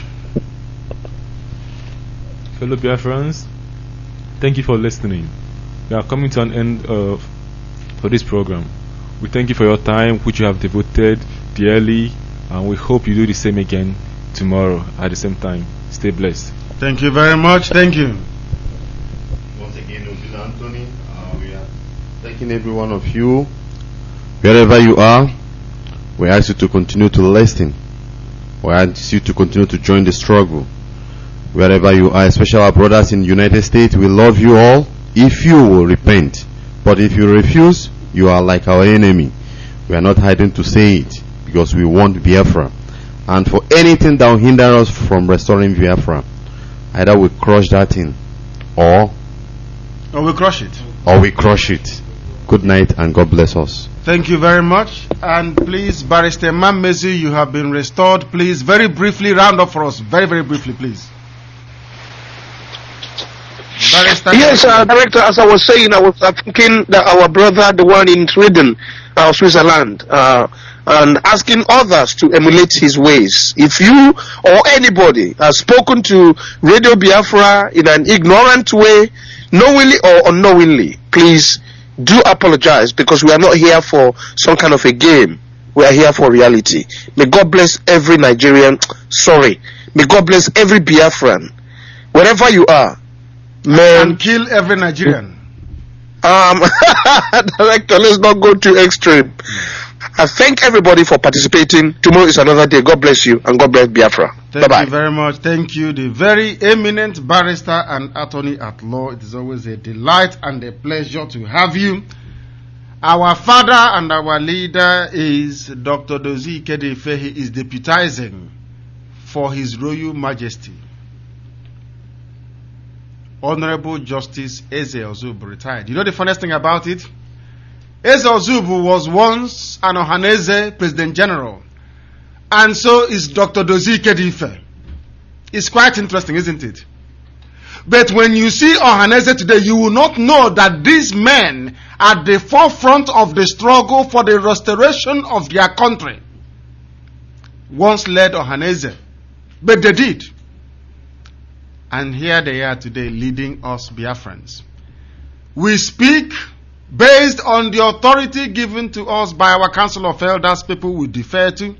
Fellow Biafrans, thank you for listening. We are coming to an end of for this program. We thank you for your time which you have devoted dearly, and we hope you do the same again tomorrow at the same time. Stay blessed. Thank you very much. Thank you. Once again, Ozil Anthony, uh, we are thanking every one of you. Wherever you are, we ask you to continue to listen. We ask you to continue to join the struggle. Wherever you are, especially our brothers in the United States, we love you all if you will repent. But if you refuse, you are like our enemy. We are not hiding to say it because we want Biafra. And for anything that will hinder us from restoring Biafra, either we crush that thing or Or we crush it. or we crush it. Good night and God bless us. Thank you very much. And please, Barrister Mamezi, you have been restored. Please, very briefly, round up for us. Very, very briefly, please. Barrister Yes, uh, Director, as I was saying, I was uh, thinking that our brother, the one in Sweden, uh, Switzerland, uh, and asking others to emulate his ways. If you or anybody has spoken to Radio Biafra in an ignorant way, knowingly or unknowingly, please do apologize, because we are not here for some kind of a game. We are here for reality. May God bless every Nigerian. Sorry. May God bless every Biafran. Wherever you are. Man. And kill every Nigerian. Um, Director, let's not go too extreme. I thank everybody for participating. Tomorrow is another day. God bless you and God bless Biafra. Thank Bye-bye. you very much. Thank you, the very eminent barrister and attorney at law. It is always a delight and a pleasure to have you. Our father and our leader is Doctor Dozie Ikedife. He is deputizing for His Royal Majesty Honorable Justice Eze Ozubu, retired. You know the funniest thing about it? Eze Ozubu was once an Ohaneze President General, and so is Doctor Dozie Ikedife. It's quite interesting, isn't it? But when you see Ohaneze today, you will not know that these men are at the forefront of the struggle for the restoration of their country. Once led Ohaneze, but they did. And here they are today leading us Biafrans. We speak based on the authority given to us by our Council of Elders, people we defer to.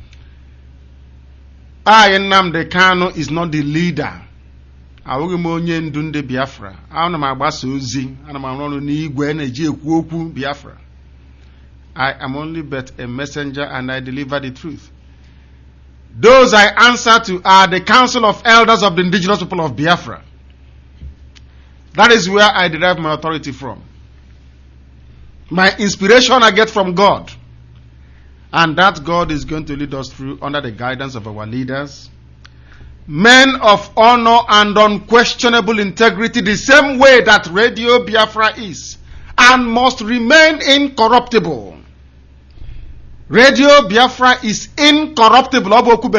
I, Nnamdi Kanu, is not the leader. Awụghị m onye ndu ndị Biafra. Ana m agbasa ozi, ana m arụ n'igwe na-eji ekwu okwu Biafra. I am only but a messenger and I deliver the truth. Those I answer to are the Council of Elders of the indigenous people of Biafra. That is where I derive my authority from. My inspiration I get from God. And that God is going to lead us through under the guidance of our leaders. Men of honor and unquestionable integrity, the same way that Radio Biafra is and must remain incorruptible. Radio Biafra is incorruptible.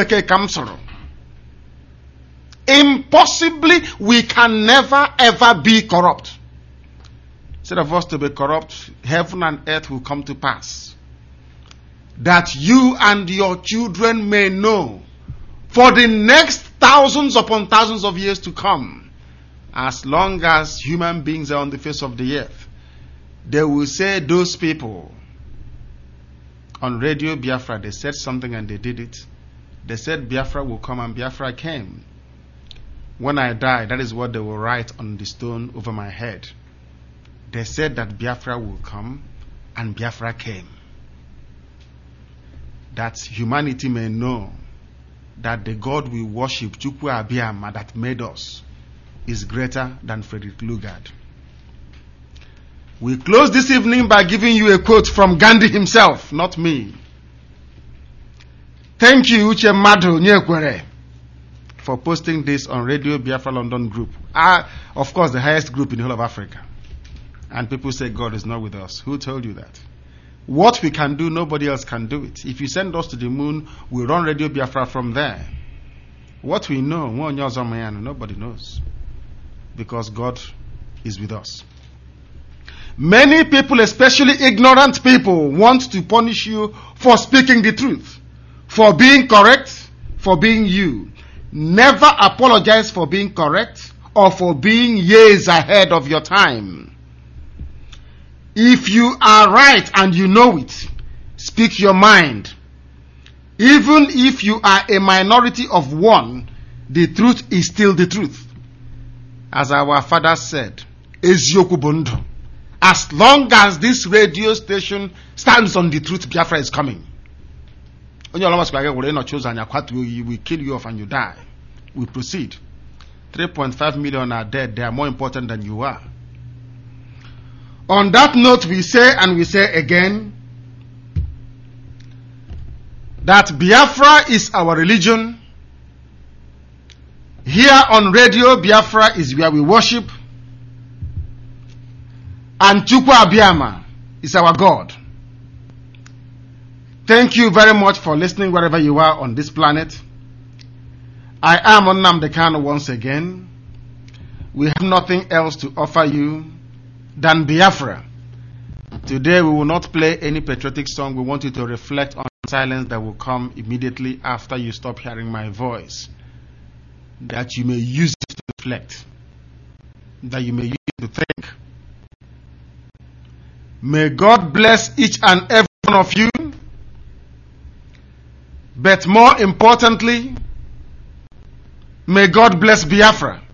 Impossibly, we can never ever be corrupt. Instead of us to be corrupt, heaven and earth will come to pass. That you and your children may know for the next thousands upon thousands of years to come, as long as human beings are on the face of the earth, they will say those people on Radio Biafra, they said something and they did it. They said Biafra will come and Biafra came. When I die, that is what they will write on the stone over my head. They said that Biafra will come and Biafra came. That humanity may know that the God we worship, Chukwu Abiyama, that made us, is greater than Frederick Lugard. We close this evening by giving you a quote from Gandhi himself, not me. Thank you, Uche Madu Nyekwere, for posting this on Radio Biafra London Group. Uh, of course, the highest group in the whole of Africa. And people say God is not with us. Who told you that? What we can do, nobody else can do it. If you send us to the moon, we run Radio Biafra from there. What we know, nobody knows. Because God is with us. Many people, especially ignorant people, want to punish you for speaking the truth, for being correct, for being you. Never apologize for being correct or for being years ahead of your time. If you are right and you know it, speak your mind. Even if you are a minority of one, the truth is still the truth. As our father said, Ezioku Bondo. As long as this radio station stands on the truth, Biafra is coming. We kill you off and you die. We proceed. three point five million are dead. They are more important than you are. On that note, we say and we say again that Biafra is our religion. Here on Radio Biafra is where we worship. And Chukwu Abiyama is our God. Thank you very much for listening wherever you are on this planet. I am Nnamdi Kanu once again. We have nothing else to offer you than Biafra. Today we will not play any patriotic song. We want you to reflect on the silence that will come immediately after you stop hearing my voice. That you may use it to reflect. That you may use it to think. May God bless each and every one of you. But more importantly, may God bless Biafra.